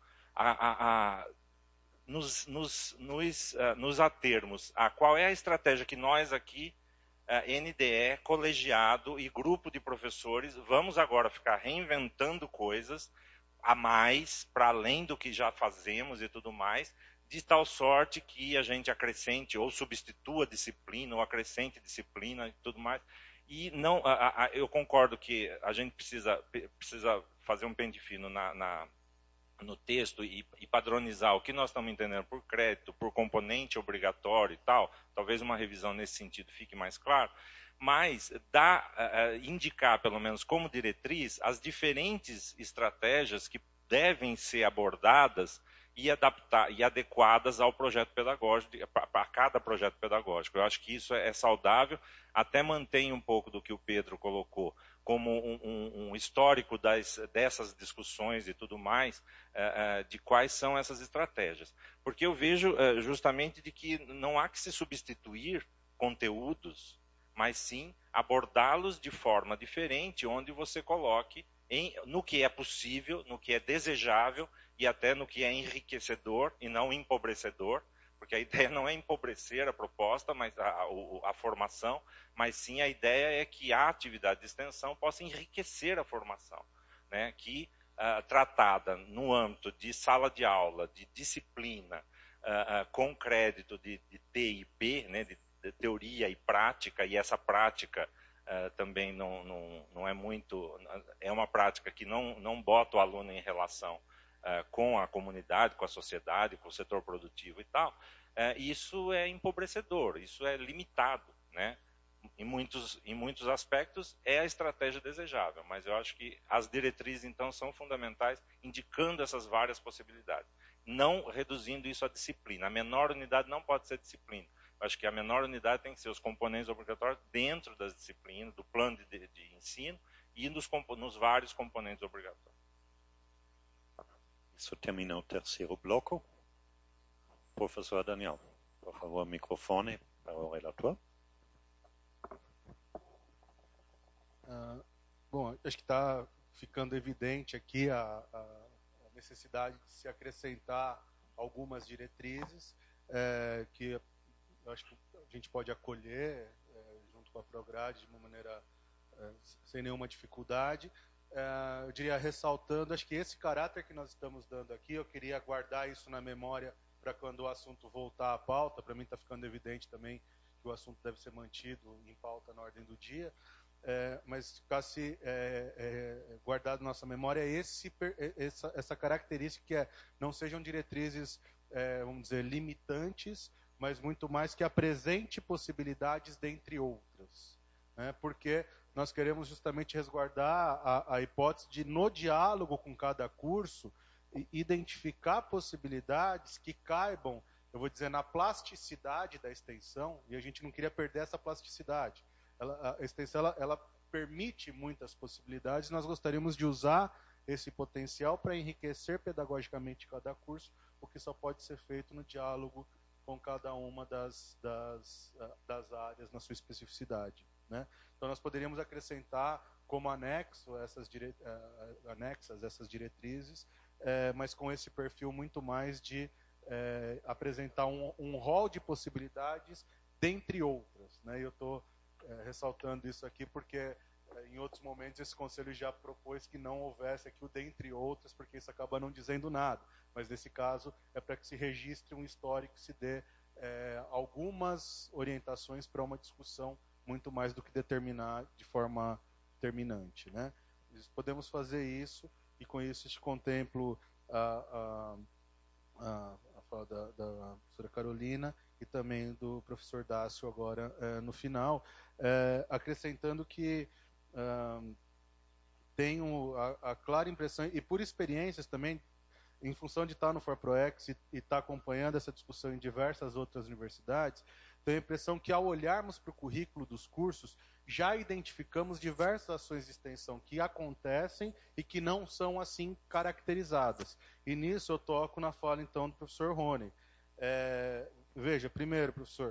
nos atermos a qual é a estratégia que nós aqui, NDE, colegiado e grupo de professores, vamos agora ficar reinventando coisas a mais, para além do que já fazemos e tudo mais, de tal sorte que a gente acrescente ou substitua disciplina, ou acrescente disciplina e tudo mais. E não, eu concordo que a gente precisa fazer um pente fino no texto e padronizar o que nós estamos entendendo por crédito, por componente obrigatório e tal. Talvez uma revisão nesse sentido fique mais claro, mas indicar, pelo menos como diretriz, as diferentes estratégias que devem ser abordadas e adequadas ao projeto pedagógico, para cada projeto pedagógico. Eu acho que isso é saudável, até mantém um pouco do que o Pedro colocou, como um histórico dessas discussões e tudo mais, de quais são essas estratégias. Porque eu vejo justamente de que não há que se substituir conteúdos, mas sim abordá-los de forma diferente, onde você coloque no que é possível, no que é desejável e até no que é enriquecedor e não empobrecedor, porque a ideia não é empobrecer a proposta, mas a formação, mas sim a ideia é que a atividade de extensão possa enriquecer a formação, né? Que tratada no âmbito de sala de aula, de disciplina, com crédito de TIP, né? De teoria e prática, e essa prática também não é muito, é uma prática que não bota o aluno em relação com a comunidade, com a sociedade, com o setor produtivo e tal, isso é empobrecedor, isso é limitado, né? Em muitos aspectos é a estratégia desejável, mas eu acho que as diretrizes então são fundamentais, indicando essas várias possibilidades, não reduzindo isso à disciplina. A menor unidade não pode ser disciplina. Eu acho que a menor unidade tem que ser os componentes obrigatórios dentro das disciplinas, do plano de ensino e nos vários componentes obrigatórios. Isso termina o terceiro bloco. Professor Daniel, por favor, microfone para o relator. Bom, acho que está ficando evidente aqui a necessidade de se acrescentar algumas diretrizes que eu acho que a gente pode acolher junto com a Prograde de uma maneira sem nenhuma dificuldade. Eu diria, ressaltando, acho que esse caráter que nós estamos dando aqui, eu queria guardar isso na memória para quando o assunto voltar à pauta. Para mim está ficando evidente também que o assunto deve ser mantido em pauta na ordem do dia, mas ficasse guardado na nossa memória essa característica que não sejam diretrizes, vamos dizer, limitantes, mas muito mais que apresente possibilidades dentre outras, né? Porque nós queremos justamente resguardar a hipótese de, no diálogo com cada curso, identificar possibilidades que caibam, eu vou dizer, na plasticidade da extensão, e a gente não queria perder essa plasticidade. A extensão ela permite muitas possibilidades. Nós gostaríamos de usar esse potencial para enriquecer pedagogicamente cada curso, o que só pode ser feito no diálogo com cada uma das áreas na sua especificidade, né? Então nós poderíamos acrescentar como anexo anexas essas diretrizes, mas com esse perfil muito mais de apresentar um rol de possibilidades, dentre outras, né? Eu estou ressaltando isso aqui porque em outros momentos esse conselho já propôs que não houvesse aqui o dentre outras, porque isso acaba não dizendo nada. Mas nesse caso é para que se registre um histórico, que se dê algumas orientações para uma discussão, muito mais do que determinar de forma terminante, né? Podemos fazer isso, e com isso te contemplo a fala da professora Carolina e também do professor Dácio agora no final, acrescentando que tenho a clara impressão, e por experiências também, em função de estar no ForProEx e estar acompanhando essa discussão em diversas outras universidades, tenho a impressão que, ao olharmos para o currículo dos cursos, já identificamos diversas ações de extensão que acontecem e que não são assim caracterizadas. E nisso eu toco na fala, então, do professor Rony. Veja, primeiro, professor,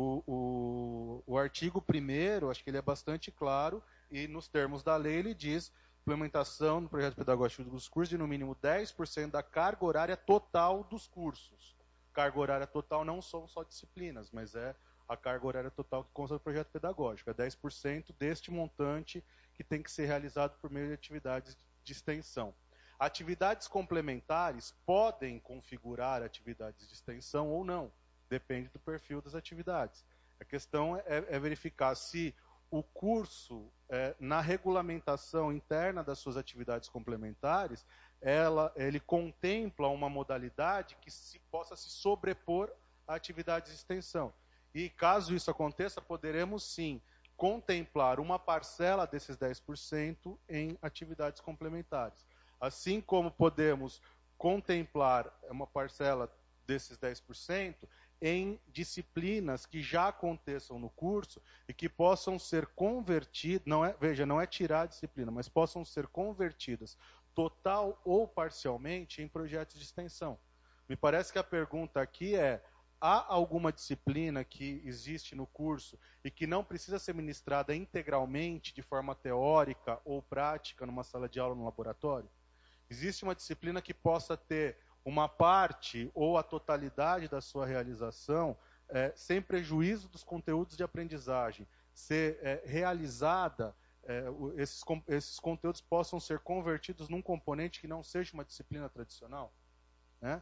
o artigo 1º, acho que ele é bastante claro, e nos termos da lei ele diz: implementação do projeto pedagógico dos cursos de no mínimo 10% da carga horária total dos cursos. Carga horária total não são só disciplinas, mas é a carga horária total que consta do projeto pedagógico. É 10% deste montante que tem que ser realizado por meio de atividades de extensão. Atividades complementares podem configurar atividades de extensão ou não, depende do perfil das atividades. A questão é verificar se o curso, na regulamentação interna das suas atividades complementares, ele contempla uma modalidade que possa se sobrepor a atividades de extensão. E caso isso aconteça, poderemos sim contemplar uma parcela desses 10% em atividades complementares. Assim como podemos contemplar uma parcela desses 10% em disciplinas que já aconteçam no curso e que possam ser convertidas, não é tirar a disciplina, mas possam ser convertidas total ou parcialmente em projetos de extensão. Me parece que a pergunta aqui é: há alguma disciplina que existe no curso e que não precisa ser ministrada integralmente de forma teórica ou prática numa sala de aula ou no laboratório? Existe uma disciplina que possa ter uma parte ou a totalidade da sua realização, sem prejuízo dos conteúdos de aprendizagem, ser realizada, esses conteúdos possam ser convertidos num componente que não seja uma disciplina tradicional? Né?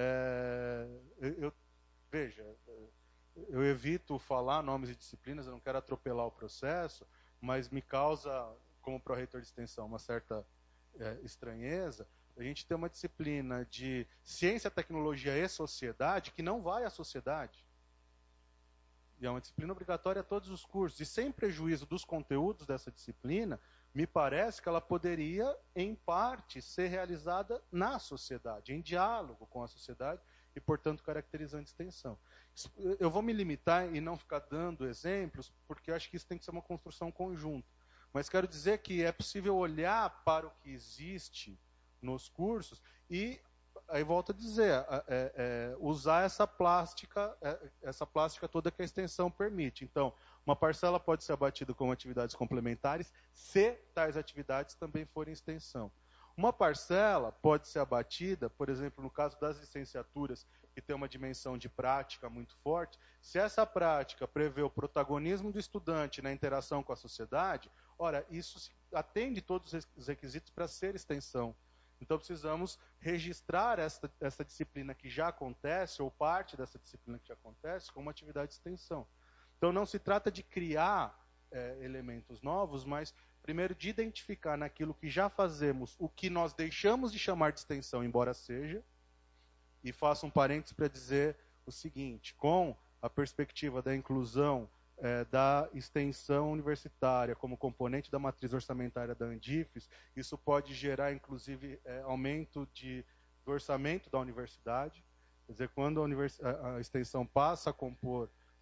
Veja, eu evito falar nomes de disciplinas, eu não quero atropelar o processo, mas me causa, como pró-reitor de extensão, uma certa estranheza a gente ter uma disciplina de ciência, tecnologia e sociedade que não vai à sociedade. E é uma disciplina obrigatória a todos os cursos. E sem prejuízo dos conteúdos dessa disciplina, me parece que ela poderia, em parte, ser realizada na sociedade, em diálogo com a sociedade e, portanto, caracterizando extensão. Eu vou me limitar e não ficar dando exemplos, porque eu acho que isso tem que ser uma construção conjunta. Mas quero dizer que é possível olhar para o que existe nos cursos e, aí volto a dizer, usar essa plástica toda que a extensão permite. Então, uma parcela pode ser abatida como atividades complementares, se tais atividades também forem extensão. Uma parcela pode ser abatida, por exemplo, no caso das licenciaturas, que tem uma dimensão de prática muito forte, se essa prática prevê o protagonismo do estudante na interação com a sociedade, ora, isso atende todos os requisitos para ser extensão. Então, precisamos registrar essa disciplina que já acontece, ou parte dessa disciplina que já acontece, como atividade de extensão. Então, não se trata de criar elementos novos, mas, primeiro, de identificar naquilo que já fazemos o que nós deixamos de chamar de extensão, embora seja, e faço um parênteses para dizer o seguinte: com a perspectiva da inclusão da extensão universitária como componente da matriz orçamentária da Andifes, isso pode gerar, inclusive, aumento do orçamento da universidade. Quer dizer, quando a extensão passa a compor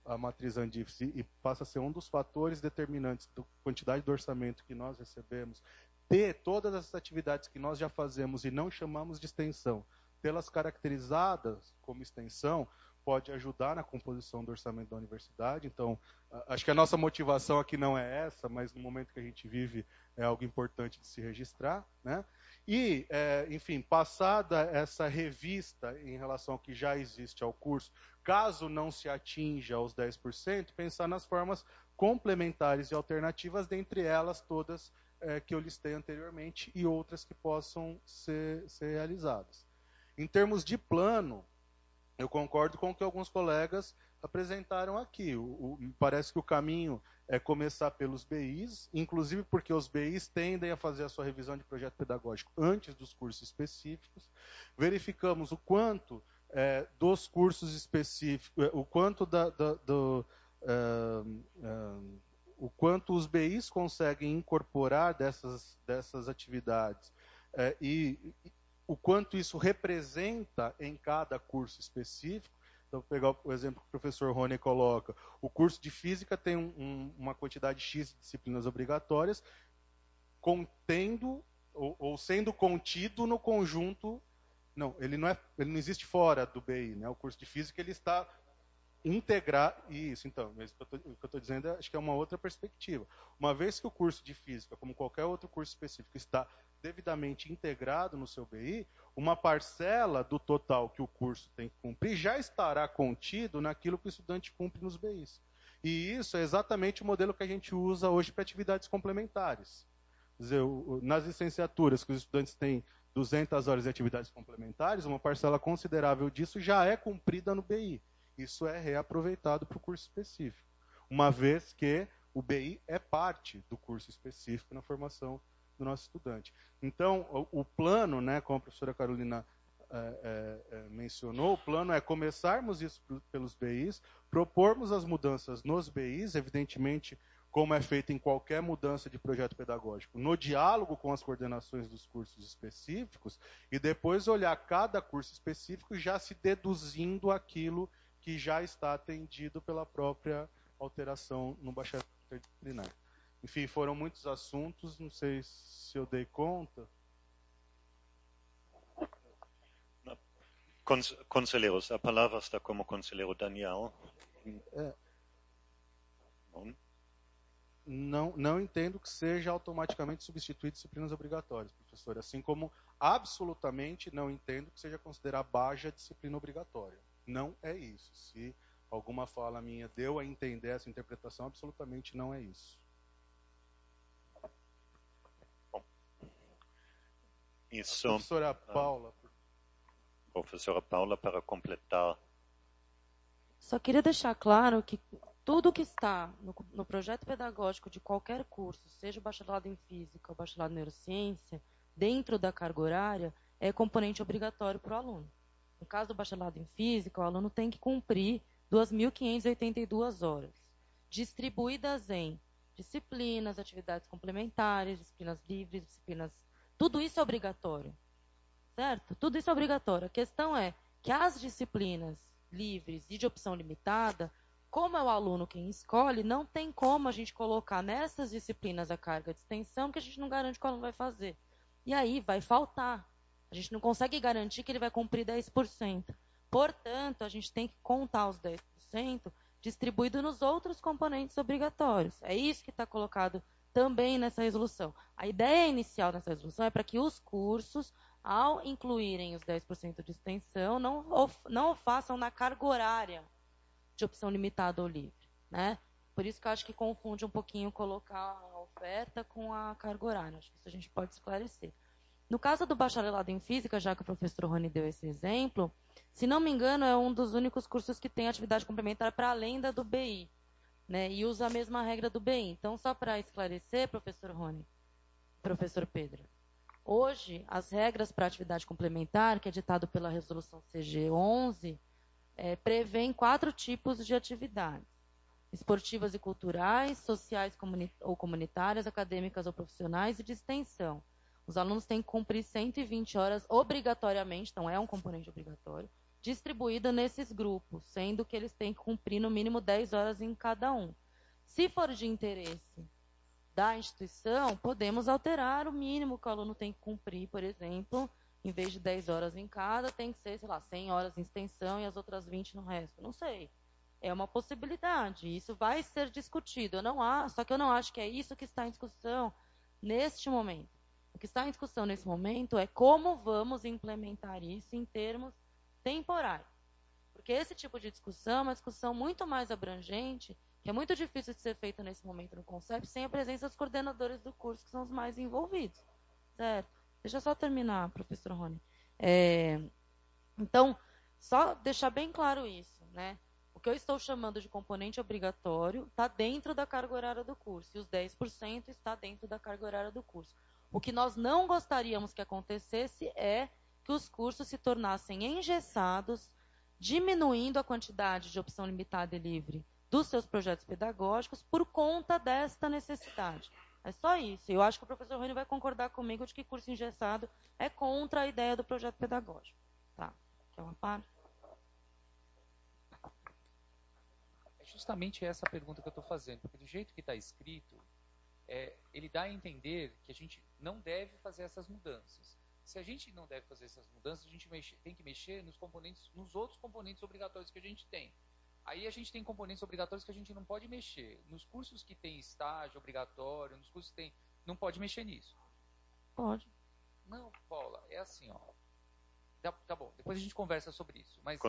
a matriz Andifes e passa a ser um dos fatores determinantes da quantidade de orçamento que nós recebemos, ter todas essas atividades que nós já fazemos e não chamamos de extensão, tê-las caracterizadas como extensão, pode ajudar na composição do orçamento da universidade. Então, acho que a nossa motivação aqui não é essa, mas no momento que a gente vive é algo importante de se registrar, né? E, enfim, passada essa revista em relação ao que já existe ao curso, caso não se atinja aos 10%, pensar nas formas complementares e alternativas, dentre elas todas que eu listei anteriormente e outras que possam ser realizadas. Em termos de plano, eu concordo com o que alguns colegas apresentaram aqui. Me parece que o caminho é começar pelos BIs, inclusive porque os BIs tendem a fazer a sua revisão de projeto pedagógico antes dos cursos específicos. Verificamos o quanto dos cursos específicos, o quanto os BIs conseguem incorporar dessas atividades e o quanto isso representa em cada curso específico. Então, vou pegar o exemplo que o professor Rony coloca. O curso de Física tem uma quantidade X de disciplinas obrigatórias, contendo ou sendo contido no conjunto. Não, ele não existe fora do BI, né? O curso de Física ele está integrar isso. Então, mas o que eu estou dizendo acho que é uma outra perspectiva. Uma vez que o curso de Física, como qualquer outro curso específico, está devidamente integrado no seu BI, uma parcela do total que o curso tem que cumprir já estará contido naquilo que o estudante cumpre nos BIs. E isso é exatamente o modelo que a gente usa hoje para atividades complementares. Quer dizer, nas licenciaturas que os estudantes têm 200 horas de atividades complementares, uma parcela considerável disso já é cumprida no BI. Isso é reaproveitado para o curso específico, uma vez que o BI é parte do curso específico na formação do nosso estudante. Então, o plano, né, como a professora Carolina mencionou, o plano é começarmos isso pelos BIs, propormos as mudanças nos BIs, evidentemente, como é feito em qualquer mudança de projeto pedagógico, no diálogo com as coordenações dos cursos específicos, e depois olhar cada curso específico já se deduzindo aquilo que já está atendido pela própria alteração no bacharelado interdisciplinar. Enfim, foram muitos assuntos, não sei se eu dei conta. Conselheiros, a palavra está como conselheiro Daniel. Não entendo que seja automaticamente substituir disciplinas obrigatórias, professor. Assim como absolutamente não entendo que seja considerar Baja a disciplina obrigatória. Não é isso. Se alguma fala minha deu a entender essa interpretação, absolutamente não é isso. Isso, professora Paula. Professora Paula, para completar. Só queria deixar claro que tudo que está no projeto pedagógico de qualquer curso, seja o bacharelado em Física ou bacharelado em Neurociência, dentro da carga horária, é componente obrigatório para o aluno. No caso do bacharelado em Física, o aluno tem que cumprir 2.582 horas, distribuídas em disciplinas, atividades complementares, disciplinas livres, disciplinas... Tudo isso é obrigatório, certo? Tudo isso é obrigatório. A questão é que as disciplinas livres e de opção limitada, como é o aluno quem escolhe, não tem como a gente colocar nessas disciplinas a carga de extensão, que a gente não garante que o aluno vai fazer. E aí vai faltar. A gente não consegue garantir que ele vai cumprir 10%. Portanto, a gente tem que contar os 10% distribuído nos outros componentes obrigatórios. É isso que está colocado também nessa resolução. A ideia inicial nessa resolução é para que os cursos, ao incluírem os 10% de extensão, não o façam na carga horária de opção limitada ou livre, né? Por isso que eu acho que confunde um pouquinho colocar a oferta com a carga horária. Acho que isso a gente pode esclarecer. No caso do bacharelado em Física, já que o professor Rony deu esse exemplo, se não me engano, é um dos únicos cursos que tem atividade complementar para além da do BI, né? E usa a mesma regra do BI. Então, só para esclarecer, professor Rony, professor Pedro, hoje, as regras para atividade complementar, que é ditado pela resolução CG 11, prevêem 4 tipos de atividades: esportivas e culturais, sociais ou comunitárias, acadêmicas ou profissionais e de extensão. Os alunos têm que cumprir 120 horas obrigatoriamente, então é um componente obrigatório, distribuída nesses grupos, sendo que eles têm que cumprir no mínimo 10 horas em cada um. Se for de interesse da instituição, podemos alterar o mínimo que o aluno tem que cumprir, por exemplo, em vez de 10 horas em cada, tem que ser, sei lá, 100 horas em extensão e as outras 20 no resto. Não sei. É uma possibilidade. Isso vai ser discutido. Só que eu não acho que é isso que está em discussão neste momento. O que está em discussão nesse momento é como vamos implementar isso em termos temporais. Porque esse tipo de discussão é uma discussão muito mais abrangente, que é muito difícil de ser feita nesse momento no CONCEP, sem a presença dos coordenadores do curso, que são os mais envolvidos. Certo? Deixa eu só terminar, professor Rony. Então, só deixar bem claro isso, né? O que eu estou chamando de componente obrigatório está dentro da carga horária do curso, e os 10% está dentro da carga horária do curso. O que nós não gostaríamos que acontecesse é que os cursos se tornassem engessados, diminuindo a quantidade de opção limitada e livre dos seus projetos pedagógicos por conta desta necessidade. É só isso. Eu acho que o professor Rony vai concordar comigo de que curso engessado é contra a ideia do projeto pedagógico. Tá. Quer uma parte? É justamente essa a pergunta que eu estou fazendo, porque do jeito que está escrito, ele dá a entender que a gente não deve fazer essas mudanças. Se a gente não deve fazer essas mudanças, a gente tem que mexer nos outros componentes obrigatórios que a gente tem. Aí a gente tem componentes obrigatórios que a gente não pode mexer. Nos cursos que tem estágio obrigatório, nos cursos que tem... Não pode mexer nisso. Pode. Não, Paula, é assim, ó. Tá bom, depois a gente conversa sobre isso. Mas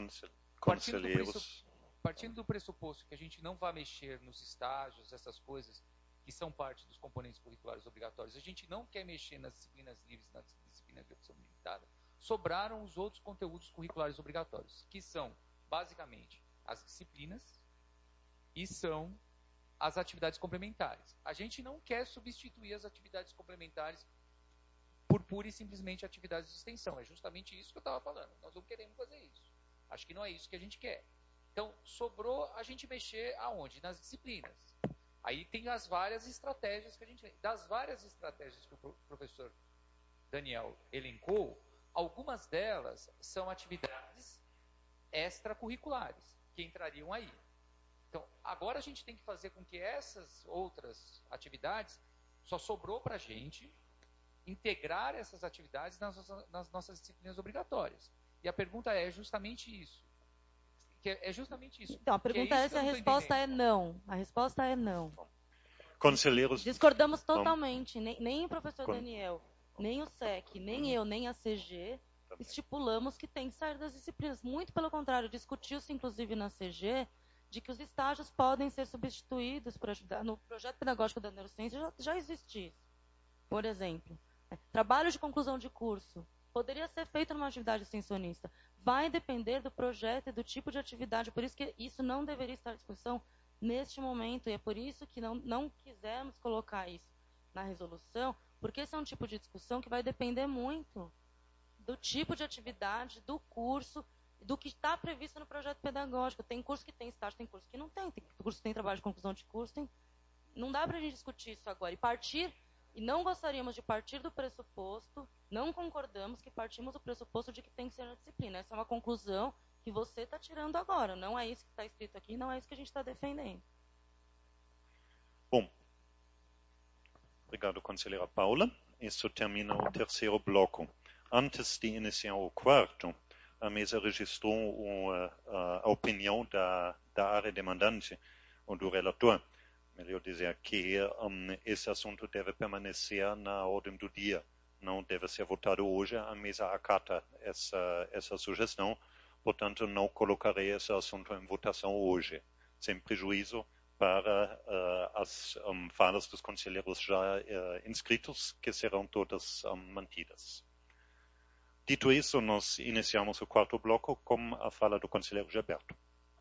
partindo do pressuposto que a gente não vai mexer nos estágios, essas coisas que são parte dos componentes curriculares obrigatórios, a gente não quer mexer nas disciplinas livres, nas disciplinas de opção limitada, sobraram os outros conteúdos curriculares obrigatórios, que são, basicamente, as disciplinas e são as atividades complementares. A gente não quer substituir as atividades complementares por pura e simplesmente atividades de extensão. É justamente isso que eu estava falando. Nós não queremos fazer isso. Acho que não é isso que a gente quer. Então, sobrou a gente mexer aonde? Nas disciplinas. Aí tem as várias estratégias que a gente tem. Das várias estratégias que o professor Daniel elencou, algumas delas são atividades extracurriculares, que entrariam aí. Então, agora a gente tem que fazer com que essas outras atividades, só sobrou para a gente integrar essas atividades nas nossas disciplinas obrigatórias. E a pergunta é justamente isso. Então, a pergunta é se a resposta é não. A resposta é não. Conselheiros... Discordamos totalmente. Nem o professor Daniel, nem o SEC, nem eu, nem a CG estipulamos que tem que sair das disciplinas. Muito pelo contrário, discutiu-se, inclusive, na CG, de que os estágios podem ser substituídos por ajudar. No projeto pedagógico da neurociência já existe isso. Por exemplo, trabalho de conclusão de curso poderia ser feito numa atividade extensionista. Vai depender do projeto e do tipo de atividade. Por isso que isso não deveria estar em discussão neste momento. E é por isso que não quisemos colocar isso na resolução, porque esse é um tipo de discussão que vai depender muito do tipo de atividade, do curso, do que está previsto no projeto pedagógico. Tem curso que tem estágio, tem curso que não tem. Tem curso que tem trabalho de conclusão de curso. Não dá para a gente discutir isso agora. E não gostaríamos de partir do pressuposto, não concordamos que partimos do pressuposto de que tem que ser na disciplina. Essa é uma conclusão que você está tirando agora. Não é isso que está escrito aqui, não é isso que a gente está defendendo. Bom. Obrigado, conselheira Paula. Isso termina o terceiro bloco. Antes de iniciar o quarto, a mesa registrou a opinião da área demandante ou do relator. Melhor dizer que esse assunto deve permanecer na ordem do dia, não deve ser votado hoje. A mesa acata essa sugestão, portanto, não colocarei esse assunto em votação hoje, sem prejuízo para as falas dos conselheiros já inscritos, que serão todas mantidas. Dito isso, nós iniciamos o quarto bloco com a fala do conselheiro Gilberto.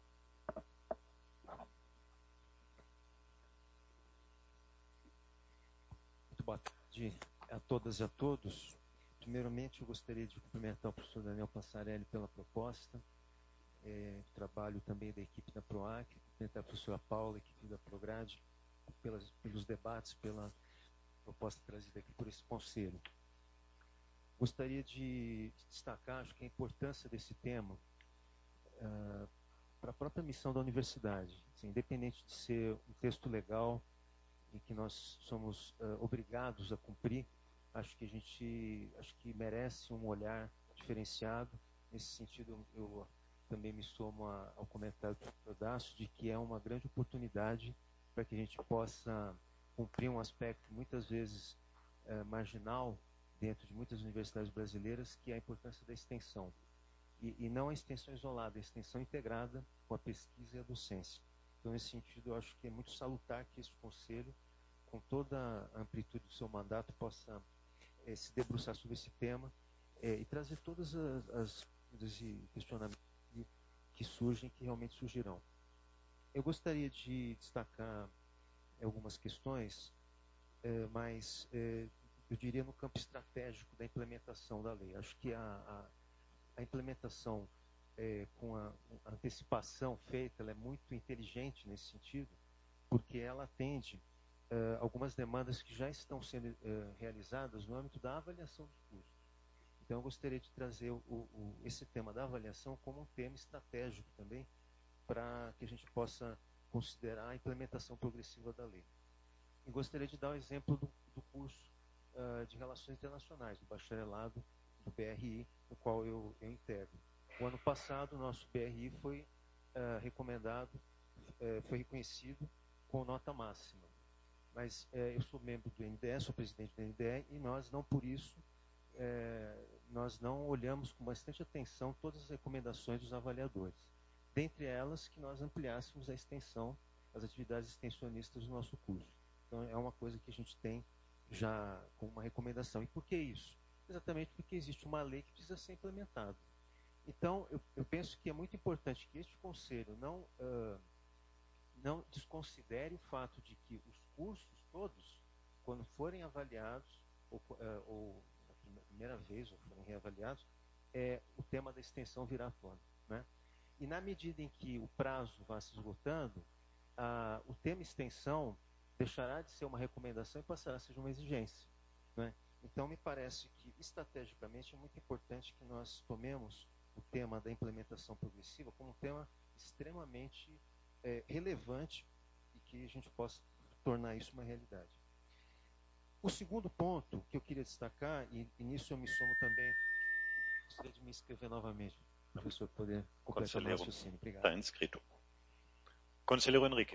Muito boa tarde a todas e a todos. Primeiramente, eu gostaria de cumprimentar o professor Daniel Passarelli pela proposta, trabalho também da equipe da PROAC, cumprimentar a professora Paula, a equipe da PROGRADE, pelos debates, pela proposta trazida aqui por esse conselho. Gostaria de destacar, acho que a importância desse tema para a própria missão da universidade. Assim, independente de ser um texto legal e que nós somos obrigados a cumprir, acho que merece um olhar diferenciado. Nesse sentido, eu também me somo ao comentário do Dr. Dácio de que é uma grande oportunidade para que a gente possa cumprir um aspecto muitas vezes marginal dentro de muitas universidades brasileiras, que é a importância da extensão. E não a extensão isolada, a extensão integrada com a pesquisa e a docência. Então, nesse sentido, eu acho que é muito salutar que esse conselho, com toda a amplitude do seu mandato, possa se debruçar sobre esse tema e trazer todas as dúvidas e questionamentos que surgem, que realmente surgirão. Eu gostaria de destacar algumas questões, mas eu diria no campo estratégico da implementação da lei. Acho que a implementação com a antecipação feita, ela é muito inteligente nesse sentido, porque ela atende algumas demandas que já estão sendo realizadas no âmbito da avaliação dos cursos. Então, eu gostaria de trazer esse tema da avaliação como um tema estratégico também, para que a gente possa considerar a implementação progressiva da lei. E gostaria de dar o exemplo do curso de Relações Internacionais, do bacharelado do BRI, no qual eu integro. O ano passado, o nosso BRI foi recomendado, foi reconhecido com nota máxima. Mas eu sou membro do NDE, sou presidente do NDE, e nós não por isso, nós não olhamos com bastante atenção todas as recomendações dos avaliadores. Dentre elas, que nós ampliássemos a extensão, as atividades extensionistas do nosso curso. Então, é uma coisa que a gente tem já como uma recomendação. E por que isso? Exatamente porque existe uma lei que precisa ser implementada. Então, eu penso que é muito importante que este conselho não desconsidere o fato de que os cursos todos, quando forem avaliados, ou na primeira vez, ou forem reavaliados, o tema da extensão virá à tona, né? E na medida em que o prazo vá se esgotando, o tema extensão deixará de ser uma recomendação e passará a ser uma exigência, né? Então, me parece que, estrategicamente, é muito importante que nós tomemos o tema da implementação progressiva como um tema extremamente relevante e que a gente possa tornar isso uma realidade. O segundo ponto que eu queria destacar, e nisso eu me somo também, gostaria de me inscrever novamente, professor, para poder completar o meu raciocínio. Obrigado. Está inscrito. Conselheiro Henrique.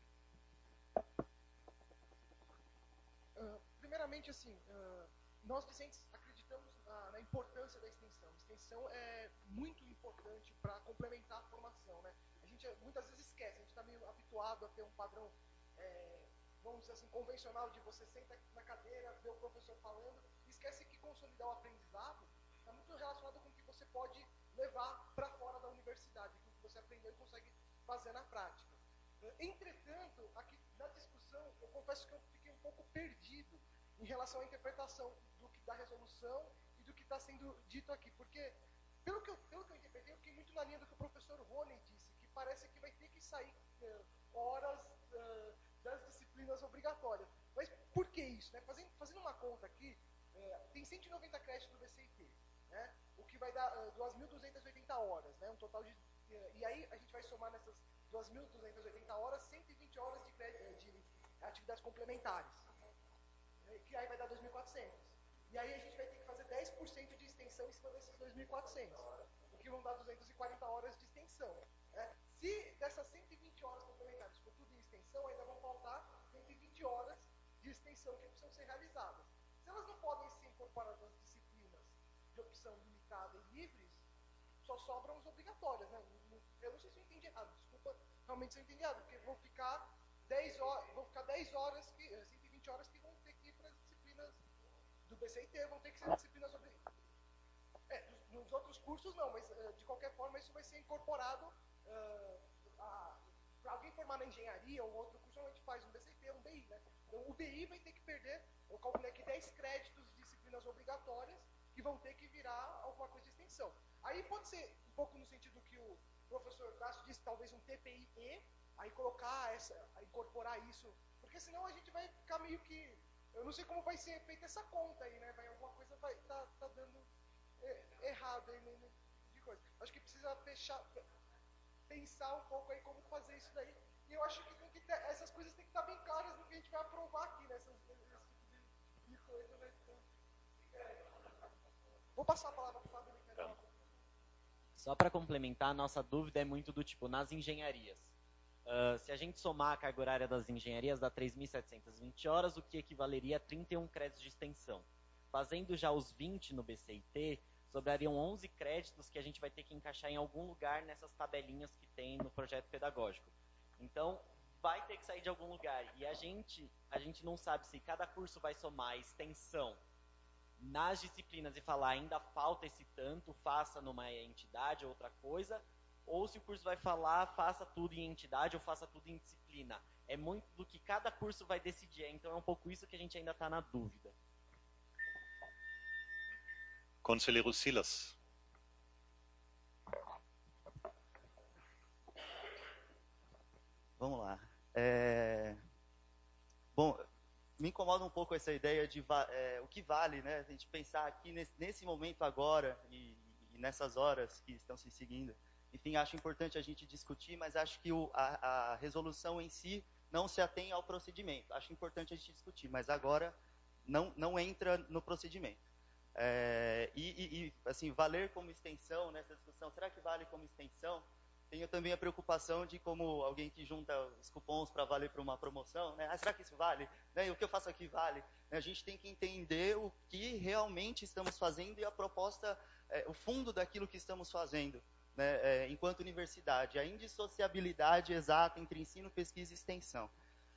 Primeiramente, assim, nós discentes acreditamos na importância da extensão. A extensão é muito importante para complementar a formação, né? A gente muitas vezes esquece, a gente está meio habituado a ter um padrão, vamos dizer assim, convencional, de você senta na cadeira, vê o professor falando, e esquece que consolidar o aprendizado está muito relacionado com o que você pode levar para fora da universidade, com o que você aprendeu e consegue fazer na prática. Entretanto, aqui na discussão, eu confesso que eu fiquei um pouco perdido em relação à interpretação da resolução e do que está sendo dito aqui, porque, pelo que eu interpretei, eu fiquei muito na linha do que o professor Rony disse, que parece que vai ter que sair horas das disciplinas obrigatórias. Mas por que isso? Né? Fazendo uma conta aqui, tem 190 créditos do BCIT, né? O que vai dar 2.280 horas, né? Um total de... E aí a gente vai somar nessas 2.280 horas 120 horas de atividades complementares, que aí vai dar 2.400. E aí a gente vai ter que fazer 10% de extensão em cima desses 2.400, o que vão dar 240 horas de extensão, né? Se dessas 120 horas complementares for tudo em extensão, ainda vão faltar 120 horas de extensão que precisam ser realizadas. Se elas não podem ser incorporadas nas disciplinas de opção limitada e livres, só sobram as obrigatórias, né? Eu não sei se eu entendi errado, desculpa, realmente se eu entendi errado, porque vão ficar 10 horas, 120 horas que vão ter que ir para as disciplinas do BCIT, vão ter que ser disciplinas obrigatórias. Nos outros cursos não, mas de qualquer forma isso vai ser incorporado para alguém formar na engenharia ou outro curso, a gente faz um BCIT, um BI, né? Então o BI vai ter que perder, eu calculei aqui 10 créditos de disciplinas obrigatórias que vão ter que virar alguma coisa de extensão. Aí pode ser um pouco no sentido que o professor Cássio disse, talvez um TPI-E, aí incorporar isso, porque senão a gente vai ficar meio que, eu não sei como vai ser feita essa conta aí, né? Alguma coisa vai tá dando errado aí de coisa. Acho que precisa fechar, pensar um pouco aí como fazer isso daí. E eu acho que essas coisas têm que estar bem claras no que a gente vai aprovar aqui, né? Esse tipo de coisa, né? Então, vou passar a palavra para o Fábio. Só para complementar, a nossa dúvida é muito do tipo, nas engenharias. Se a gente somar a carga horária das engenharias, dá 3.720 horas, o que equivaleria a 31 créditos de extensão. Fazendo já os 20 no BCIT, sobrariam 11 créditos que a gente vai ter que encaixar em algum lugar nessas tabelinhas que tem no projeto pedagógico. Então, vai ter que sair de algum lugar. E a gente não sabe se cada curso vai somar extensão nas disciplinas e falar ainda falta esse tanto, faça numa entidade ou outra coisa, ou se o curso vai falar faça tudo em entidade ou faça tudo em disciplina. É muito do que cada curso vai decidir, então é um pouco isso que a gente ainda está na dúvida. Conselheiro Silas. Vamos lá. Bom, me incomoda um pouco essa ideia de o que vale, né? A gente pensar aqui nesse momento agora e nessas horas que estão se seguindo. Enfim, acho importante a gente discutir, mas acho que a resolução em si não se atém ao procedimento. Acho importante a gente discutir, mas agora não entra no procedimento. Assim, valer como extensão nessa discussão, será que vale como extensão? Tenho também a preocupação de como alguém que junta os cupons para valer para uma promoção, né? Será que isso vale? Né? O que eu faço aqui vale? A gente tem que entender o que realmente estamos fazendo e a proposta, o fundo daquilo que estamos fazendo, né? Enquanto universidade, a indissociabilidade exata entre ensino, pesquisa e extensão.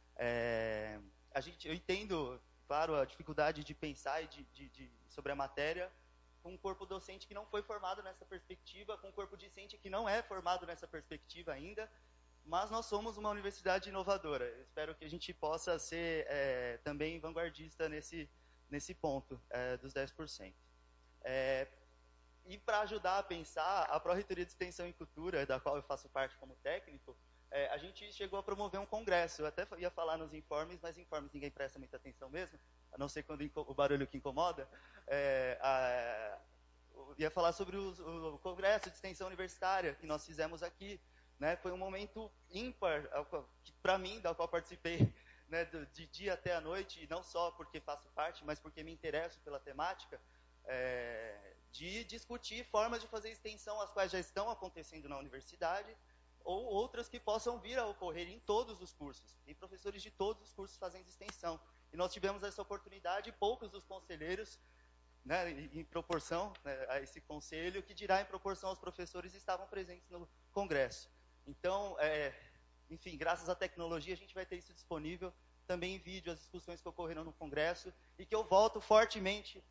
Eu entendo, claro, a dificuldade de pensar sobre a matéria, com um corpo docente que não foi formado nessa perspectiva, com um corpo discente que não é formado nessa perspectiva ainda, mas nós somos uma universidade inovadora. Eu espero que a gente possa ser também vanguardista nesse ponto dos 10%. E para ajudar a pensar, a Pró-Reitoria de Extensão e Cultura, da qual eu faço parte como técnico, a gente chegou a promover um congresso. Eu até ia falar nos informes, mas informes ninguém presta muita atenção mesmo, a não ser quando o barulho que incomoda. Ia falar sobre o congresso de extensão universitária que nós fizemos aqui, né? Foi um momento ímpar, para mim, da qual participei, né, de dia até a noite, e não só porque faço parte, mas porque me interesso pela temática, de discutir formas de fazer extensão, as quais já estão acontecendo na universidade, ou outras que possam vir a ocorrer em todos os cursos. Tem professores de todos os cursos fazendo extensão. E nós tivemos essa oportunidade, poucos dos conselheiros, né, em proporção, né, a esse conselho, que dirá em proporção aos professores, estavam presentes no congresso. Então, enfim, graças à tecnologia, a gente vai ter isso disponível também em vídeo, as discussões que ocorreram no congresso, e que eu volto fortemente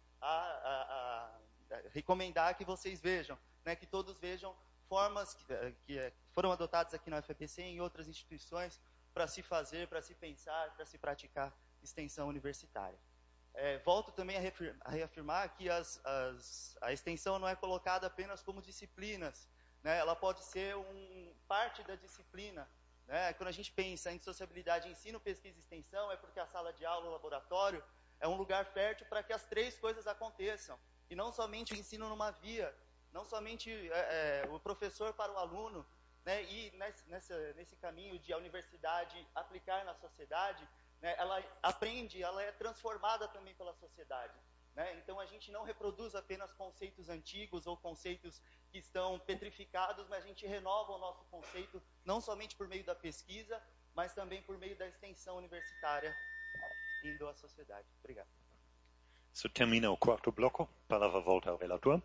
a recomendar que vocês vejam, né, que todos vejam formas que foram adotadas aqui na UFABC e em outras instituições para se fazer, para se pensar, para se praticar extensão universitária. Volto também a reafirmar que a extensão não é colocada apenas como disciplinas, né? Ela pode ser parte da disciplina, né? Quando a gente pensa em sociabilidade, ensino, pesquisa e extensão, é porque a sala de aula, o laboratório, é um lugar fértil para que as três coisas aconteçam. E não somente o ensino numa via, não somente o professor para o aluno, né? E nesse caminho de a universidade aplicar na sociedade, né? Ela aprende, ela é transformada também pela sociedade, né? Então a gente não reproduz apenas conceitos antigos ou conceitos que estão petrificados, mas a gente renova o nosso conceito não somente por meio da pesquisa, mas também por meio da extensão universitária indo à sociedade. Obrigado. Isso termina o quarto bloco. Palavra volta ao relator.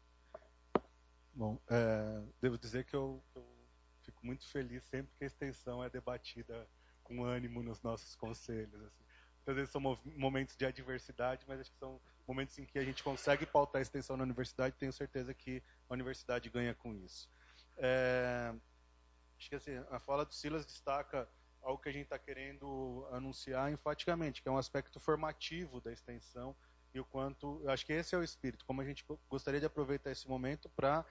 Bom, devo dizer que eu fico muito feliz sempre que a extensão é debatida com ânimo nos nossos conselhos. Assim. Muitas vezes são momentos de adversidade, mas acho que são momentos em que a gente consegue pautar a extensão na universidade, tenho certeza que a universidade ganha com isso. Acho que assim, a fala do Silas destaca algo que a gente está querendo anunciar enfaticamente, que é um aspecto formativo da extensão, e o quanto, eu acho que esse é o espírito, como a gente gostaria de aproveitar esse momento para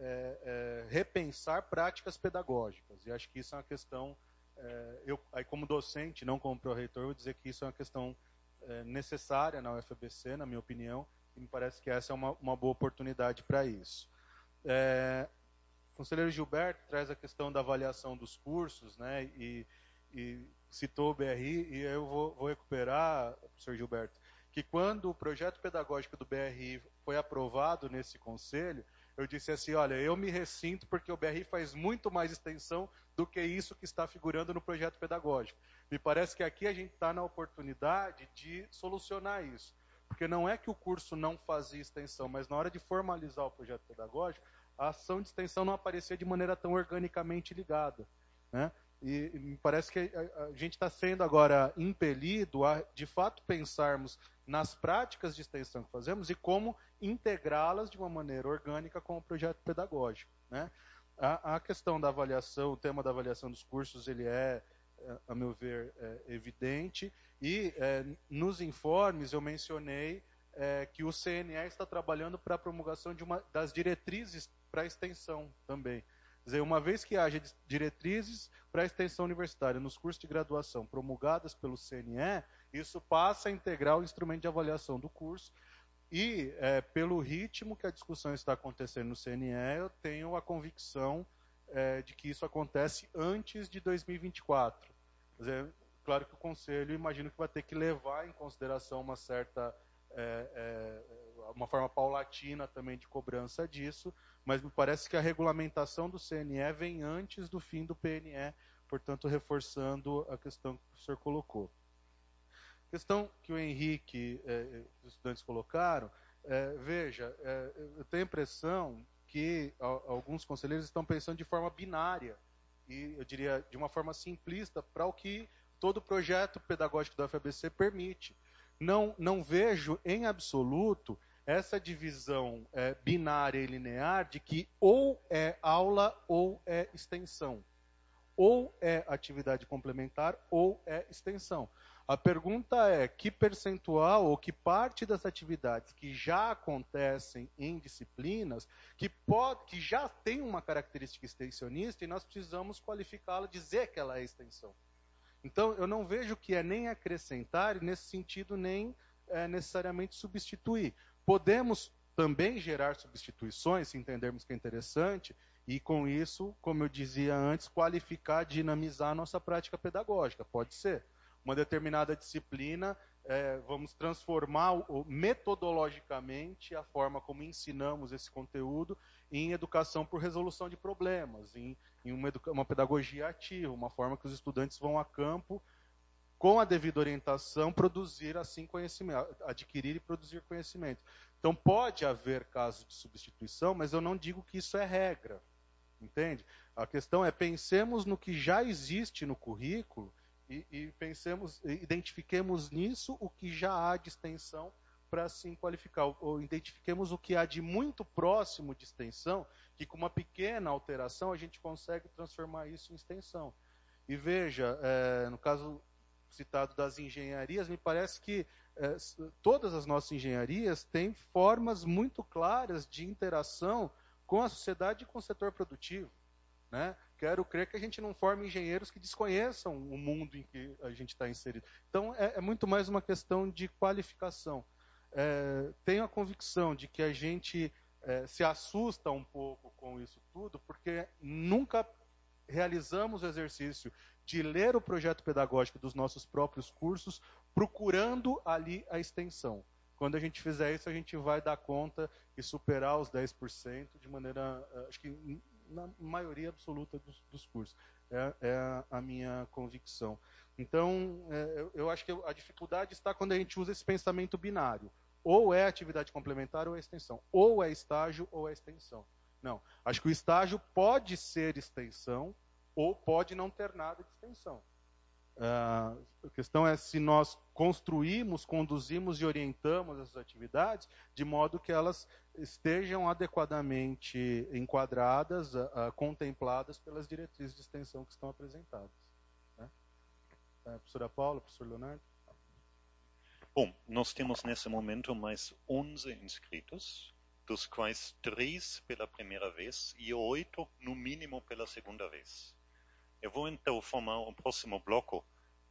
repensar práticas pedagógicas, e acho que isso é uma questão, aí como docente, não como pró-reitor, vou dizer que isso é uma questão necessária na UFABC, na minha opinião, e me parece que essa é uma boa oportunidade para isso. conselheiro Gilberto traz a questão da avaliação dos cursos, né, e citou o BRI, e eu vou recuperar, professor Gilberto, que quando o projeto pedagógico do BRI foi aprovado nesse conselho, eu disse assim, olha, eu me ressinto porque o BRI faz muito mais extensão do que isso que está figurando no projeto pedagógico. Me parece que aqui a gente está na oportunidade de solucionar isso. Porque não é que o curso não fazia extensão, mas na hora de formalizar o projeto pedagógico, a ação de extensão não aparecia de maneira tão organicamente ligada, né? E me parece que a gente está sendo agora impelido a, de fato, pensarmos nas práticas de extensão que fazemos e como integrá-las de uma maneira orgânica com o projeto pedagógico, né? A questão da avaliação, o tema da avaliação dos cursos, ele a meu ver, evidente, e nos informes eu mencionei que o CNE está trabalhando para a promulgação das diretrizes para a extensão também. Quer dizer, uma vez que haja diretrizes para a extensão universitária nos cursos de graduação promulgadas pelo CNE, isso passa a integrar o instrumento de avaliação do curso. E, pelo ritmo que a discussão está acontecendo no CNE, eu tenho a convicção de que isso acontece antes de 2024. Quer dizer, claro que o Conselho, imagino que vai ter que levar em consideração uma certa, uma forma paulatina também de cobrança disso, mas me parece que a regulamentação do CNE vem antes do fim do PNE, portanto, reforçando a questão que o professor colocou. A questão que o Henrique e os estudantes colocaram, veja, eu tenho a impressão que alguns conselheiros estão pensando de forma binária, e eu diria de uma forma simplista, para o que todo o projeto pedagógico da UFABC permite. Não vejo, em absoluto, essa divisão binária e linear de que ou é aula ou é extensão. Ou é atividade complementar ou é extensão. A pergunta é que percentual ou que parte das atividades que já acontecem em disciplinas que já tem uma característica extensionista e nós precisamos qualificá-la, dizer que ela é extensão. Então, eu não vejo que é nem acrescentar e, nesse sentido, nem necessariamente substituir. Podemos também gerar substituições, se entendermos que é interessante, e com isso, como eu dizia antes, qualificar, dinamizar a nossa prática pedagógica. Pode ser. Uma determinada disciplina, vamos transformar metodologicamente a forma como ensinamos esse conteúdo em educação por resolução de problemas, em uma pedagogia ativa, uma forma que os estudantes vão a campo, com a devida orientação, produzir assim conhecimento, adquirir e produzir conhecimento. Então pode haver casos de substituição, mas eu não digo que isso é regra, entende? A questão é, pensemos no que já existe no currículo e identifiquemos nisso o que já há de extensão para assim qualificar, ou identifiquemos o que há de muito próximo de extensão, que com uma pequena alteração a gente consegue transformar isso em extensão. E veja, no caso citado das engenharias, me parece que todas as nossas engenharias têm formas muito claras de interação com a sociedade e com o setor produtivo, né? Quero crer que a gente não forme engenheiros que desconheçam o mundo em que a gente está inserido. Então, é muito mais uma questão de qualificação. Tenho a convicção de que a gente se assusta um pouco com isso tudo, porque nunca realizamos o exercício de ler o projeto pedagógico dos nossos próprios cursos, procurando ali a extensão. Quando a gente fizer isso, a gente vai dar conta e superar os 10% de maneira, acho que na maioria absoluta dos cursos. É a minha convicção. Então, eu acho que a dificuldade está quando a gente usa esse pensamento binário. Ou é atividade complementar ou é extensão. Ou é estágio ou é extensão. Não. Acho que o estágio pode ser extensão ou pode não ter nada de extensão. A questão é se nós construímos, conduzimos e orientamos essas atividades de modo que elas estejam adequadamente enquadradas, contempladas pelas diretrizes de extensão que estão apresentadas. Né? Professora Paula, professor Leonardo. Bom, nós temos nesse momento mais 11 inscritos, dos quais 3 pela primeira vez e 8 no mínimo pela segunda vez. Eu vou então formar o próximo bloco,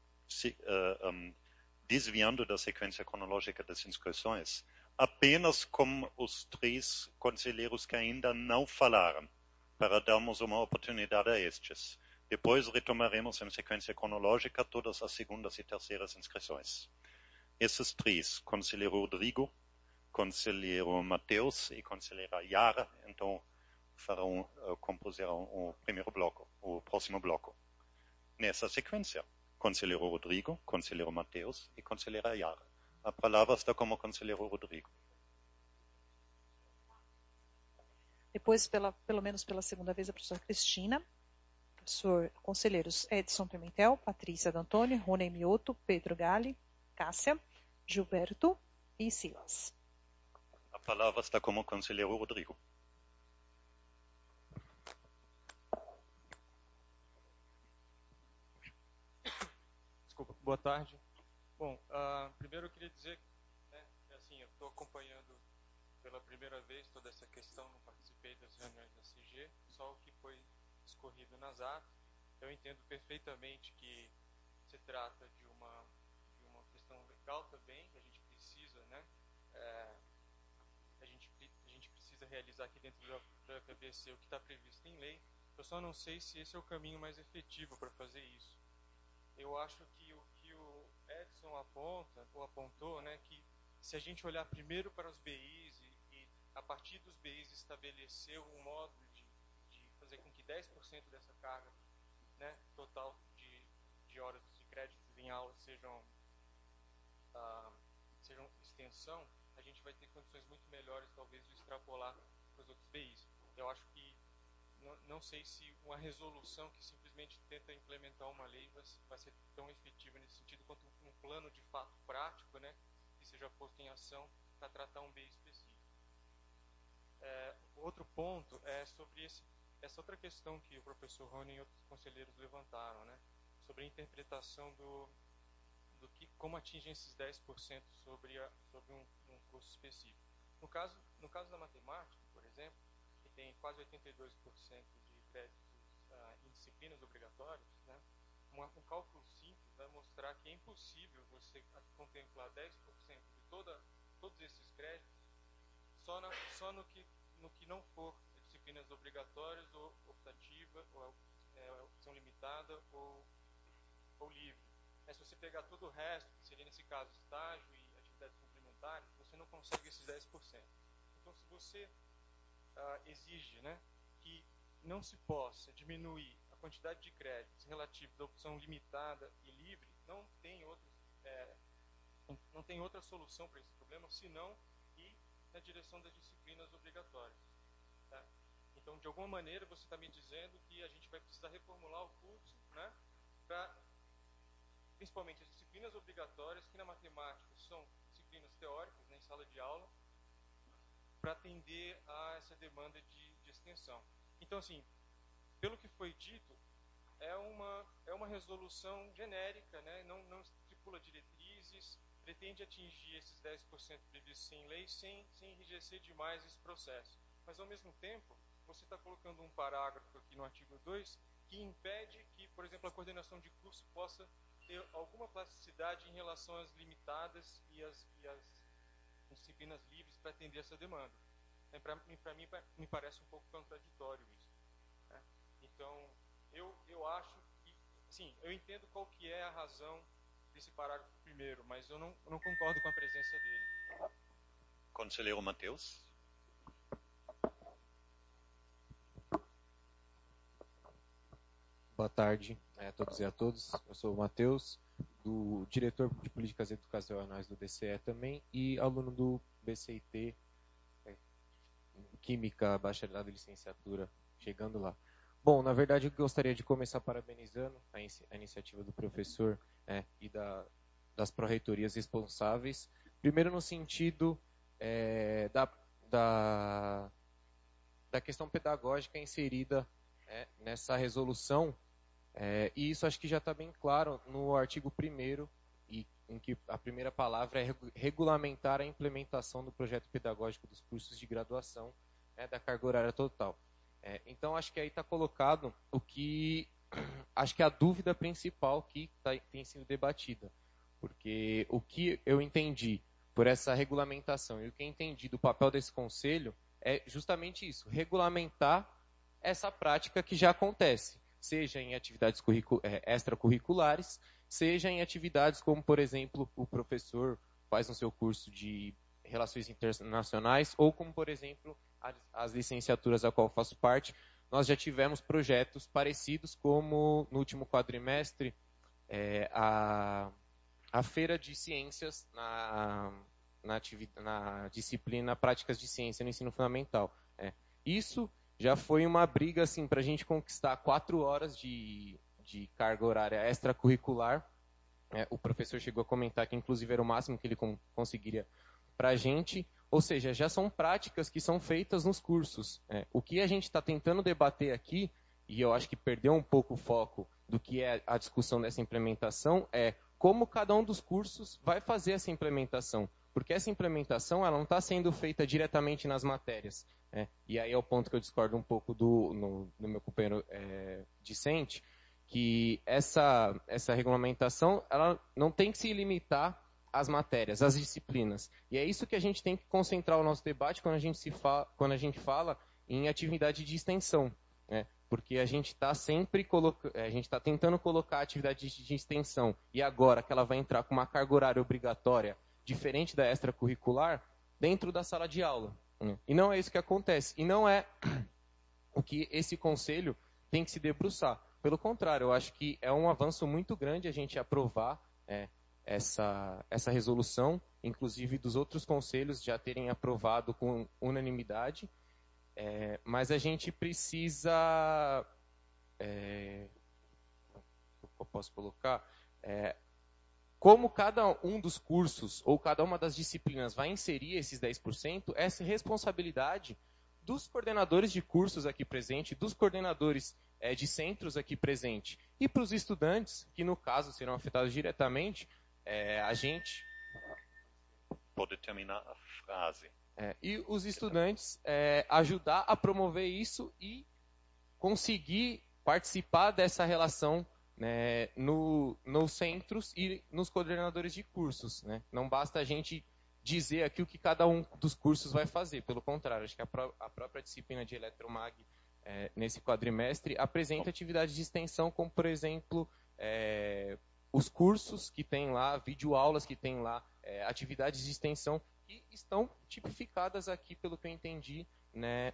desviando da sequência cronológica das inscrições, apenas com os 3 conselheiros que ainda não falaram. para darmos uma oportunidade a estes. Depois retomaremos em sequência cronológica todas as segundas e terceiras inscrições. Esses três, conselheiro Rodrigo, conselheiro Mateus e conselheira Yara, então compuseram o primeiro bloco, o próximo bloco. Nessa sequência, conselheiro Rodrigo, conselheiro Mateus e conselheira Yara. A palavra está como conselheiro Rodrigo. Depois, pelo menos pela segunda vez, a professora Cristina, conselheiros Edson Pimentel, Patrícia D'Antoni, Rony Mioto, Pedro Galli, Cássia, Gilberto e Silas. A palavra está como conselheiro Rodrigo. Desculpa, boa tarde. Bom, primeiro eu queria dizer que assim, eu estou acompanhando pela primeira vez toda essa questão, não participei das reuniões da CG, só o que foi escorrido nas atas. Eu entendo perfeitamente que se trata de uma questão legal também, que a gente precisa, né? A gente precisa realizar aqui dentro da FABC o que está previsto em lei. Eu só não sei se esse é o caminho mais efetivo para fazer isso. Eu acho que o que o Edson apontou, né, que se a gente olhar primeiro para os BIs e a partir dos BIs estabelecer um modo de fazer com que 10% dessa carga, né, total de horas de créditos em aula sejam extensão, a gente vai ter condições muito melhores, talvez, de extrapolar para os outros BIs. Eu acho que não sei se uma resolução que simplesmente tenta implementar uma lei vai ser tão efetiva nesse sentido quanto um plano de fato prático, né, que seja posto em ação para tratar um BI específico. Outro ponto é sobre essa outra questão que o professor Rony e outros conselheiros levantaram, né, sobre a interpretação como atingem esses 10% sobre um curso específico. No caso da matemática, por exemplo, que tem quase 82% de créditos em disciplinas obrigatórias, né, um cálculo simples vai mostrar que é impossível você contemplar 10% de todos esses créditos só no que não for disciplinas obrigatórias ou optativa, ou opção limitada ou livre. Se você pegar todo o resto, que seria nesse caso estágio e atividades complementares, você não consegue esses 10%. Então, se você exige, né, que não se possa diminuir a quantidade de créditos relativos à opção limitada e livre, não tem outra solução para esse problema senão ir na direção das disciplinas obrigatórias. Tá? Então, de alguma maneira, você está me dizendo que a gente vai precisar reformular o curso, né, para principalmente as disciplinas obrigatórias, que na matemática são disciplinas teóricas, né, em sala de aula, para atender a essa demanda de extensão. Então, assim, pelo que foi dito, é uma resolução genérica, né, não estipula diretrizes, pretende atingir esses 10% previstos em lei sem enrijecer demais esse processo. Mas, ao mesmo tempo, você está colocando um parágrafo aqui no artigo 2 que impede que, por exemplo, a coordenação de curso possa ter alguma plasticidade em relação às limitadas e às disciplinas livres para atender essa demanda. Para mim, me parece um pouco contraditório isso. Né? Então, eu acho que, assim, eu entendo qual que é a razão desse parágrafo primeiro, mas eu não concordo com a presença dele. Conselheiro Mateus. Boa tarde a todos e a todas. Eu sou o Matheus, diretor de Políticas Educacionais do DCE também e aluno do BCIT, Química, Bacharelado e Licenciatura, chegando lá. Bom, na verdade eu gostaria de começar parabenizando a iniciativa do professor e das pró-reitorias responsáveis. Primeiro no sentido da questão pedagógica inserida nessa resolução. E isso acho que já está bem claro no artigo 1º, em que a primeira palavra é regulamentar a implementação do projeto pedagógico dos cursos de graduação da carga horária total. Então, acho que aí está colocado acho que a dúvida principal que tem sido debatida. Porque o que eu entendi por essa regulamentação e o que eu entendi do papel desse conselho é justamente isso, regulamentar essa prática que já acontece, seja em atividades extracurriculares, seja em atividades como, por exemplo, o professor faz no seu curso de Relações Internacionais, ou como, por exemplo, as licenciaturas a qual eu faço parte, nós já tivemos projetos parecidos, como no último quadrimestre, a Feira de Ciências na disciplina Práticas de Ciência no Ensino Fundamental. Isso já foi uma briga assim, para a gente conquistar 4 horas de carga horária extracurricular. O professor chegou a comentar que, inclusive, era o máximo que ele conseguiria para a gente. Ou seja, já são práticas que são feitas nos cursos. O que a gente está tentando debater aqui, e eu acho que perdeu um pouco o foco do que é a discussão dessa implementação, é como cada um dos cursos vai fazer essa implementação. Porque essa implementação ela não está sendo feita diretamente nas matérias. E aí é o ponto que eu discordo um pouco do meu companheiro discente, que essa regulamentação ela não tem que se limitar às matérias, às disciplinas. E é isso que a gente tem que concentrar o nosso debate quando a gente fala em atividade de extensão. Porque a gente está sempre tentando colocar a atividade de extensão, e agora que ela vai entrar com uma carga horária obrigatória, diferente da extracurricular, dentro da sala de aula. E não é isso que acontece. E não é o que esse conselho tem que se debruçar. Pelo contrário, eu acho que é um avanço muito grande a gente aprovar essa resolução, inclusive dos outros conselhos já terem aprovado com unanimidade. Mas a gente precisa... eu posso colocar... como cada um dos cursos ou cada uma das disciplinas vai inserir esses 10%, essa responsabilidade dos coordenadores de cursos aqui presentes, dos coordenadores de centros aqui presentes, e para os estudantes, que no caso serão afetados diretamente, a gente... Pode terminar a frase. E os estudantes ajudar a promover isso e conseguir participar dessa relação, né, nos centros e nos coordenadores de cursos. Não basta a gente dizer aqui o que cada um dos cursos vai fazer. Pelo contrário, acho que a própria disciplina de Eletromag, nesse quadrimestre, apresenta atividades de extensão, como, por exemplo, os cursos que tem lá, videoaulas que tem lá, atividades de extensão que estão tipificadas aqui, pelo que eu entendi, né,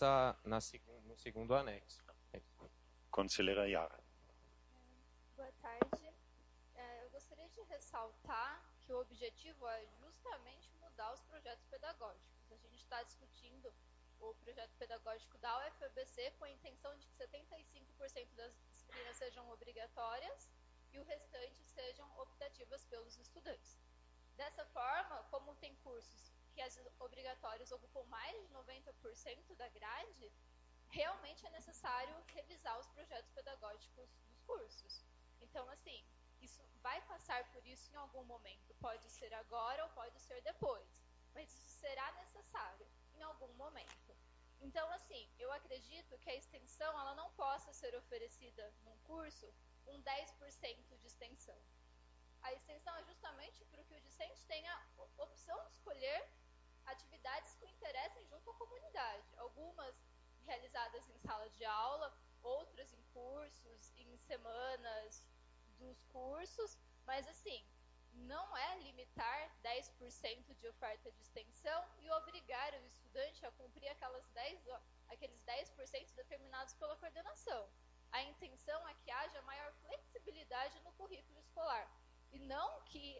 no segundo anexo. Conselheira Yara. Boa tarde. Eu gostaria de ressaltar que o objetivo é justamente mudar os projetos pedagógicos. A gente está discutindo o projeto pedagógico da UFABC com a intenção de que 75% das disciplinas sejam obrigatórias e o restante sejam optativas pelos estudantes. Dessa forma, como tem cursos que as obrigatórias ocupam mais de 90% da grade, realmente é necessário revisar os projetos pedagógicos dos cursos. Então, assim, isso vai passar por isso em algum momento. Pode ser agora ou pode ser depois. Mas isso será necessário em algum momento. Então, assim, eu acredito que a extensão ela não possa ser oferecida num curso com 10% de extensão. A extensão é justamente para que o discente tenha a opção de escolher atividades que o interessem junto à comunidade. Algumas realizadas em sala de aula, outras em cursos, em semanas dos cursos, mas assim, não é limitar 10% de oferta de extensão e obrigar o estudante a cumprir aqueles 10% determinados pela coordenação. A intenção é que haja maior flexibilidade no currículo escolar e não que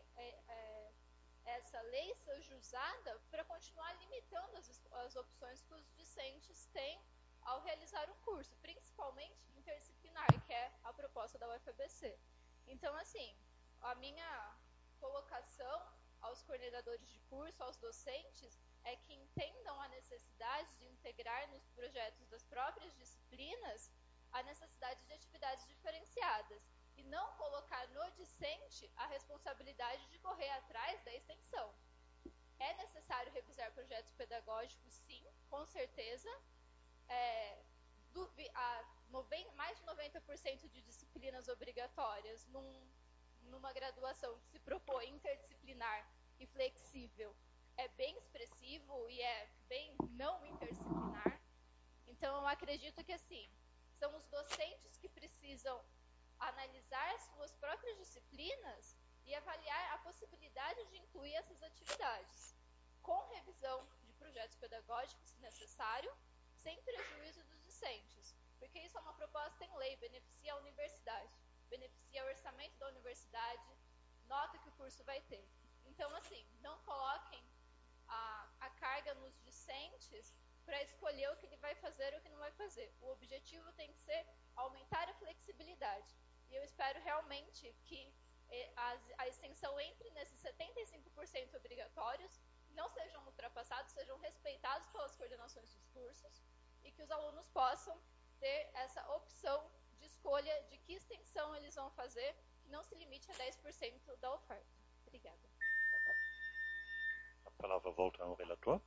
essa lei seja usada para continuar limitando as opções que os discentes têm ao realizar um curso, principalmente interdisciplinar, que é a proposta da UFABC. Então, assim, a minha colocação aos coordenadores de curso, aos docentes, é que entendam a necessidade de integrar nos projetos das próprias disciplinas a necessidade de atividades diferenciadas e não colocar no discente a responsabilidade de correr atrás da extensão. É necessário revisar projetos pedagógicos, sim, com certeza. Mais de 90% de disciplinas obrigatórias numa graduação que se propõe interdisciplinar e flexível é bem expressivo e é bem não interdisciplinar. Então, eu acredito que, assim, são os docentes que precisam analisar as suas próprias disciplinas e avaliar a possibilidade de incluir essas atividades, com revisão de projetos pedagógicos, se necessário, sem prejuízo dos discentes, porque isso é uma proposta em lei, beneficia a universidade, beneficia o orçamento da universidade, nota que o curso vai ter. Então, assim, não coloquem a carga nos discentes para escolher o que ele vai fazer e o que não vai fazer. O objetivo tem que ser aumentar a flexibilidade. E eu espero realmente que a extensão entre nesses 75% obrigatórios, não sejam ultrapassados, sejam respeitados pelas coordenações dos cursos e que os alunos possam ter essa opção de escolha de que extensão eles vão fazer, que não se limite a 10% da oferta. Obrigada. A palavra volta ao relator.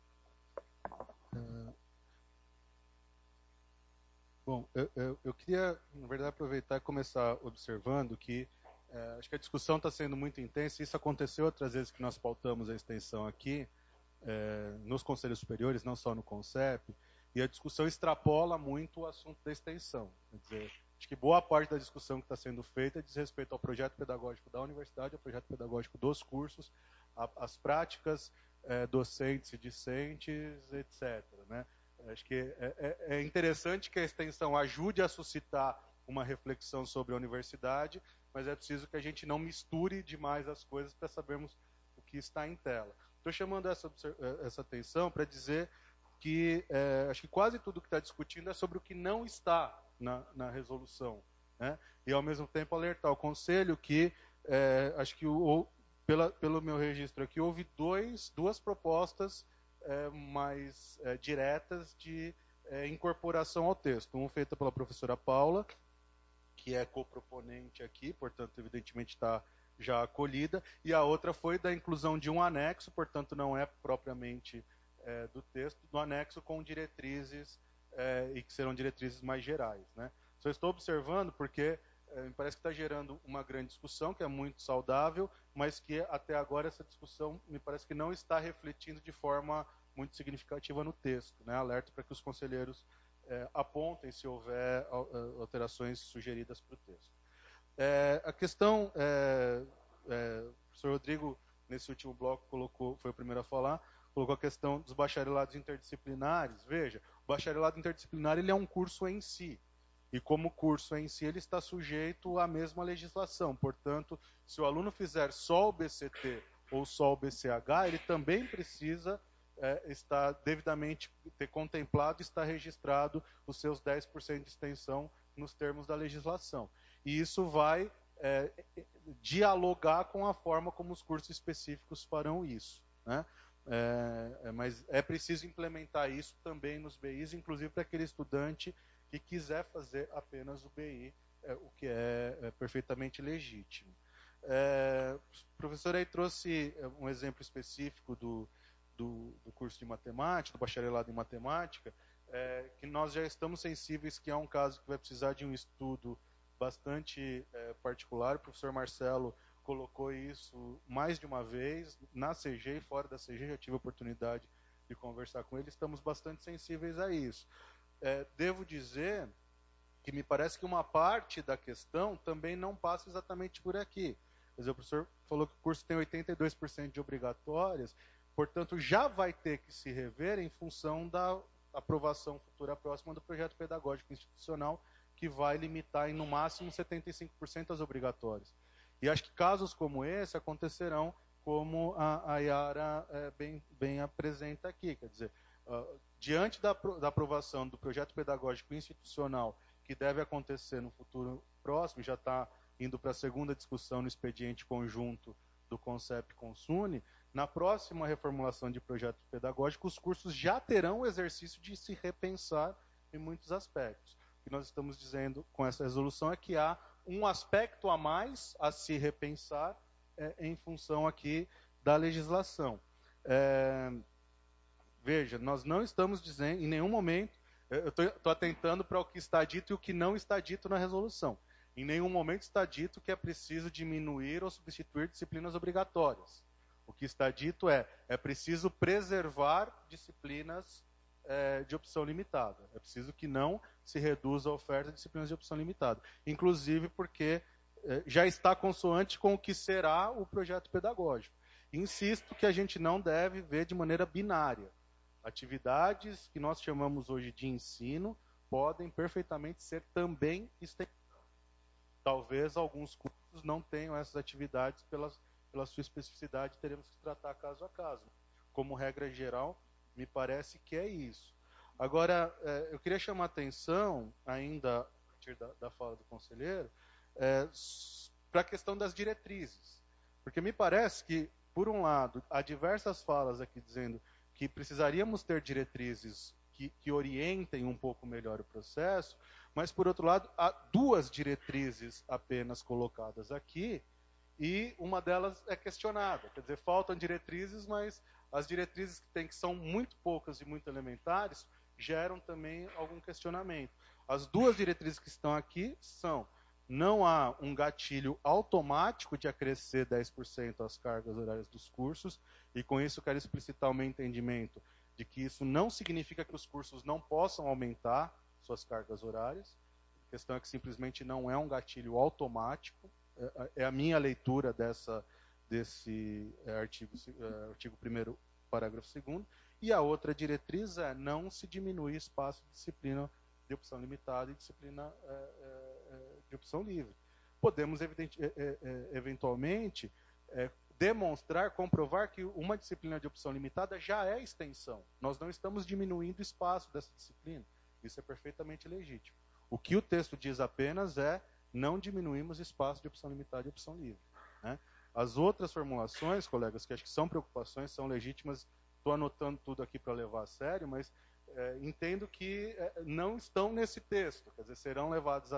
Bom, eu queria, na verdade, aproveitar e começar observando que acho que a discussão está sendo muito intensa. Isso aconteceu outras vezes que nós pautamos a extensão aqui, nos conselhos superiores, não só no CONCEP, e a discussão extrapola muito o assunto da extensão. Quer dizer, acho que boa parte da discussão que está sendo feita diz respeito ao projeto pedagógico da universidade, ao projeto pedagógico dos cursos, às práticas docentes e discentes, etc., né? Acho que é interessante que a extensão ajude a suscitar uma reflexão sobre a universidade, mas é preciso que a gente não misture demais as coisas para sabermos o que está em tela. Estou chamando essa atenção para dizer que acho que quase tudo que está discutindo é sobre o que não está na resolução, né? E, ao mesmo tempo, alertar o Conselho que, acho que pelo meu registro aqui, houve duas propostas mais diretas de incorporação ao texto. Uma feita pela professora Paula, que é coproponente aqui, portanto, evidentemente está já acolhida, e a outra foi da inclusão de um anexo, portanto, não é propriamente do texto, do anexo com diretrizes, e que serão diretrizes mais gerais, né? Só estou observando porque me parece que está gerando uma grande discussão, que é muito saudável, mas que até agora essa discussão me parece que não está refletindo de forma muito significativa no texto, né? Alerta para que os conselheiros apontem se houver alterações sugeridas para o texto. A questão, o professor Rodrigo, nesse último bloco, foi o primeiro a falar, colocou a questão dos bacharelados interdisciplinares. Veja, o bacharelado interdisciplinar ele é um curso em si. E como curso em si, ele está sujeito à mesma legislação. Portanto, se o aluno fizer só o BCT ou só o BCH, ele também precisa estar devidamente ter contemplado e estar registrado os seus 10% de extensão nos termos da legislação. E isso vai dialogar com a forma como os cursos específicos farão isso, né? Mas é preciso implementar isso também nos BIs, inclusive para aquele estudante que quiser fazer apenas o BI, o que é perfeitamente legítimo. O professor aí trouxe um exemplo específico do curso de matemática, do bacharelado em matemática, que nós já estamos sensíveis que é um caso que vai precisar de um estudo bastante particular. O professor Marcelo colocou isso mais de uma vez, na CG e fora da CG, já tive a oportunidade de conversar com ele, estamos bastante sensíveis a isso. Devo dizer que me parece que uma parte da questão também não passa exatamente por aqui. Quer dizer, o professor falou que o curso tem 82% de obrigatórias, portanto, já vai ter que se rever em função da aprovação futura próxima do projeto pedagógico institucional, que vai limitar em, no máximo, 75% as obrigatórias. E acho que casos como esse acontecerão como a Yara bem apresenta aqui. Quer dizer, diante da aprovação do projeto pedagógico institucional, que deve acontecer no futuro próximo, já está indo para a segunda discussão no expediente conjunto do CONCEP com o SUNE, na próxima reformulação de projeto pedagógico, os cursos já terão o exercício de se repensar em muitos aspectos. O que nós estamos dizendo com essa resolução é que há um aspecto a mais a se repensar em função aqui da legislação. Veja, nós não estamos dizendo, em nenhum momento, eu estou atentando para o que está dito e o que não está dito na resolução. Em nenhum momento está dito que é preciso diminuir ou substituir disciplinas obrigatórias. O que está dito é preciso preservar disciplinas de opção limitada. É preciso que não se reduza a oferta de disciplinas de opção limitada. Inclusive porque já está consoante com o que será o projeto pedagógico. Insisto que a gente não deve ver de maneira binária. Atividades que nós chamamos hoje de ensino podem perfeitamente ser também extensão. Talvez alguns cursos não tenham essas atividades pela sua especificidade, teremos que tratar caso a caso. Como regra geral, me parece que é isso. Agora, eu queria chamar a atenção, ainda a partir da fala do conselheiro, para a questão das diretrizes. Porque me parece que, por um lado, há diversas falas aqui dizendo que precisaríamos ter diretrizes que orientem um pouco melhor o processo, mas, por outro lado, há duas diretrizes apenas colocadas aqui, e uma delas é questionada. Quer dizer, faltam diretrizes, mas as diretrizes que são muito poucas e muito elementares, geram também algum questionamento. As duas diretrizes que estão aqui são: não há um gatilho automático de acrescer 10% as cargas horárias dos cursos, e com isso eu quero explicitar o meu entendimento de que isso não significa que os cursos não possam aumentar suas cargas horárias. A questão é que simplesmente não é um gatilho automático. É a minha leitura desse artigo 1º, parágrafo 2º. E a outra diretriz é: não se diminuir espaço de disciplina de opção limitada e disciplina de opção livre. Podemos, eventualmente, comprovar que uma disciplina de opção limitada já é extensão. Nós não estamos diminuindo o espaço dessa disciplina. Isso é perfeitamente legítimo. O que o texto diz apenas é: não diminuímos espaço de opção limitada e opção livre. Né? As outras formulações, colegas, que acho que são preocupações, são legítimas, estou anotando tudo aqui para levar a sério, mas entendo que não estão nesse texto, quer dizer, serão levados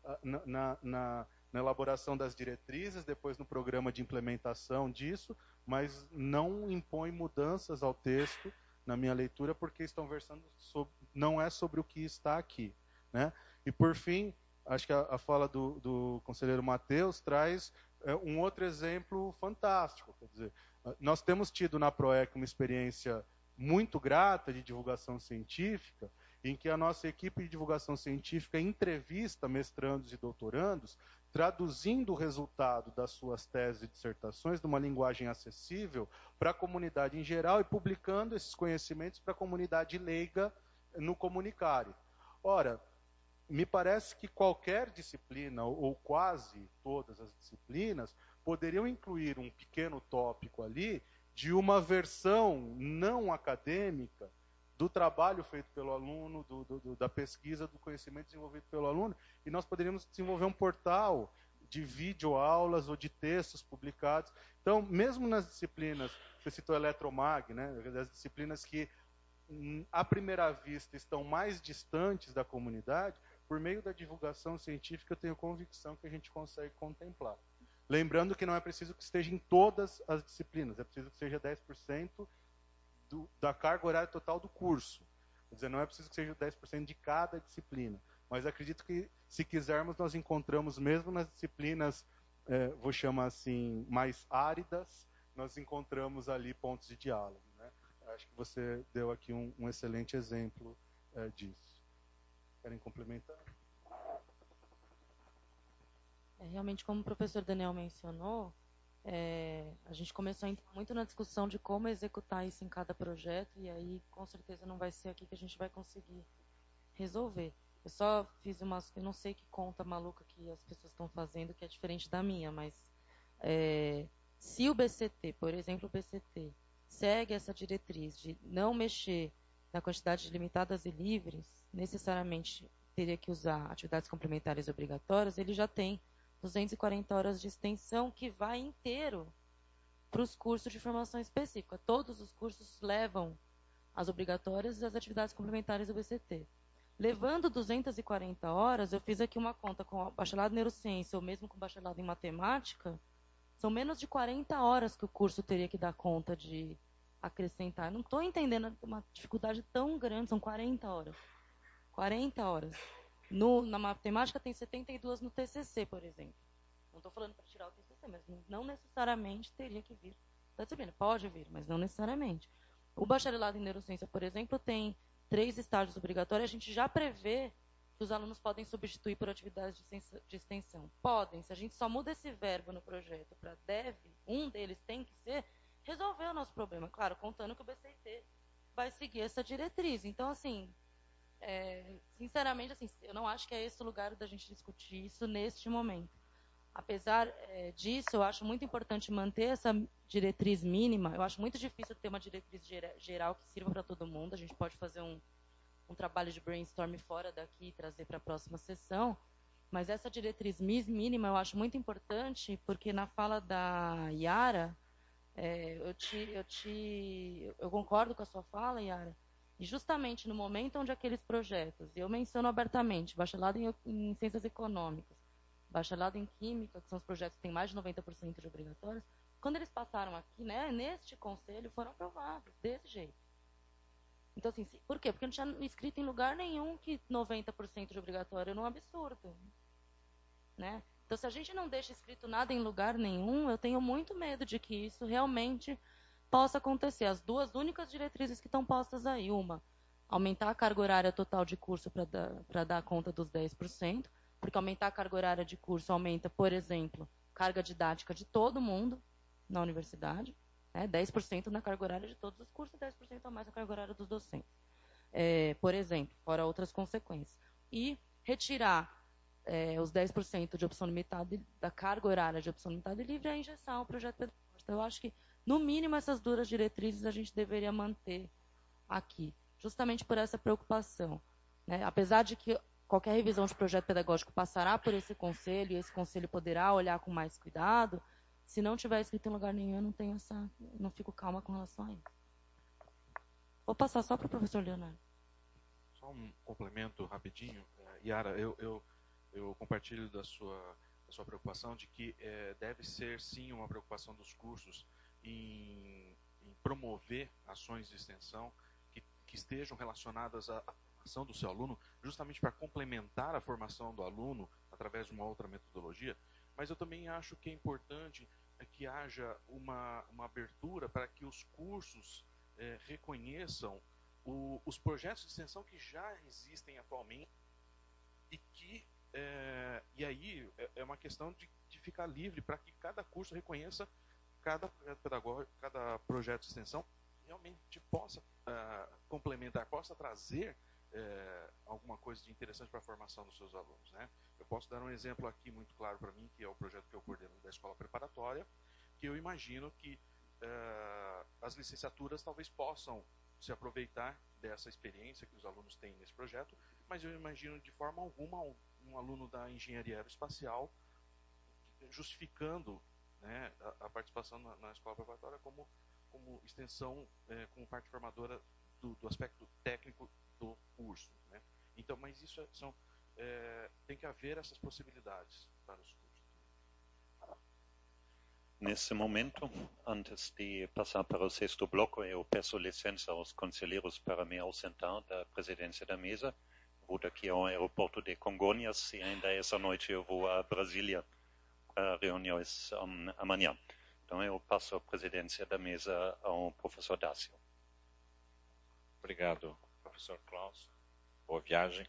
na elaboração das diretrizes, depois no programa de implementação disso, mas não impõe mudanças ao texto, na minha leitura, porque estão versando não é sobre o que está aqui. Né? E, por fim, acho que a fala do conselheiro Matheus traz um outro exemplo fantástico. Quer dizer, nós temos tido na PROEC uma experiência muito grata de divulgação científica, em que a nossa equipe de divulgação científica entrevista mestrandos e doutorandos, traduzindo o resultado das suas teses e dissertações numa linguagem acessível para a comunidade em geral e publicando esses conhecimentos para a comunidade leiga no comunicário. Ora, me parece que qualquer disciplina, ou quase todas as disciplinas, poderiam incluir um pequeno tópico ali de uma versão não acadêmica do trabalho feito pelo aluno, da pesquisa, do conhecimento desenvolvido pelo aluno, e nós poderíamos desenvolver um portal de videoaulas ou de textos publicados. Então, mesmo nas disciplinas, você citou eletromag, né, as disciplinas que, à primeira vista, estão mais distantes da comunidade, por meio da divulgação científica, eu tenho convicção que a gente consegue contemplar. Lembrando que não é preciso que esteja em todas as disciplinas, é preciso que seja 10% da carga horária total do curso. Quer dizer, não é preciso que seja 10% de cada disciplina. Mas acredito que, se quisermos, nós encontramos, mesmo nas disciplinas, vou chamar assim, mais áridas, nós encontramos ali pontos de diálogo. Né? Acho que você deu aqui um excelente exemplo disso. Querem complementar? Realmente, como o professor Daniel mencionou, a gente começou a entrar muito na discussão de como executar isso em cada projeto, e aí, com certeza, não vai ser aqui que a gente vai conseguir resolver. Eu só fiz eu não sei que conta maluca que as pessoas estão fazendo, que é diferente da minha, mas se o BCT, por exemplo, o BCT, segue essa diretriz de não mexer na quantidade de limitadas e livres, necessariamente teria que usar atividades complementares obrigatórias, ele já tem 240 horas de extensão que vai inteiro para os cursos de formação específica. Todos os cursos levam as obrigatórias e as atividades complementares do BCT. Levando 240 horas, eu fiz aqui uma conta com o bacharelado em neurociência ou mesmo com o bacharelado em matemática, são menos de 40 horas que o curso teria que dar conta de acrescentar. Eu não estou entendendo uma dificuldade tão grande, são 40 horas. 40 horas. Na matemática tem 72 no TCC, por exemplo. Não estou falando para tirar o TCC, mas não necessariamente teria que vir da disciplina. Pode vir, mas não necessariamente. O bacharelado em neurociência, por exemplo, tem 3 estágios obrigatórios, a gente já prevê que os alunos podem substituir por atividades de extensão. Podem, se a gente só muda esse verbo no projeto para deve, um deles tem que ser, resolver o nosso problema. Claro, contando que o BCIT vai seguir essa diretriz. Então, assim, sinceramente, assim, eu não acho que é esse o lugar da gente discutir isso neste momento. Apesar disso, eu acho muito importante manter essa diretriz mínima. Eu acho muito difícil ter uma diretriz geral que sirva para todo mundo. A gente pode fazer um trabalho de brainstorm fora daqui e trazer para a próxima sessão. Mas essa diretriz mínima eu acho muito importante, porque na fala da Yara, eu concordo com a sua fala, Yara, e justamente no momento onde aqueles projetos, e eu menciono abertamente, bacharelado em Ciências Econômicas, bacharelado em Química, que são os projetos que têm mais de 90% de obrigatórios, quando eles passaram aqui, né, neste conselho, foram aprovados, desse jeito. Então, assim, por quê? Porque não tinha escrito em lugar nenhum que 90% de obrigatório era um absurdo. Né? Então, se a gente não deixa escrito nada em lugar nenhum, eu tenho muito medo de que isso realmente possa acontecer. As duas únicas diretrizes que estão postas aí, uma, aumentar a carga horária total de curso para dar conta dos 10%, porque aumentar a carga horária de curso aumenta, por exemplo, carga didática de todo mundo na universidade, 10% na carga horária de todos os cursos e 10% a mais na carga horária dos docentes. Por exemplo, fora outras consequências. E retirar os 10% de opção limitada da carga horária de opção limitada e livre a injeção ao projeto pedagógico. Então, eu acho que, no mínimo, essas duas diretrizes a gente deveria manter aqui, justamente por essa preocupação. Né? Apesar de que qualquer revisão de projeto pedagógico passará por esse conselho, e esse conselho poderá olhar com mais cuidado, se não tiver escrito em lugar nenhum, eu não fico calma com relação a isso. Vou passar só para o professor Leonardo. Só um complemento rapidinho. Yara, eu compartilho da sua preocupação de que deve ser, sim, uma preocupação dos cursos em promover ações de extensão que estejam relacionadas à formação do seu aluno, justamente para complementar a formação do aluno através de uma outra metodologia. Mas eu também acho que é importante que haja uma abertura para que os cursos reconheçam os projetos de extensão que já existem atualmente e aí é uma questão de ficar livre para que cada curso reconheça cada projeto pedagógico, cada projeto de extensão realmente possa complementar, possa trazer alguma coisa de interessante para a formação dos seus alunos. Né? Eu posso dar um exemplo aqui muito claro para mim, que é o projeto que eu coordeno da escola preparatória, que eu imagino que as licenciaturas talvez possam se aproveitar dessa experiência que os alunos têm nesse projeto, mas eu imagino de forma alguma um aluno da engenharia aeroespacial justificando, né, a participação na escola preparatória como extensão, como parte formadora do aspecto técnico do curso. Né? Então, mas isso tem que haver essas possibilidades para os cursos. Nesse momento, antes de passar para o sexto bloco, eu peço licença aos conselheiros para me ausentar da presidência da mesa. Vou daqui ao aeroporto de Congonhas e ainda essa noite eu vou a Brasília para reuniões amanhã. Então eu passo a presidência da mesa ao professor Dácio. Obrigado, professor Klaus. Boa viagem.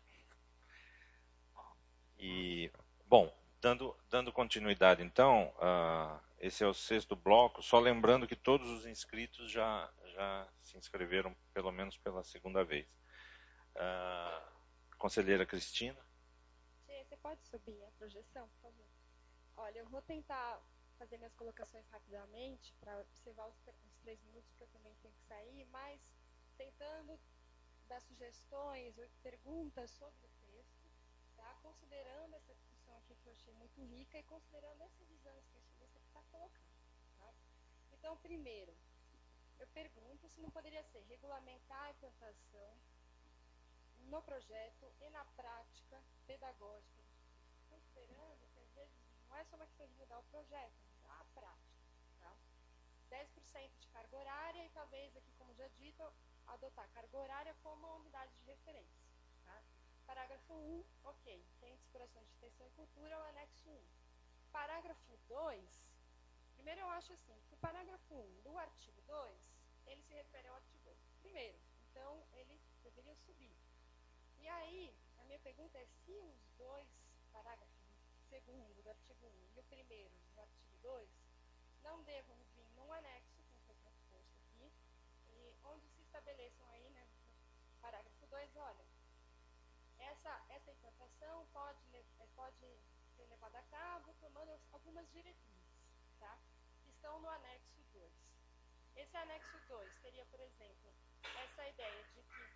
E, bom, dando continuidade, então, esse é o sexto bloco. Só lembrando que todos os inscritos já se inscreveram, pelo menos pela segunda vez. Conselheira Cristina. Você pode subir a projeção, por favor? Olha, eu vou tentar fazer minhas colocações rapidamente para observar os 3 minutos, porque eu também tenho que sair, mas tentando dar sugestões ou perguntas sobre o texto, tá? Considerando essa discussão aqui que eu achei muito rica e considerando essa visão extensionista que está colocando. Tá? Então, primeiro, eu pergunto se não poderia ser regulamentar a implantação no projeto e na prática pedagógica dos cursos, considerando que às vezes não é só uma questão de mudar o projeto, mudar a prática. Tá? 10% de carga horária e talvez aqui, como já dito, adotar carga horária como uma unidade de referência. Tá? Parágrafo 1, ok. Tem exploração de extensão e cultura, é o anexo 1. Parágrafo 2, primeiro eu acho assim, que o parágrafo 1 do artigo 2, ele se refere ao artigo 8. Primeiro, então, ele deveria subir. E aí, a minha pergunta é se os dois parágrafos, o segundo do artigo 1 e o primeiro do artigo 2, não devam vir num anexo, como foi proposto aqui, e onde se estabeleçam aí, né, no parágrafo 2, olha, essa implantação pode ser levada a cabo tomando algumas diretrizes, tá? Que estão no anexo 2. Esse anexo 2 teria, por exemplo, essa ideia de que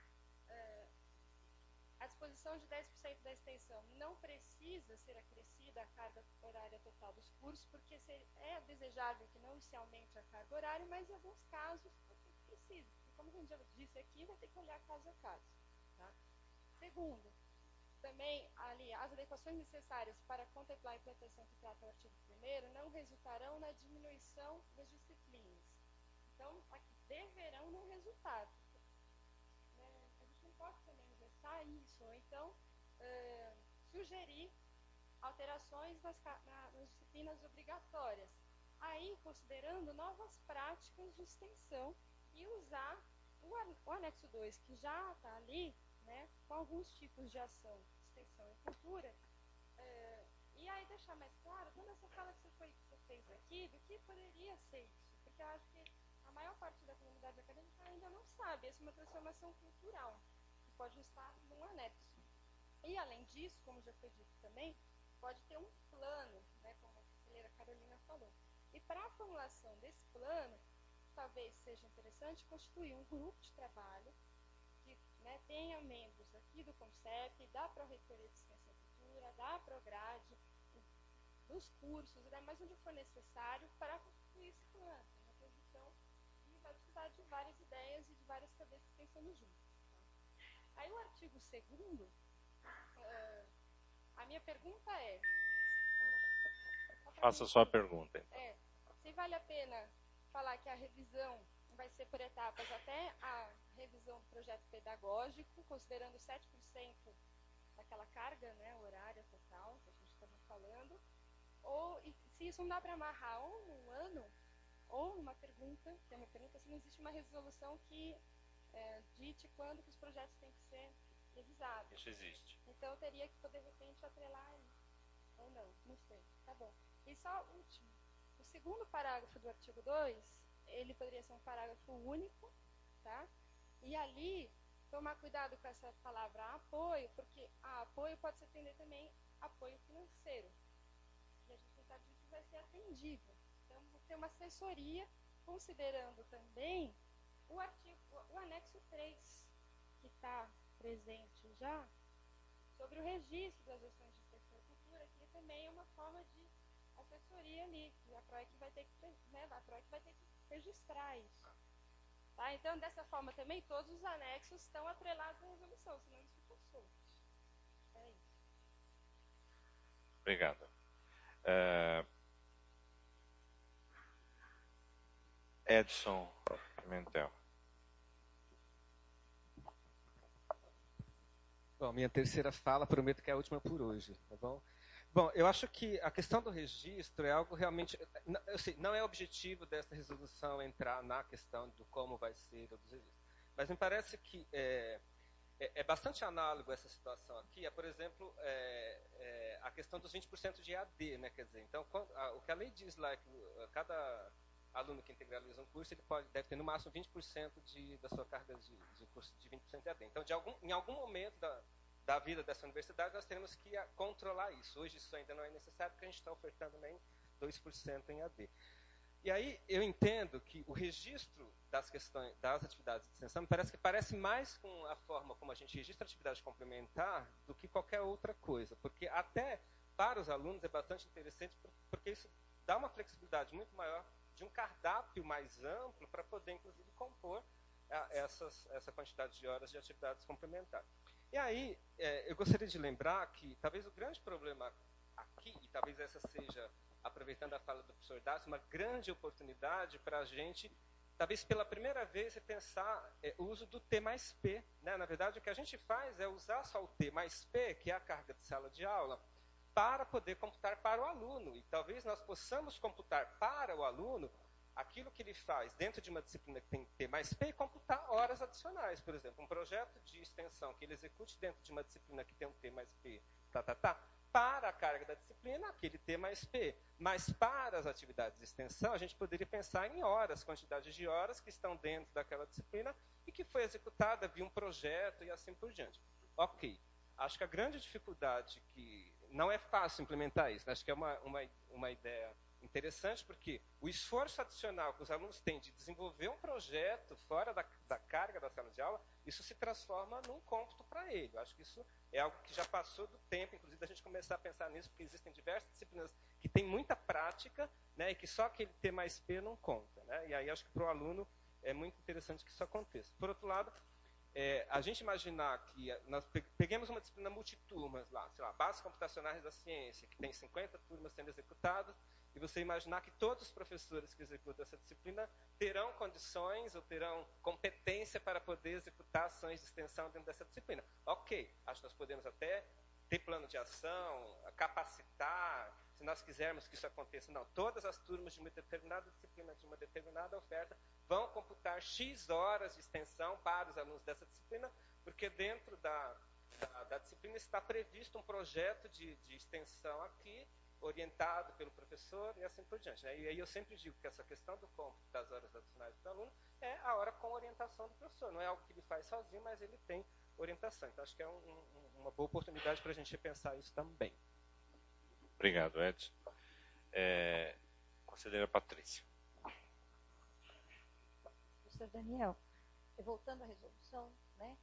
a disposição de 10% da extensão não precisa ser acrescida à carga horária total dos cursos, porque é desejável que não se aumente a carga horária, mas em alguns casos precisa. E como a gente já disse aqui, vai ter que olhar caso a caso. Tá? Segundo, também ali, as adequações necessárias para contemplar a implantação que trata o artigo 1º não resultarão na diminuição das disciplinas. Então, aqui, deverão não resultar. A gente não pode também engessar isso, ou então sugerir alterações nas disciplinas obrigatórias. Aí, considerando novas práticas de extensão e usar o anexo 2, que já está ali, né, com alguns tipos de ação, extensão e cultura, e aí deixar mais claro toda essa fala que você fez aqui, do que poderia ser isso, porque eu acho que a maior parte da comunidade acadêmica ainda não sabe, essa é uma transformação cultural, que pode estar num anexo. E além disso, como já foi dito também, pode ter um plano, né, como a conselheira Carolina falou. E para a formulação desse plano, talvez seja interessante constituir um grupo de trabalho que, né, tenha membros aqui do CONCEP, da Pró-Reitoria de Ciência e Cultura, da Prograde, dos cursos, né, mas onde for necessário para constituir esse plano. É uma produção que vai precisar de várias ideias e de várias cabeças pensando juntas. Tá? Aí o artigo 2º, a minha pergunta é... Faça só a pergunta. Então. Se vale a pena falar que a revisão vai ser por etapas até a revisão do projeto pedagógico, considerando 7% daquela carga, né, horária total que a gente estava falando, ou se isso não dá para amarrar ou num ano, ou numa pergunta, que é uma pergunta se não existe uma resolução que dite quando que os projetos têm que ser revisados. Isso existe. Então eu teria que, de repente, atrelar aí. Ou não sei. Tá bom. E só o último. O segundo parágrafo do artigo 2, ele poderia ser um parágrafo único, tá? E ali, tomar cuidado com essa palavra apoio, porque apoio pode se atender também apoio financeiro. E a gente não sabe se vai ser atendível. Então, vou ter uma assessoria, considerando também o anexo 3, que está presente já, sobre o registro das ações de extensão e cultura, que também é uma forma de assessoria ali, que a PROEC vai ter que, né, registrar isso. Tá? Então, dessa forma também, todos os anexos estão atrelados à resolução, senão eles ficam soltos. É isso. Obrigado. Edson Pimentel. Bom, minha terceira fala, prometo que é a última por hoje, tá bom? Bom, eu acho que a questão do registro é algo realmente... Eu sei, não é objetivo dessa resolução entrar na questão do como vai ser o dos registros. Mas me parece que é bastante análogo essa situação aqui, por exemplo, a questão dos 20% de EAD, né? Quer dizer, então, o que a lei diz lá é que cada aluno que integraliza um curso, ele deve ter no máximo 20% da sua carga de curso de 20% EAD. Então, em algum momento da vida dessa universidade, nós teremos que controlar isso. Hoje isso ainda não é necessário, porque a gente está ofertando nem 2% em AD. E aí eu entendo que o registro das questões, das atividades de extensão, me parece mais com a forma como a gente registra a atividade complementar do que qualquer outra coisa. Porque até para os alunos é bastante interessante, porque isso dá uma flexibilidade muito maior de um cardápio mais amplo para poder, inclusive, compor essa quantidade de horas de atividades complementares. E aí, eu gostaria de lembrar que talvez o grande problema aqui, e talvez essa seja, aproveitando a fala do professor Dácio, uma grande oportunidade para a gente, talvez pela primeira vez, pensar o uso do T mais P. Né? Na verdade, o que a gente faz é usar só o T mais P, que é a carga de sala de aula, para poder computar para o aluno. E talvez nós possamos computar para o aluno aquilo que ele faz dentro de uma disciplina que tem T mais P e computar horas adicionais. Por exemplo, um projeto de extensão que ele execute dentro de uma disciplina que tem um T mais P, para a carga da disciplina, aquele T mais P. Mas para as atividades de extensão, a gente poderia pensar em horas, quantidade de horas que estão dentro daquela disciplina e que foi executada via um projeto e assim por diante. Ok. Acho que a grande dificuldade que não é fácil implementar isso, né? Acho que é uma ideia interessante, porque o esforço adicional que os alunos têm de desenvolver um projeto fora da carga da sala de aula, isso se transforma num cômputo para ele. Eu acho que isso é algo que já passou do tempo, inclusive, da gente começar a pensar nisso, porque existem diversas disciplinas que têm muita prática, né, e que só aquele T mais P não conta. Né? E aí acho que para o aluno é muito interessante que isso aconteça. Por outro lado, a gente imaginar que nós peguemos uma disciplina multiturmas lá, sei lá, bases computacionais da ciência, que tem 50 turmas sendo executadas, e você imaginar que todos os professores que executam essa disciplina terão condições ou terão competência para poder executar ações de extensão dentro dessa disciplina. Ok, acho que nós podemos até ter plano de ação, capacitar, se nós quisermos que isso aconteça. Não, todas as turmas de uma determinada disciplina, de uma determinada oferta, vão computar X horas de extensão para os alunos dessa disciplina, porque dentro da disciplina está previsto um projeto de extensão aqui, orientado pelo professor e assim por diante. Né? E aí eu sempre digo que essa questão do cômputo das horas adicionais do aluno é a hora com orientação do professor. Não é algo que ele faz sozinho, mas ele tem orientação. Então acho que é uma boa oportunidade para a gente repensar isso também. Obrigado, Edson. Conselheira Patrícia. Professor Daniel, voltando à resolução, né,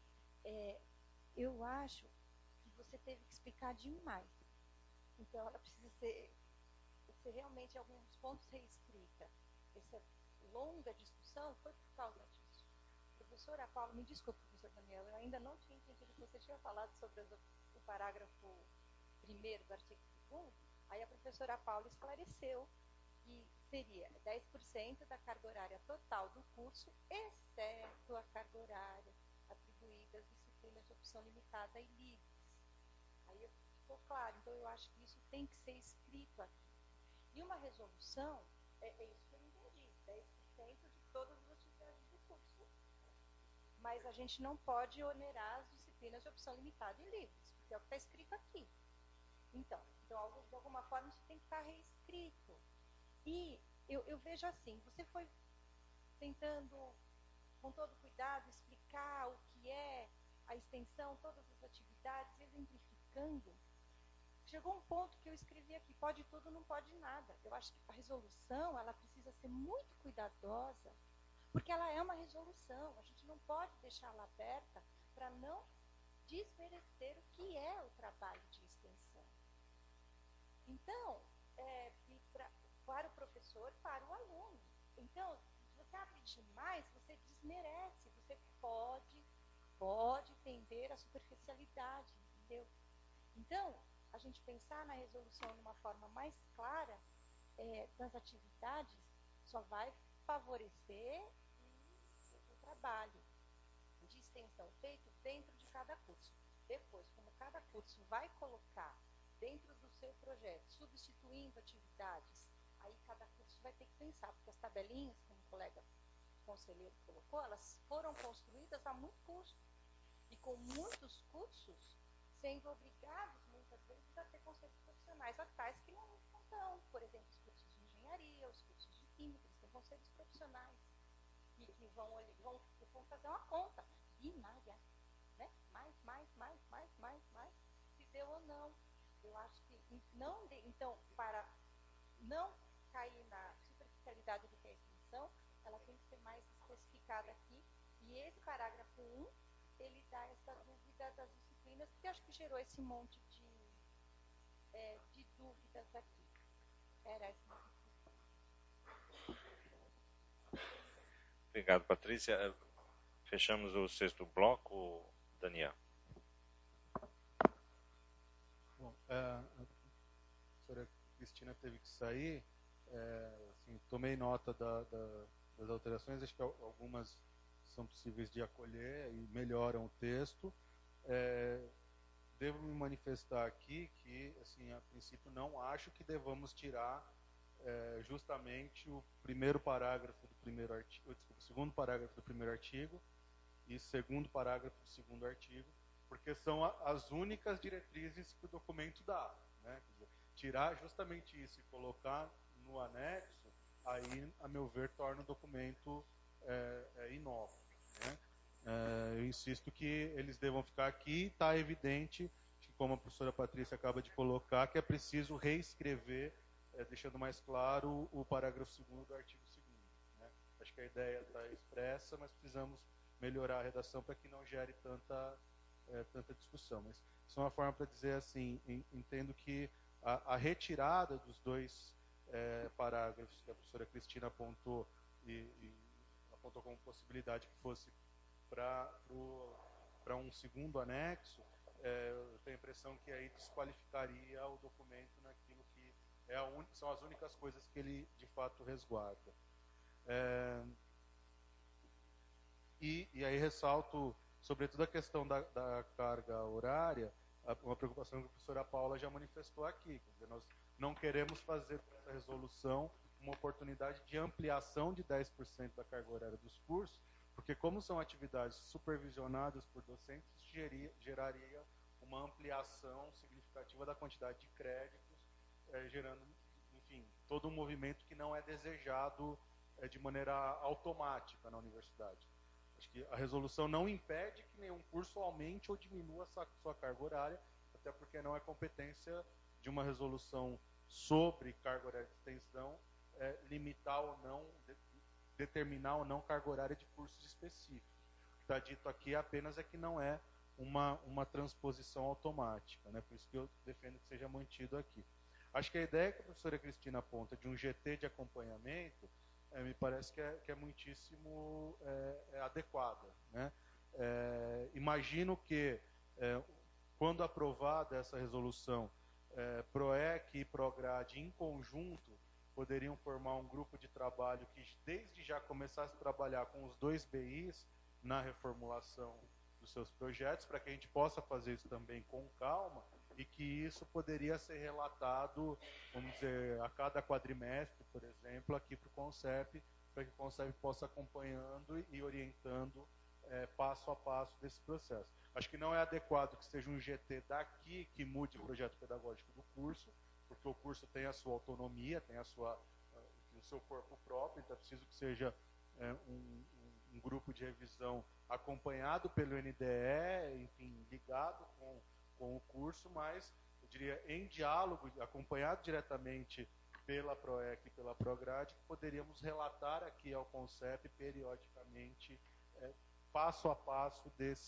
eu acho que você teve que explicar demais. Então, ela precisa ser realmente, em alguns pontos, reescrita. Essa longa discussão foi por causa disso. Professora Paula, me desculpe, professor Daniel, eu ainda não tinha entendido que você tinha falado sobre o parágrafo 1º do artigo 2º, aí a professora Paula esclareceu que seria 10% da carga horária total do curso, exceto a carga horária atribuída às disciplinas de opção limitada e livres. Aí ficou claro, então eu acho que isso tem que ser escrito aqui. E uma resolução, é isso que eu entendi, 10% de todas as atividades do curso. Mas a gente não pode onerar as disciplinas de opção limitada e livres, porque é o que está escrito aqui. Então de alguma forma, isso tem que estar reescrito. E eu vejo assim, você foi tentando, com todo cuidado, explicar o que é a extensão, todas as atividades, exemplificando. Chegou um ponto que eu escrevi aqui, pode tudo, não pode nada. Eu acho que a resolução, ela precisa ser muito cuidadosa, porque ela é uma resolução. A gente não pode deixá-la aberta para não desmerecer o que é o trabalho de extensão. Então, para o professor, para o aluno. Então, se você abre demais, você desmerece, você pode tender à superficialidade, entendeu? Então, a gente pensar na resolução de uma forma mais clara das atividades só vai favorecer o trabalho de extensão feito dentro de cada curso. Depois, como cada curso vai colocar dentro do seu projeto, substituindo atividades, aí cada curso vai ter que pensar, porque as tabelinhas, como o colega conselheiro colocou, elas foram construídas a muito custo. E com muitos cursos sendo obrigados, muitas vezes, a ter conselhos profissionais atrás que não dão. Por exemplo, os cursos de engenharia, os cursos de química, eles têm conselhos profissionais que vão fazer uma conta binária, né? Mais, se deu ou não. Eu acho que, então, para não cair na superficialidade do que é a extensão, ela tem que ser mais especificada aqui. E esse parágrafo 1, ele dá essa dúvida das disciplinas, porque acho que gerou esse monte de dúvidas aqui. Era essa a questão. Obrigado, Patrícia. Fechamos o 6º bloco, Daniel. Bom, a professora Cristina teve que sair. Assim, tomei nota das alterações, acho que algumas são possíveis de acolher e melhoram o texto. Devo me manifestar aqui que, assim, a princípio, não acho que devamos tirar justamente o primeiro parágrafo do primeiro artigo, o segundo parágrafo do primeiro artigo e segundo parágrafo do segundo artigo, porque são as únicas diretrizes que o documento dá, né? Quer dizer, tirar justamente isso e colocar no anexo, aí, a meu ver, torna o documento inócuo, né? Eu insisto que eles devam ficar aqui. Está evidente que, como a professora Patrícia acaba de colocar, que é preciso reescrever, deixando mais claro o parágrafo 2º do artigo 2º, né? Acho que a ideia está expressa, mas precisamos melhorar a redação para que não gere tanta discussão. Mas isso é uma forma para dizer assim, entendo que a retirada dos dois parágrafos que a professora Cristina apontou e apontou como possibilidade que fosse para um segundo anexo, eu tenho a impressão que aí desqualificaria o documento naquilo que são as únicas coisas que ele de fato resguarda. E aí ressalto, sobretudo, a questão da carga horária, uma preocupação que a professora Paula já manifestou aqui. Quer dizer, nós não queremos fazer dessa resolução uma oportunidade de ampliação de 10% da carga horária dos cursos, porque como são atividades supervisionadas por docentes, geraria uma ampliação significativa da quantidade de créditos, gerando, enfim, todo um movimento que não é desejado de maneira automática na universidade. Acho que a resolução não impede que nenhum curso aumente ou diminua sua carga horária, até porque não é competência de uma resolução sobre carga horária de extensão limitar ou não, determinar ou não carga horária de cursos específicos. O que está dito aqui apenas é que não é uma transposição automática, né? Por isso que eu defendo que seja mantido aqui. Acho que a ideia que a professora Cristina aponta de um GT de acompanhamento me parece que é muitíssimo adequada, né? Imagino que, quando aprovada essa resolução, PROEC e PROGRADE em conjunto poderiam formar um grupo de trabalho que desde já começasse a trabalhar com os dois BIs na reformulação dos seus projetos, para que a gente possa fazer isso também com calma, e que isso poderia ser relatado, vamos dizer, a cada quadrimestre, por exemplo, aqui para o CONCEP, para que o CONCEP possa acompanhando e orientando passo a passo desse processo. Acho que não é adequado que seja um GT daqui que mude o projeto pedagógico do curso, porque o curso tem a sua autonomia, tem o seu corpo próprio, então é preciso que seja um grupo de revisão acompanhado pelo NDE, enfim, ligado com o curso, mas, eu diria, em diálogo, acompanhado diretamente pela PROEC e pela PROGRADE, que poderíamos relatar aqui ao CONCEP periodicamente, passo a passo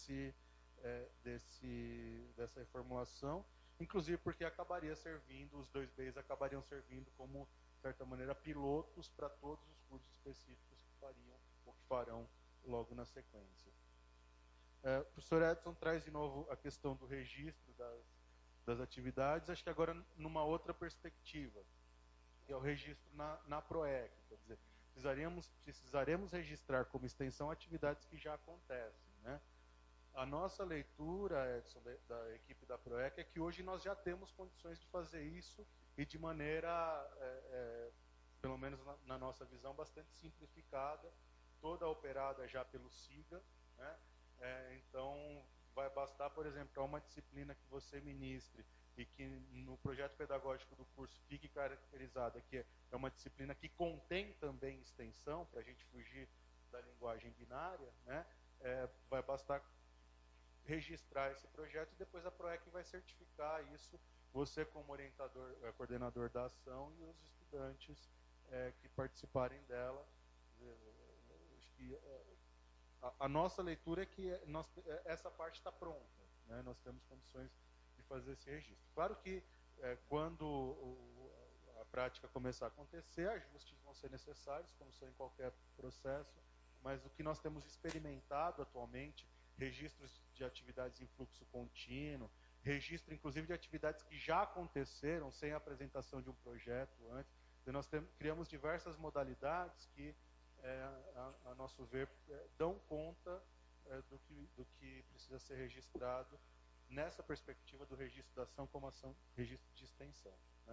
dessa reformulação, inclusive porque os dois Bs acabariam servindo como, de certa maneira, pilotos para todos os cursos específicos que fariam ou que farão logo na sequência. O professor Edson traz de novo a questão do registro das atividades, acho que agora numa outra perspectiva, que é o registro na PROEC. Quer dizer, precisaremos registrar como extensão atividades que já acontecem, né? A nossa leitura, Edson, da equipe da PROEC, é que hoje nós já temos condições de fazer isso e de maneira, pelo menos na nossa visão, bastante simplificada, toda operada já pelo SIGA, né? Então, vai bastar, por exemplo, para uma disciplina que você ministre e que no projeto pedagógico do curso fique caracterizada que é uma disciplina que contém também extensão, para a gente fugir da linguagem binária, né? Vai bastar registrar esse projeto e depois a PROEC vai certificar isso, você como orientador, coordenador da ação e os estudantes que participarem dela. Acho que a nossa leitura é que essa parte está pronta, né? Nós temos condições de fazer esse registro. Claro que quando a prática começar a acontecer, ajustes vão ser necessários, como são em qualquer processo, mas o que nós temos experimentado atualmente, registros de atividades em fluxo contínuo, registro inclusive de atividades que já aconteceram sem a apresentação de um projeto antes. Nós criamos diversas modalidades que, a nosso ver, dão conta do que precisa ser registrado nessa perspectiva do registro da ação como ação, registro de extensão, né?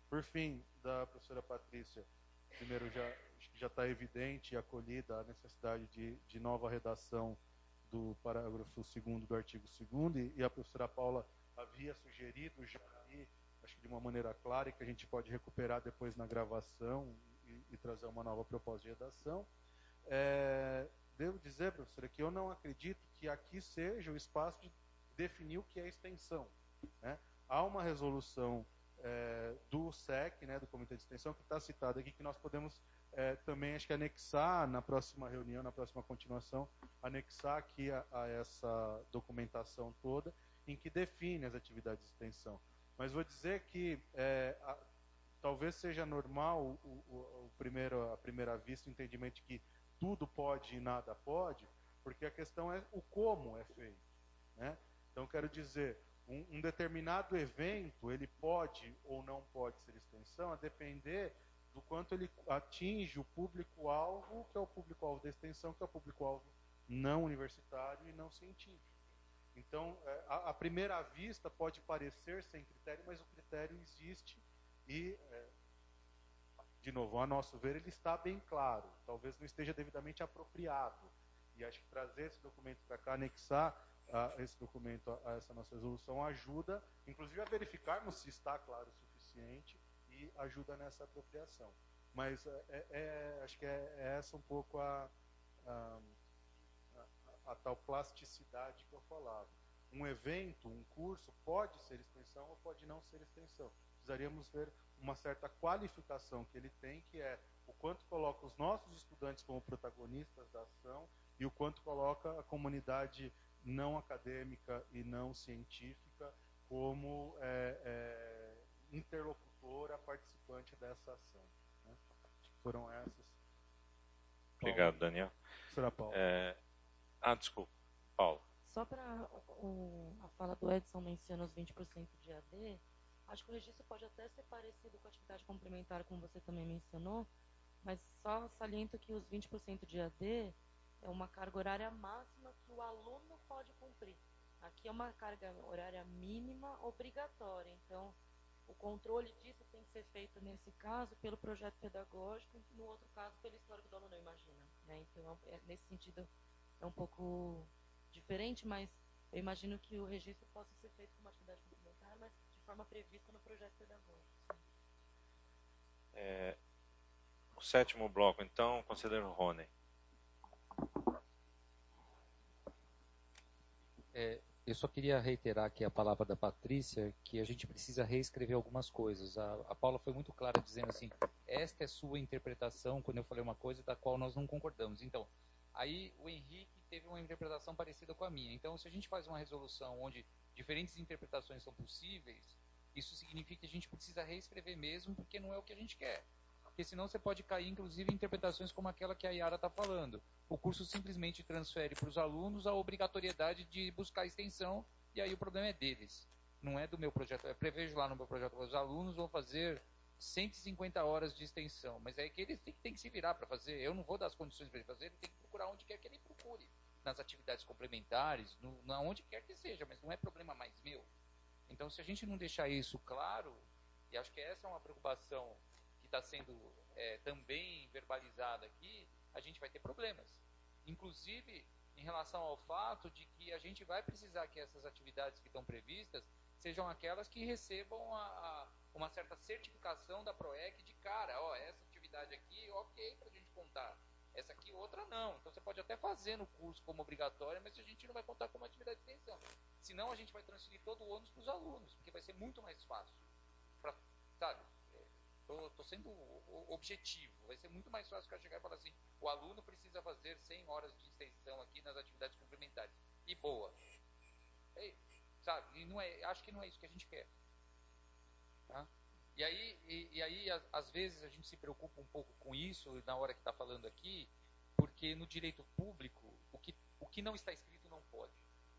Por fim, da professora Patrícia, primeiro acho que já está evidente e acolhida a necessidade de nova redação do parágrafo 2º do artigo 2º, e a professora Paula havia sugerido já ali, acho que de uma maneira clara, e que a gente pode recuperar depois na gravação e trazer uma nova proposta de redação. Devo dizer, professora, que eu não acredito que aqui seja o espaço de definir o que é extensão, né? Há uma resolução do SEC, né, do Comitê de Extensão, que está citada aqui, que nós podemos também, acho que, anexar na próxima reunião, na próxima continuação, anexar aqui a essa documentação toda, em que define as atividades de extensão. Mas vou dizer que talvez seja normal a primeira vista o entendimento de que tudo pode e nada pode, porque a questão é o como é feito, né? Então, quero dizer, um determinado evento, ele pode ou não pode ser extensão, a depender do quanto ele atinge o público-alvo, que é o público-alvo da extensão, que é o público-alvo não universitário e não científico. Então, à primeira vista, pode parecer sem critério, mas o critério existe e, de novo, a nosso ver, ele está bem claro. Talvez não esteja devidamente apropriado. E acho que trazer esse documento para cá, anexar esse documento a essa nossa resolução, ajuda, inclusive, a verificarmos se está claro o suficiente e ajuda nessa apropriação. Mas acho que é essa um pouco a tal plasticidade que eu falava. Um evento, um curso, pode ser extensão ou pode não ser extensão. Precisaríamos ver uma certa qualificação que ele tem, que é o quanto coloca os nossos estudantes como protagonistas da ação e o quanto coloca a comunidade não acadêmica e não científica como interlocutora, participante dessa ação, né? Foram essas. Obrigado, Daniel. Professora Paula. Desculpa, Paulo. Só para a fala do Edson menciona os 20% de AD, acho que o registro pode até ser parecido com a atividade complementar, como você também mencionou, mas só saliento que os 20% de AD é uma carga horária máxima que o aluno pode cumprir. Aqui é uma carga horária mínima obrigatória, então o controle disso tem que ser feito, nesse caso, pelo projeto pedagógico, no outro caso, pelo histórico do aluno, eu imagino, né? Então, nesse sentido, é um pouco diferente, mas eu imagino que o registro possa ser feito como atividade complementar, mas de forma prevista no projeto pedagógico. O 7º bloco, então, conselheiro Rony. Eu só queria reiterar aqui a palavra da Patrícia, que a gente precisa reescrever algumas coisas. A Paula foi muito clara dizendo assim, esta é sua interpretação quando eu falei uma coisa da qual nós não concordamos. Então, aí o Henrique teve uma interpretação parecida com a minha. Então, se a gente faz uma resolução onde diferentes interpretações são possíveis, isso significa que a gente precisa reescrever mesmo, porque não é o que a gente quer. Porque senão você pode cair, inclusive, em interpretações como aquela que a Yara está falando. O curso simplesmente transfere para os alunos a obrigatoriedade de buscar extensão, e aí o problema é deles. Não é do meu projeto. Eu prevejo lá no meu projeto que os alunos vão fazer 150 horas de extensão, mas é que eles têm que se virar para fazer. Eu não vou dar as condições para ele fazer, ele tem que procurar onde quer que ele procure. Nas atividades complementares, onde quer que seja, mas não é problema mais meu. Então, se a gente não deixar isso claro, e acho que essa é uma preocupação que está sendo também verbalizada aqui, a gente vai ter problemas. Inclusive, em relação ao fato de que a gente vai precisar que essas atividades que estão previstas sejam aquelas que recebam uma certa certificação da PROEC de cara. Essa atividade aqui, ok, para a gente contar. Essa aqui, outra não. Então, você pode até fazer no curso como obrigatória, mas a gente não vai contar como atividade de extensão. Senão, a gente vai transferir todo o ônus para os alunos, porque vai ser muito mais fácil. Sabe? Estou sendo objetivo. Vai ser muito mais fácil que eu chegar e falar assim, o aluno precisa fazer 100 horas de extensão aqui nas atividades complementares. E boa. Sabe? E acho que não é isso que a gente quer. Tá? E aí, às vezes, a gente se preocupa um pouco com isso, na hora que está falando aqui, porque no direito público, o que não está escrito não pode.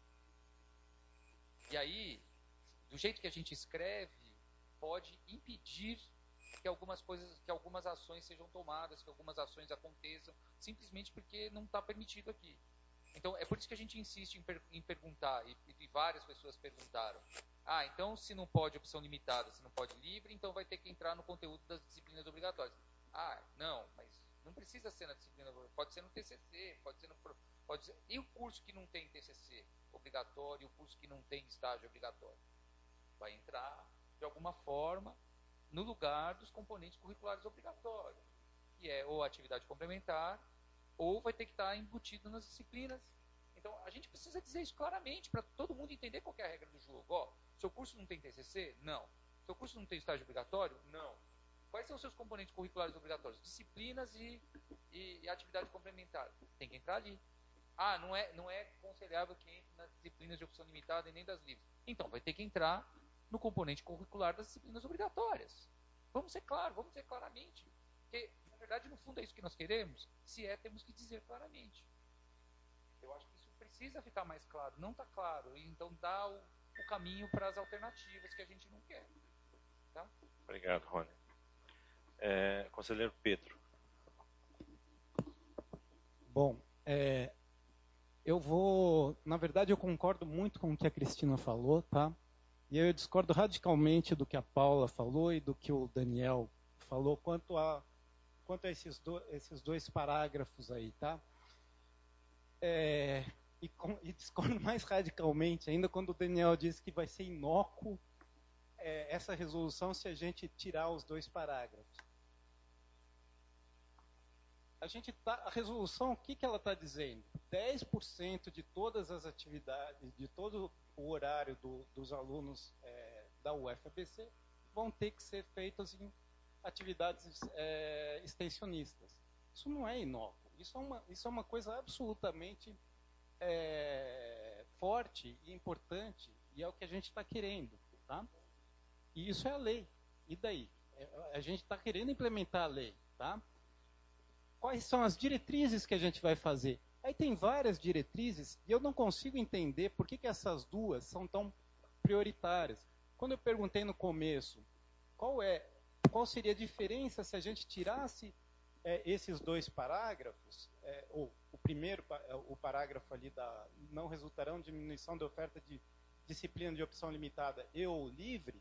E aí, do jeito que a gente escreve, pode impedir que algumas ações sejam tomadas, que algumas ações aconteçam, simplesmente porque não está permitido aqui. Então, é por isso que a gente insiste em perguntar, e várias pessoas perguntaram. Então se não pode opção limitada, se não pode livre, então vai ter que entrar no conteúdo das disciplinas obrigatórias. Não, mas não precisa ser na disciplina, pode ser no TCC, pode ser. E o curso que não tem TCC obrigatório, o curso que não tem estágio obrigatório? Vai entrar, de alguma forma, no lugar dos componentes curriculares obrigatórios, que é ou atividade complementar, ou vai ter que estar embutido nas disciplinas. Então, a gente precisa dizer isso claramente, para todo mundo entender qual é a regra do jogo. Seu curso não tem TCC? Não. Seu curso não tem estágio obrigatório? Não. Quais são os seus componentes curriculares obrigatórios? Disciplinas e atividade complementar. Tem que entrar ali. Não é aconselhável que entre nas disciplinas de opção limitada e nem das livres. Então, vai ter que entrar no componente curricular das disciplinas obrigatórias. Vamos ser claros, vamos dizer claramente. Porque, na verdade, no fundo é isso que nós queremos. Se temos que dizer claramente. Eu acho que isso precisa ficar mais claro. Não está claro. Então, dá o caminho para as alternativas que a gente não quer. Tá? Obrigado, Rony. Conselheiro Pedro. Bom, na verdade eu concordo muito com o que a Cristina falou, tá? E eu discordo radicalmente do que a Paula falou e do que o Daniel falou quanto a esses dois parágrafos aí, tá? E discordo mais radicalmente ainda quando o Daniel disse que vai ser inócuo essa resolução se a gente tirar os dois parágrafos. A resolução, o que ela está dizendo? 10% de todas as atividades, de todo o horário dos alunos da UFABC vão ter que ser feitos em atividades extensionistas. Isso não é inócuo. Isso é uma coisa absolutamente forte e importante, e é o que a gente está querendo. Tá? E isso é a lei. E daí? A gente está querendo implementar a lei. Tá? Quais são as diretrizes que a gente vai fazer? Aí tem várias diretrizes e eu não consigo entender por que essas duas são tão prioritárias. Quando eu perguntei no começo qual seria a diferença se a gente tirasse esses dois parágrafos, ou o parágrafo ali não resultarão diminuição da oferta de disciplina de opção limitada e ou livre,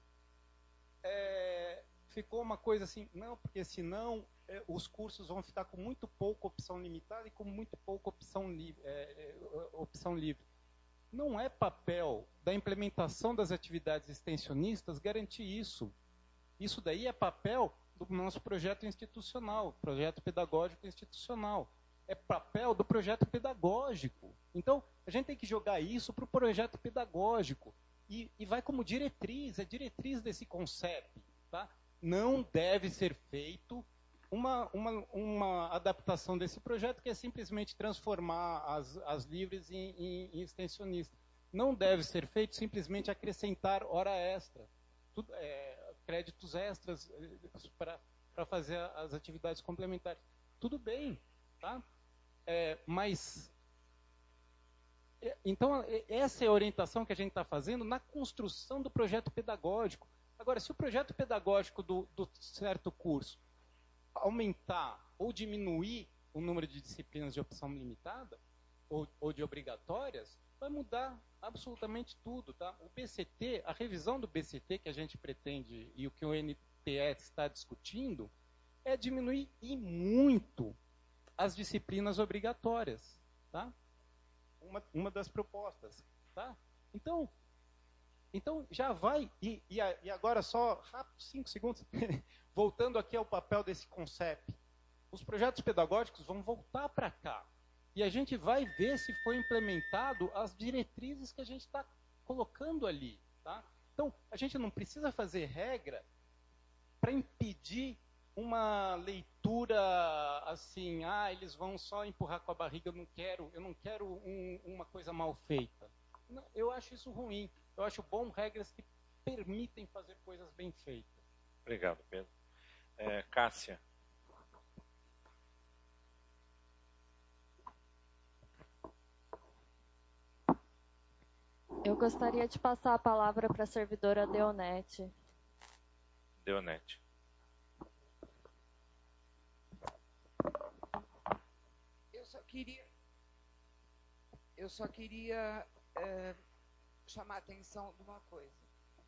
ficou uma coisa assim, não, porque senão os cursos vão ficar com muito pouca opção limitada e com muito pouca opção livre. Não é papel da implementação das atividades extensionistas garantir isso. Isso daí é papel do nosso projeto institucional, projeto pedagógico institucional. É papel do projeto pedagógico. Então, a gente tem que jogar isso para o projeto pedagógico. E vai como diretriz, é diretriz desse conceito. Tá? Não deve ser feito uma adaptação desse projeto que é simplesmente transformar as livres em extensionistas. Não deve ser feito simplesmente acrescentar hora extra, créditos extras para fazer as atividades complementares. Tudo bem, tá? Mas então essa é a orientação que a gente está fazendo na construção do projeto pedagógico. Agora, se o projeto pedagógico do certo curso aumentar ou diminuir o número de disciplinas de opção limitada ou de obrigatórias, vai mudar absolutamente tudo. Tá? O BCT, a revisão do BCT que a gente pretende e o que o NTS está discutindo é diminuir e muito as disciplinas obrigatórias. Tá? Uma das propostas. Tá? Então já vai, e agora só, rápido, 5 segundos, voltando aqui ao papel desse conceito. Os projetos pedagógicos vão voltar para cá. E a gente vai ver se foi implementado as diretrizes que a gente está colocando ali. Tá? Então, a gente não precisa fazer regra para impedir uma leitura assim, eles vão só empurrar com a barriga, eu não quero uma coisa mal feita. Não, eu acho isso ruim. Eu acho bom regras que permitem fazer coisas bem feitas. Obrigado, Pedro. Cássia. Eu gostaria de passar a palavra para a servidora Deonete. Deonete. Eu só queria chamar a atenção de uma coisa.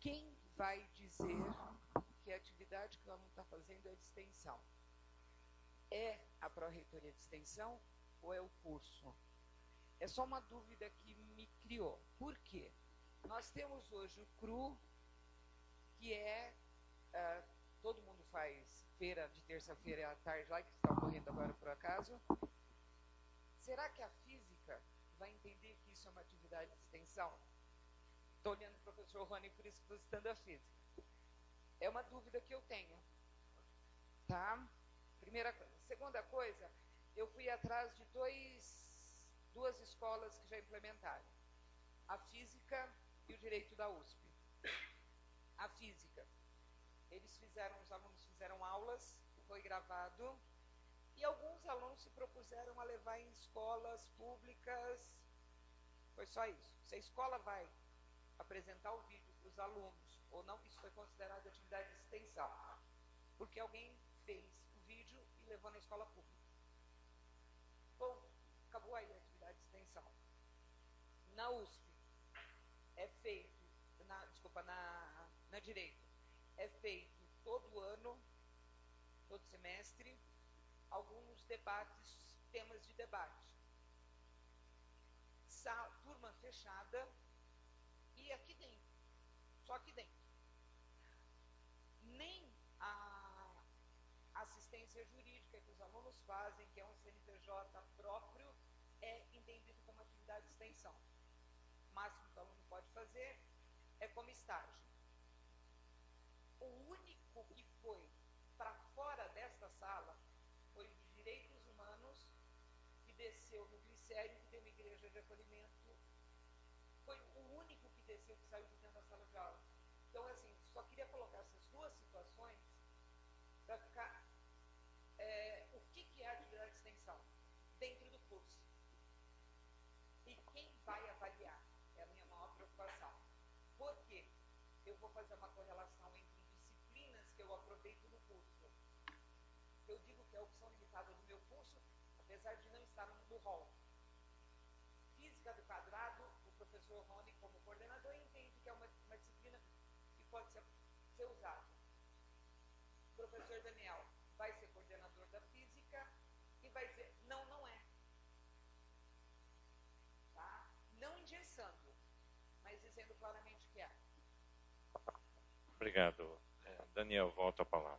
quem vai dizer que a atividade que o aluno está fazendo é de extensão? É a Pró-Reitoria de Extensão ou é o curso? É só uma dúvida que me criou. Por quê? Nós temos hoje o CRU, que todo mundo faz feira de terça-feira à tarde lá, que está ocorrendo agora por acaso. Será que a física vai entender que isso é uma atividade de extensão? Estou olhando para o professor Rony, por isso que estou citando a física. É uma dúvida que eu tenho. Tá? Primeira coisa. Segunda coisa, eu fui atrás de duas escolas que já implementaram. A física e o direito da USP. A física. Os alunos fizeram aulas, foi gravado, e alguns alunos se propuseram a levar em escolas públicas. Foi só isso. Se a escola vai apresentar o vídeo para os alunos ou não, isso foi considerado atividade de extensão, porque alguém fez o vídeo e levou na escola pública. Bom, acabou aí a atividade de extensão. Na USP é feito, na Direito, é feito todo ano, todo semestre, alguns debates, temas de debate. Turma fechada e aqui dentro, só aqui dentro. Nem a assistência jurídica que os alunos fazem, que é um CNPJ próprio, é entendido como atividade de extensão. O máximo que o aluno pode fazer é como estágio. O único que foi para fora desta sala foi o de Direitos Humanos, que desceu no Glicério, que tem uma igreja de acolhimento. Foi o único que desceu, que saiu de dentro da sala de aula. Então, assim, só queria colocar essas duas situações para ficar... o que é a atividade de extensão? Dentro do curso. E quem vai avaliar? É a minha maior preocupação. Por quê? Eu vou fazer uma correlação entre disciplinas que eu aproveito no curso. Eu digo que é a opção limitada do meu curso, apesar de não estar no hall. Física do quadrado, o professor Rony, como coordenador, entende que é uma disciplina que pode ser usada. O professor Daniel vai ser coordenador da física e vai dizer, não é. Tá? Não engessando, mas dizendo claramente que é. Obrigado. Daniel, volta a palavra.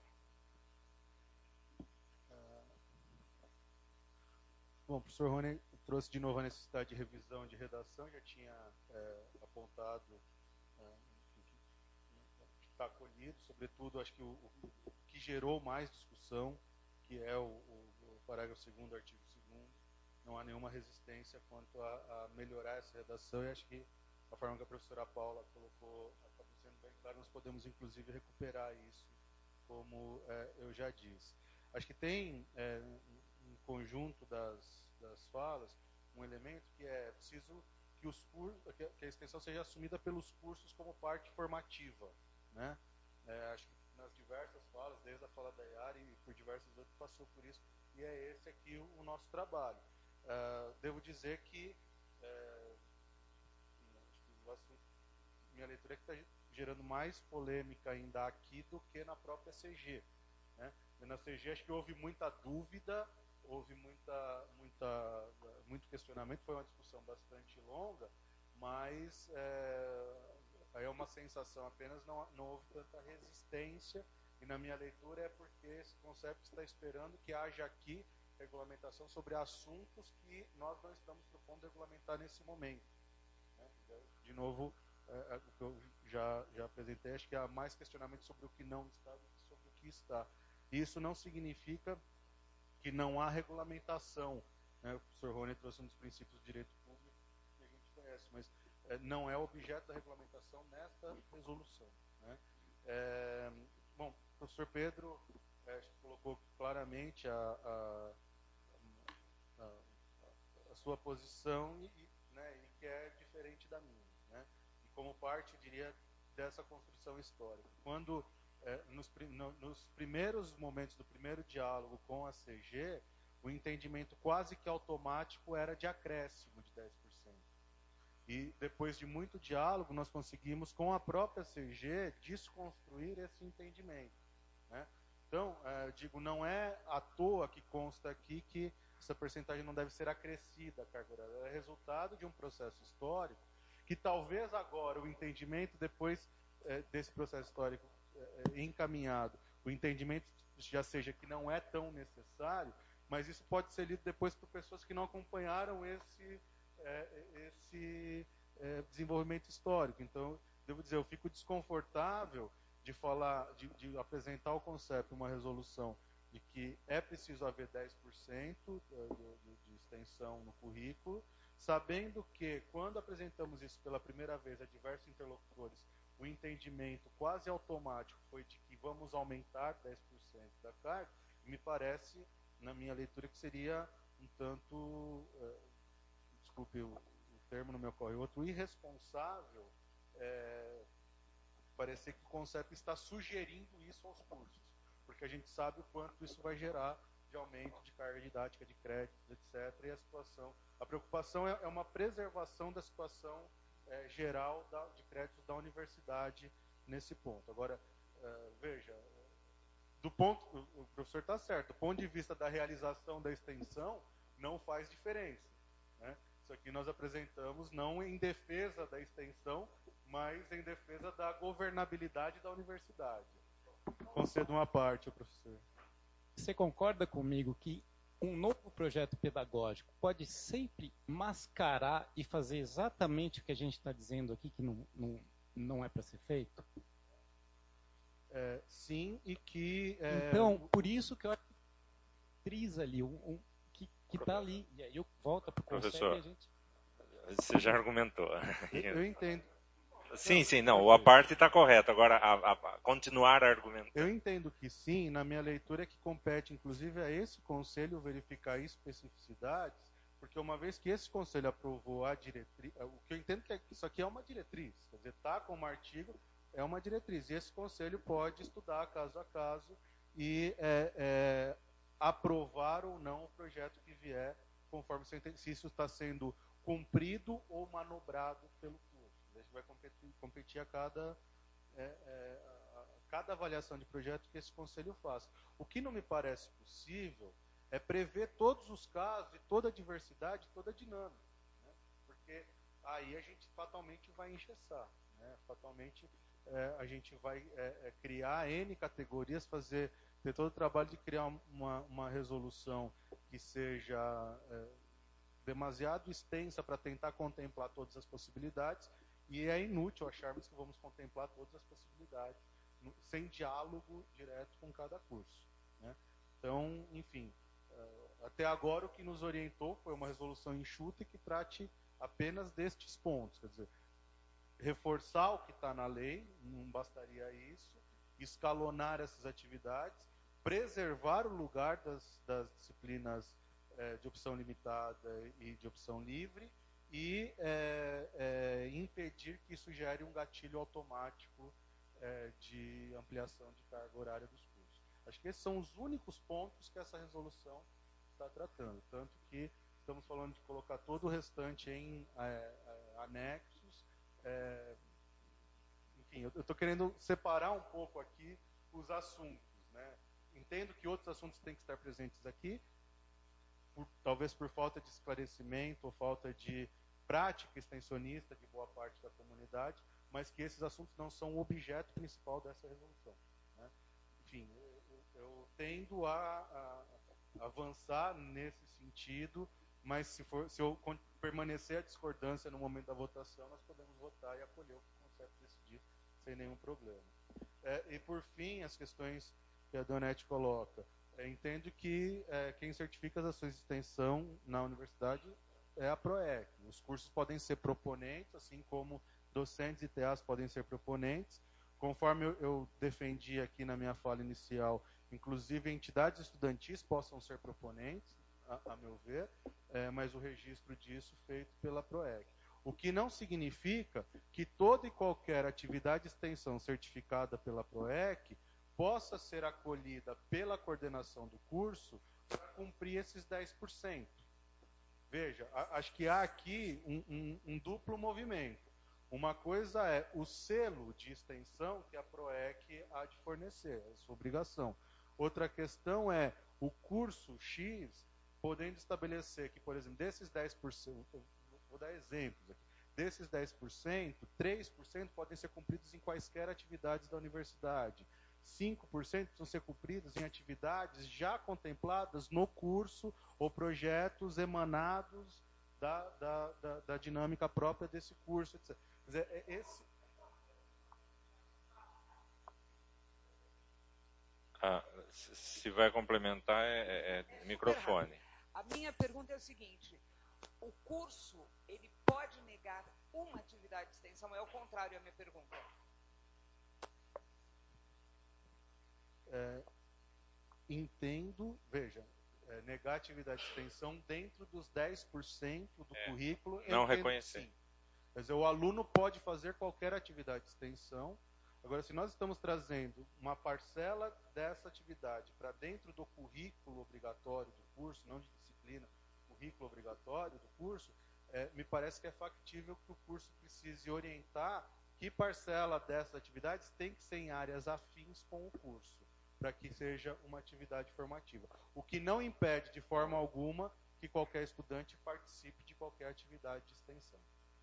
Bom, o professor Rony trouxe de novo a necessidade de revisão de redação, já tinha apontado que está acolhido, sobretudo, acho que o que gerou mais discussão, que é o parágrafo 2º, artigo 2º, não há nenhuma resistência quanto a melhorar essa redação, e acho que a forma que a professora Paula colocou acabou sendo bem claro, nós podemos inclusive recuperar isso, como eu já disse. Acho que tem um conjunto das falas, um elemento que é preciso que a extensão seja assumida pelos cursos como parte formativa, né? Acho que nas diversas falas, desde a fala da Yara e por diversos outros, passou por isso, e é esse aqui o nosso trabalho. Devo dizer que acho que o assunto, minha leitura é que está gerando mais polêmica ainda aqui do que na própria CG, né? Na CG acho que houve muita dúvida, houve muito questionamento, foi uma discussão bastante longa, mas aí é uma sensação apenas, não houve tanta resistência, e na minha leitura é porque esse conceito está esperando que haja aqui regulamentação sobre assuntos que nós não estamos propondo regulamentar nesse momento, né? De novo, o que eu já apresentei, acho que há mais questionamento sobre o que não está do que sobre o que está. Isso não significa que não há regulamentação, né? O professor Rony trouxe um dos princípios do direito público que a gente conhece, mas não é objeto da regulamentação nesta resolução, né? Bom, o professor Pedro colocou claramente a sua posição né, e que é diferente da minha, né? E como parte, eu diria, dessa construção histórica. Quando nos primeiros momentos do primeiro diálogo com a CG, o entendimento quase que automático era de acréscimo de 10%. E depois de muito diálogo, nós conseguimos, com a própria CG, desconstruir esse entendimento, né? Então, digo, não é à toa que consta aqui que essa percentagem não deve ser acrescida a carga horária. Ela é resultado de um processo histórico que talvez agora o entendimento, depois desse processo histórico encaminhado, o entendimento já seja que não é tão necessário, mas isso pode ser lido depois por pessoas que não acompanharam esse desenvolvimento histórico. Então, devo dizer, eu fico desconfortável de falar, de apresentar o conceito, uma resolução de que é preciso haver 10% de extensão no currículo, sabendo que, quando apresentamos isso pela primeira vez a diversos interlocutores, o entendimento quase automático foi de que vamos aumentar 10% da carga, e me parece, na minha leitura, que seria um tanto, desculpe o termo, não me ocorre outro, irresponsável, parecer que o conceito está sugerindo isso aos cursos, porque a gente sabe o quanto isso vai gerar de aumento de carga didática, de créditos, etc. E a preocupação é uma preservação da situação geral de créditos da universidade nesse ponto. Agora, veja, o professor está certo, do ponto de vista da realização da extensão, não faz diferença, né? Isso aqui nós apresentamos não em defesa da extensão, mas em defesa da governabilidade da universidade. Concedo uma parte, professor. Você concorda comigo que um novo projeto pedagógico pode sempre mascarar e fazer exatamente o que a gente está dizendo aqui, que não é para ser feito? Sim, e que... Então, por isso que eu acho que ali, que está ali. E aí eu volto para o conceito e a gente... Você já argumentou. Eu entendo. Sim, não, a parte está correta. Agora, continuar argumentando. Eu entendo que sim, na minha leitura é que compete, inclusive, a esse conselho verificar especificidades, porque uma vez que esse conselho aprovou a diretriz, o que eu entendo que isso aqui é uma diretriz, quer dizer, está como artigo, é uma diretriz, e esse conselho pode estudar caso a caso e aprovar ou não o projeto que vier, conforme se isso está sendo cumprido ou manobrado pelo curso. A gente vai competir a cada avaliação de projeto que esse conselho faça. O que não me parece possível é prever todos os casos e toda a diversidade, toda a dinâmica, né? Porque aí a gente fatalmente vai engessar, né? Fatalmente a gente vai criar N categorias, ter todo o trabalho de criar uma resolução que seja demasiado extensa para tentar contemplar todas as possibilidades, e é inútil acharmos que vamos contemplar todas as possibilidades sem diálogo direto com cada curso, né? Então, enfim, até agora o que nos orientou foi uma resolução enxuta e que trate apenas destes pontos, quer dizer, reforçar o que está na lei, não bastaria isso, escalonar essas atividades, preservar o lugar das disciplinas de opção limitada e de opção livre e impedir que isso gere um gatilho automático de ampliação de carga horária dos cursos. Acho que esses são os únicos pontos que essa resolução está tratando, tanto que estamos falando de colocar todo o restante em anexos. Enfim, eu estou querendo separar um pouco aqui os assuntos, né? Entendo que outros assuntos têm que estar presentes aqui, talvez por falta de esclarecimento ou falta de prática extensionista de boa parte da comunidade, mas que esses assuntos não são o objeto principal dessa resolução, né? Enfim, eu tendo a avançar nesse sentido, mas se eu permanecer a discordância no momento da votação, nós podemos votar e acolher o que o conceito decidir sem nenhum problema. E por fim, as questões que a Donete coloca. Entendo que quem certifica as ações de extensão na universidade é a PROEC. Os cursos podem ser proponentes, assim como docentes e TAs podem ser proponentes. Conforme eu defendi aqui na minha fala inicial, inclusive entidades estudantis possam ser proponentes, a meu ver, mas o registro disso feito pela PROEC. O que não significa que toda e qualquer atividade de extensão certificada pela PROEC possa ser acolhida pela coordenação do curso para cumprir esses 10%. Veja, acho que há aqui um duplo movimento. Uma coisa é o selo de extensão que a PROEC há de fornecer, é sua obrigação. Outra questão é o curso X podendo estabelecer que, por exemplo, desses 10%, vou dar exemplos aqui, desses 10%, 3% podem ser cumpridos em quaisquer atividades da universidade. 5% precisam ser cumpridos em atividades já contempladas no curso ou projetos emanados da dinâmica própria desse curso, etc. Quer dizer, se vai complementar, microfone. A minha pergunta é o seguinte: o curso, ele pode negar uma atividade de extensão? É o contrário a minha pergunta. Entendo, veja, negar atividade de extensão dentro dos 10% do currículo. Não reconhecer. Sim. Quer dizer, o aluno pode fazer qualquer atividade de extensão. Agora, se nós estamos trazendo uma parcela dessa atividade para dentro do currículo obrigatório do curso, não de disciplina, currículo obrigatório do curso, me parece que é factível que o curso precise orientar que parcela dessas atividades tem que ser em áreas afins com o curso, para que seja uma atividade formativa. O que não impede, de forma alguma, que qualquer estudante participe de qualquer atividade de extensão.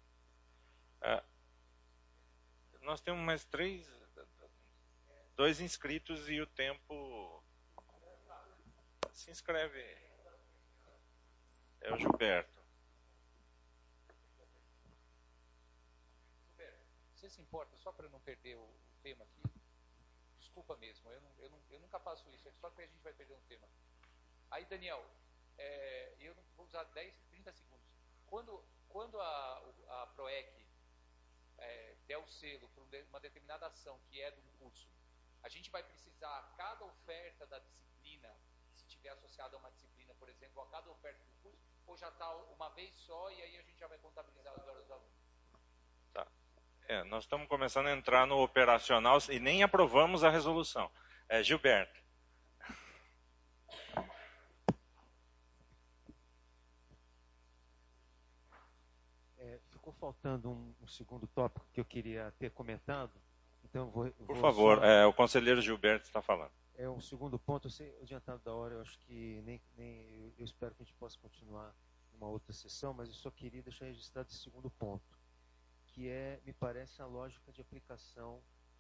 Nós temos mais 2 inscritos e o tempo... Se inscreve. É o Gilberto. Gilberto, você se importa, só para não perder o tema aqui? Desculpa mesmo, eu nunca faço isso, é só que a gente vai perder um tema. Aí, Daniel, eu vou usar 30 segundos. Quando a PROEC der o selo para uma determinada ação que é de um curso, a gente vai precisar, cada oferta da disciplina, se tiver associada a uma disciplina, por exemplo, a cada oferta do curso, ou já está uma vez só e aí a gente já vai contabilizar as horas do aluno? Tá. Nós estamos começando a entrar no operacional e nem aprovamos a resolução. Gilberto. Ficou faltando um segundo tópico que eu queria ter comentado. Então Por favor, o conselheiro Gilberto está falando. É um segundo ponto, eu sei, adiantado da hora, eu acho que eu espero que a gente possa continuar numa outra sessão, mas eu só queria deixar registrado esse segundo ponto, que me parece, a lógica de aplicação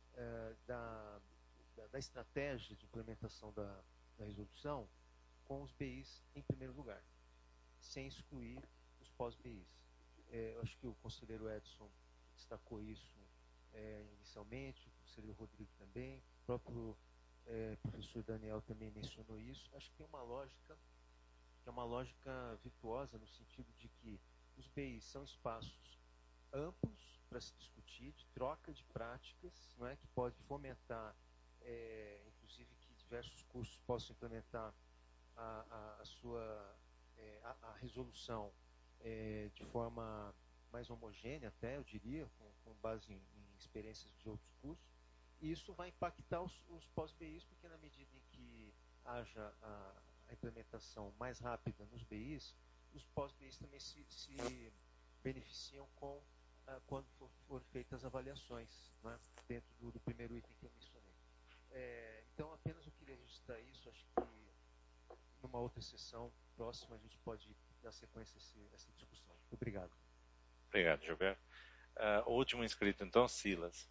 da estratégia de implementação da resolução com os BIs em primeiro lugar, sem excluir os pós-BIs. Eu acho que o conselheiro Edson destacou isso inicialmente, o conselheiro Rodrigo também, o próprio professor Daniel também mencionou isso. Acho que tem uma lógica, que é uma lógica virtuosa, no sentido de que os BIs são espaços amplos para se discutir, de troca de práticas, não é, que pode fomentar, inclusive, que diversos cursos possam implementar a resolução de forma mais homogênea, até, eu diria, com base em experiências de outros cursos. E isso vai impactar os pós-BIs, porque na medida em que haja a implementação mais rápida nos BIs, os pós-BIs também se beneficiam quando for feitas as avaliações, né, dentro do primeiro item que eu mencionei. Então, apenas eu queria registrar isso. Acho que numa outra sessão próxima a gente pode dar sequência a essa discussão. Muito obrigado. Obrigado, Gilberto. O último inscrito, então, Silas.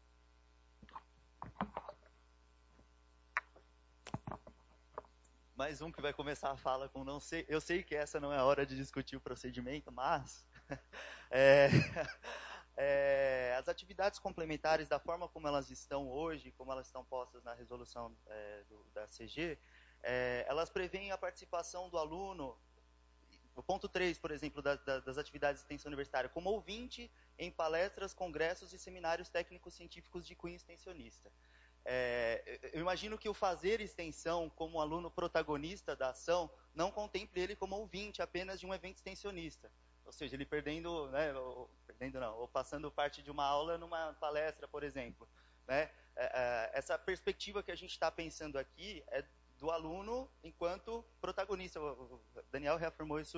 Mais um que vai começar a fala com não sei. Eu sei que essa não é a hora de discutir o procedimento, mas as atividades complementares, da forma como elas estão hoje, como elas estão postas na resolução da CG, elas prevêem a participação do aluno, o ponto 3, por exemplo, das atividades de extensão universitária, como ouvinte em palestras, congressos e seminários técnicos científicos de cunho extensionista. Eu imagino que o fazer extensão como aluno protagonista da ação não contemple ele como ouvinte apenas de um evento extensionista. Ou seja, ele ou passando parte de uma aula numa palestra, por exemplo. Né? Essa perspectiva que a gente está pensando aqui é do aluno enquanto protagonista. O Daniel reafirmou isso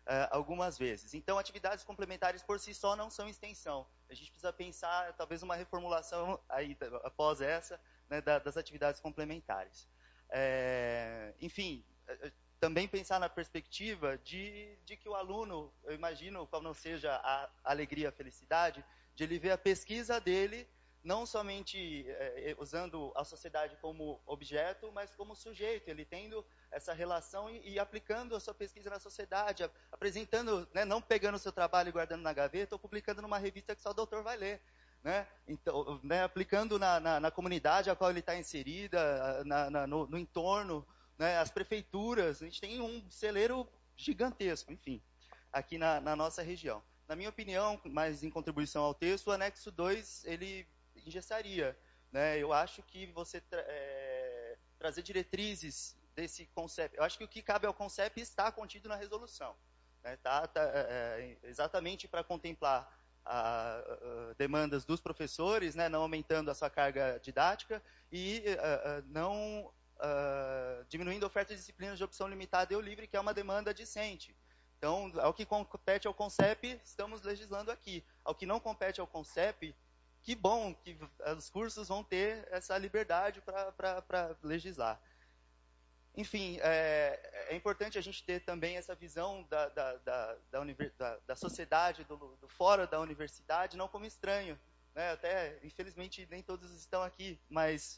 algumas vezes. Então, atividades complementares por si só não são extensão. A gente precisa pensar, talvez, uma reformulação aí, após essa, né, das atividades complementares. Enfim, também pensar na perspectiva de que o aluno, eu imagino, qual não seja a alegria, a felicidade, de ele ver a pesquisa dele não somente usando a sociedade como objeto, mas como sujeito, ele tendo essa relação e aplicando a sua pesquisa na sociedade, apresentando, né, não pegando o seu trabalho e guardando na gaveta, ou publicando numa revista que só o doutor vai ler. Né? Então, né, aplicando na comunidade a qual ele está inserida, no entorno, né, as prefeituras, a gente tem um celeiro gigantesco, enfim, aqui na nossa região. Na minha opinião, mais em contribuição ao texto, o anexo 2, ele engessaria. Né? Eu acho que você trazer diretrizes desse conceito, eu acho que o que cabe ao conceito está contido na resolução. Né? Exatamente para contemplar demandas dos professores, né? Não aumentando a sua carga didática e não diminuindo a oferta de disciplinas de opção limitada e ou livre, que é uma demanda discente. Então, ao que compete ao CONCEP, estamos legislando aqui. Ao que não compete ao CONCEP, que bom que os cursos vão ter essa liberdade para legislar. Enfim, é importante a gente ter também essa visão da sociedade, do fora da universidade, não como estranho. Né? Até, infelizmente, nem todos estão aqui, mas,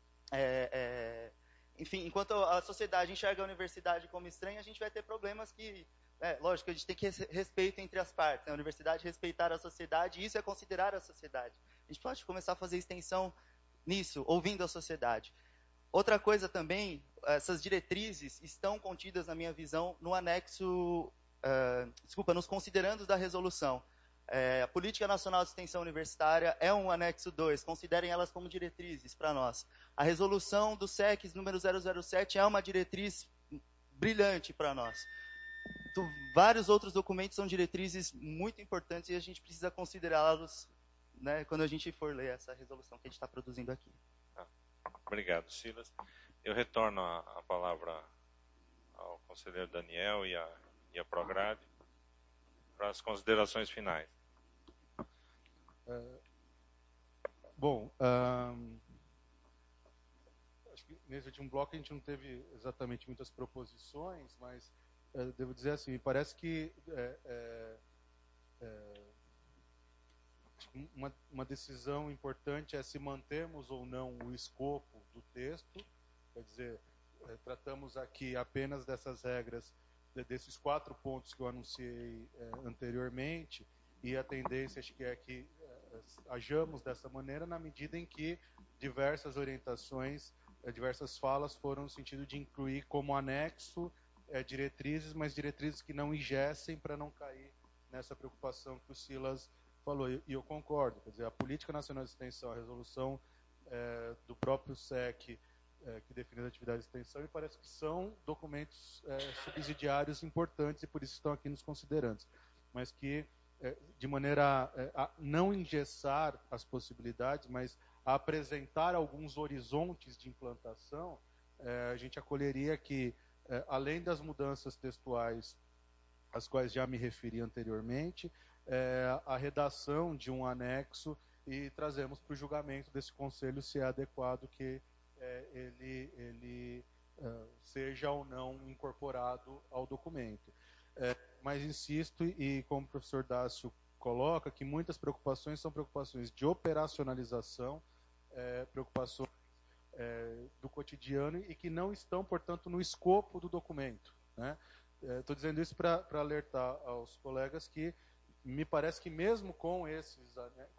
enfim, enquanto a sociedade enxerga a universidade como estranha, a gente vai ter problemas que, lógico, a gente tem que respeito entre as partes. Né? A universidade respeitar a sociedade, e isso é considerar a sociedade. A gente pode começar a fazer extensão nisso, ouvindo a sociedade. Outra coisa também, essas diretrizes estão contidas, na minha visão, no anexo, nos considerandos da resolução. A Política Nacional de Extensão Universitária é um anexo 2, considerem elas como diretrizes para nós. A resolução do SEC número 007 é uma diretriz brilhante para nós. Vários outros documentos são diretrizes muito importantes e a gente precisa considerá-los, né, quando a gente for ler essa resolução que a gente está produzindo aqui. Obrigado, Silas. Eu retorno a palavra ao conselheiro Daniel e a Prograde para as considerações finais. Acho que nesse último bloco a gente não teve exatamente muitas proposições, mas devo dizer assim, me parece que uma decisão importante é se mantemos ou não o escopo do texto. Quer dizer, tratamos aqui apenas dessas regras, desses 4 pontos que eu anunciei anteriormente, e a tendência acho que é que hajamos dessa maneira na medida em que diversas orientações, diversas falas foram no sentido de incluir como anexo diretrizes, mas diretrizes que não engessem para não cair nessa preocupação que o Silas falou, e eu concordo. Quer dizer, a Política Nacional de Extensão, a resolução do próprio SEC, que define as atividades de extensão, e parece que são documentos subsidiários importantes e por isso estão aqui nos considerandos, mas que, de maneira a não engessar as possibilidades, mas a apresentar alguns horizontes de implantação, a gente acolheria que, além das mudanças textuais às quais já me referi anteriormente, a redação de um anexo e trazemos para o julgamento desse conselho se é adequado que ele seja ou não incorporado ao documento. Mas insisto, e como o professor Dácio coloca, que muitas preocupações são preocupações de operacionalização, preocupações do cotidiano e que não estão, portanto, no escopo do documento. Estou dizendo isso para alertar aos colegas que me parece que mesmo com esses,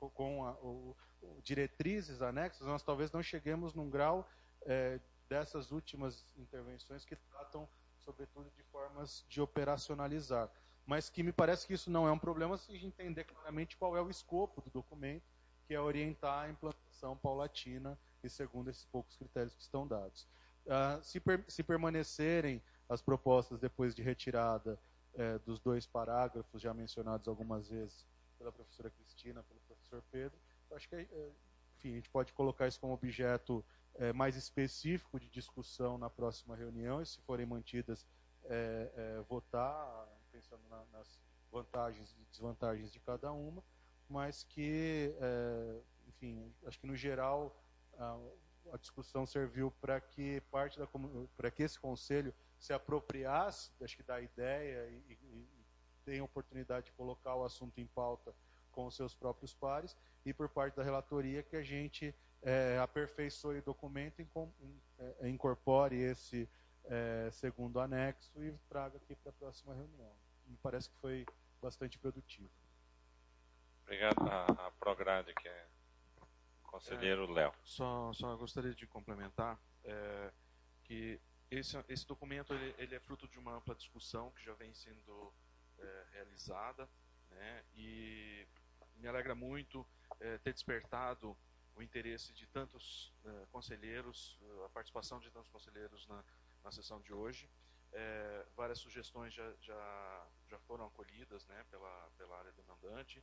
diretrizes anexas, nós talvez não cheguemos num grau dessas últimas intervenções que tratam, sobretudo, de formas de operacionalizar. Mas que me parece que isso não é um problema se a gente entender claramente qual é o escopo do documento, que é orientar a implantação paulatina e segundo esses poucos critérios que estão dados. Se permanecerem as propostas depois de retirada dos 2 parágrafos já mencionados algumas vezes pela professora Cristina, pelo professor Pedro, eu acho que, enfim, a gente pode colocar isso como objeto mais específico de discussão na próxima reunião, e se forem mantidas, votar pensando nas vantagens e desvantagens de cada uma, mas que, enfim, acho que no geral a discussão serviu para que para que esse conselho se apropriasse, acho que da ideia e tenha a oportunidade de colocar o assunto em pauta com os seus próprios pares, e por parte da relatoria que a gente aperfeiçoe o documento, incorpore esse segundo anexo e traga aqui para a próxima reunião. Me parece que foi bastante produtivo. Obrigado. A Prograde, que é o conselheiro Léo. Só gostaria de complementar que esse documento ele é fruto de uma ampla discussão que já vem sendo realizada, né, e me alegra muito ter despertado o interesse de tantos conselheiros, a participação de tantos conselheiros na sessão de hoje. Várias sugestões já foram acolhidas, né, pela área demandante.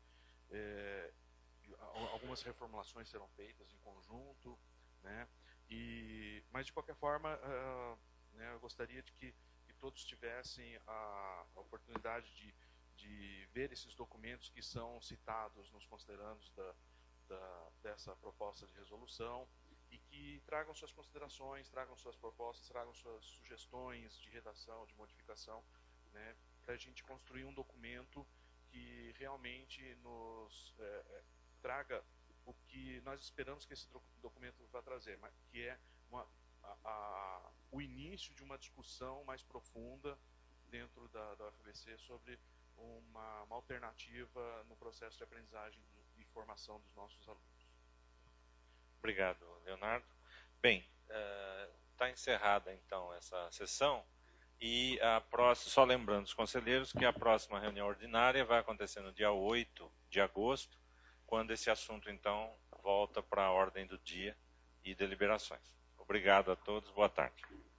Algumas reformulações serão feitas em conjunto, né, mas de qualquer forma, né, eu gostaria de que todos tivessem a oportunidade de ver esses documentos que são citados nos considerandos dessa proposta de resolução e que tragam suas considerações, tragam suas propostas, tragam suas sugestões de redação, de modificação, né, para a gente construir um documento que realmente nos traga o que nós esperamos que esse documento vá trazer, que é o início de uma discussão mais profunda dentro da UFABC sobre uma alternativa no processo de aprendizagem e formação dos nossos alunos. Obrigado, Leonardo. Bem, está encerrada então essa sessão e só lembrando os conselheiros que a próxima reunião ordinária vai acontecer no dia 8 de agosto, quando esse assunto então volta para a ordem do dia e deliberações. Obrigado a todos, boa tarde.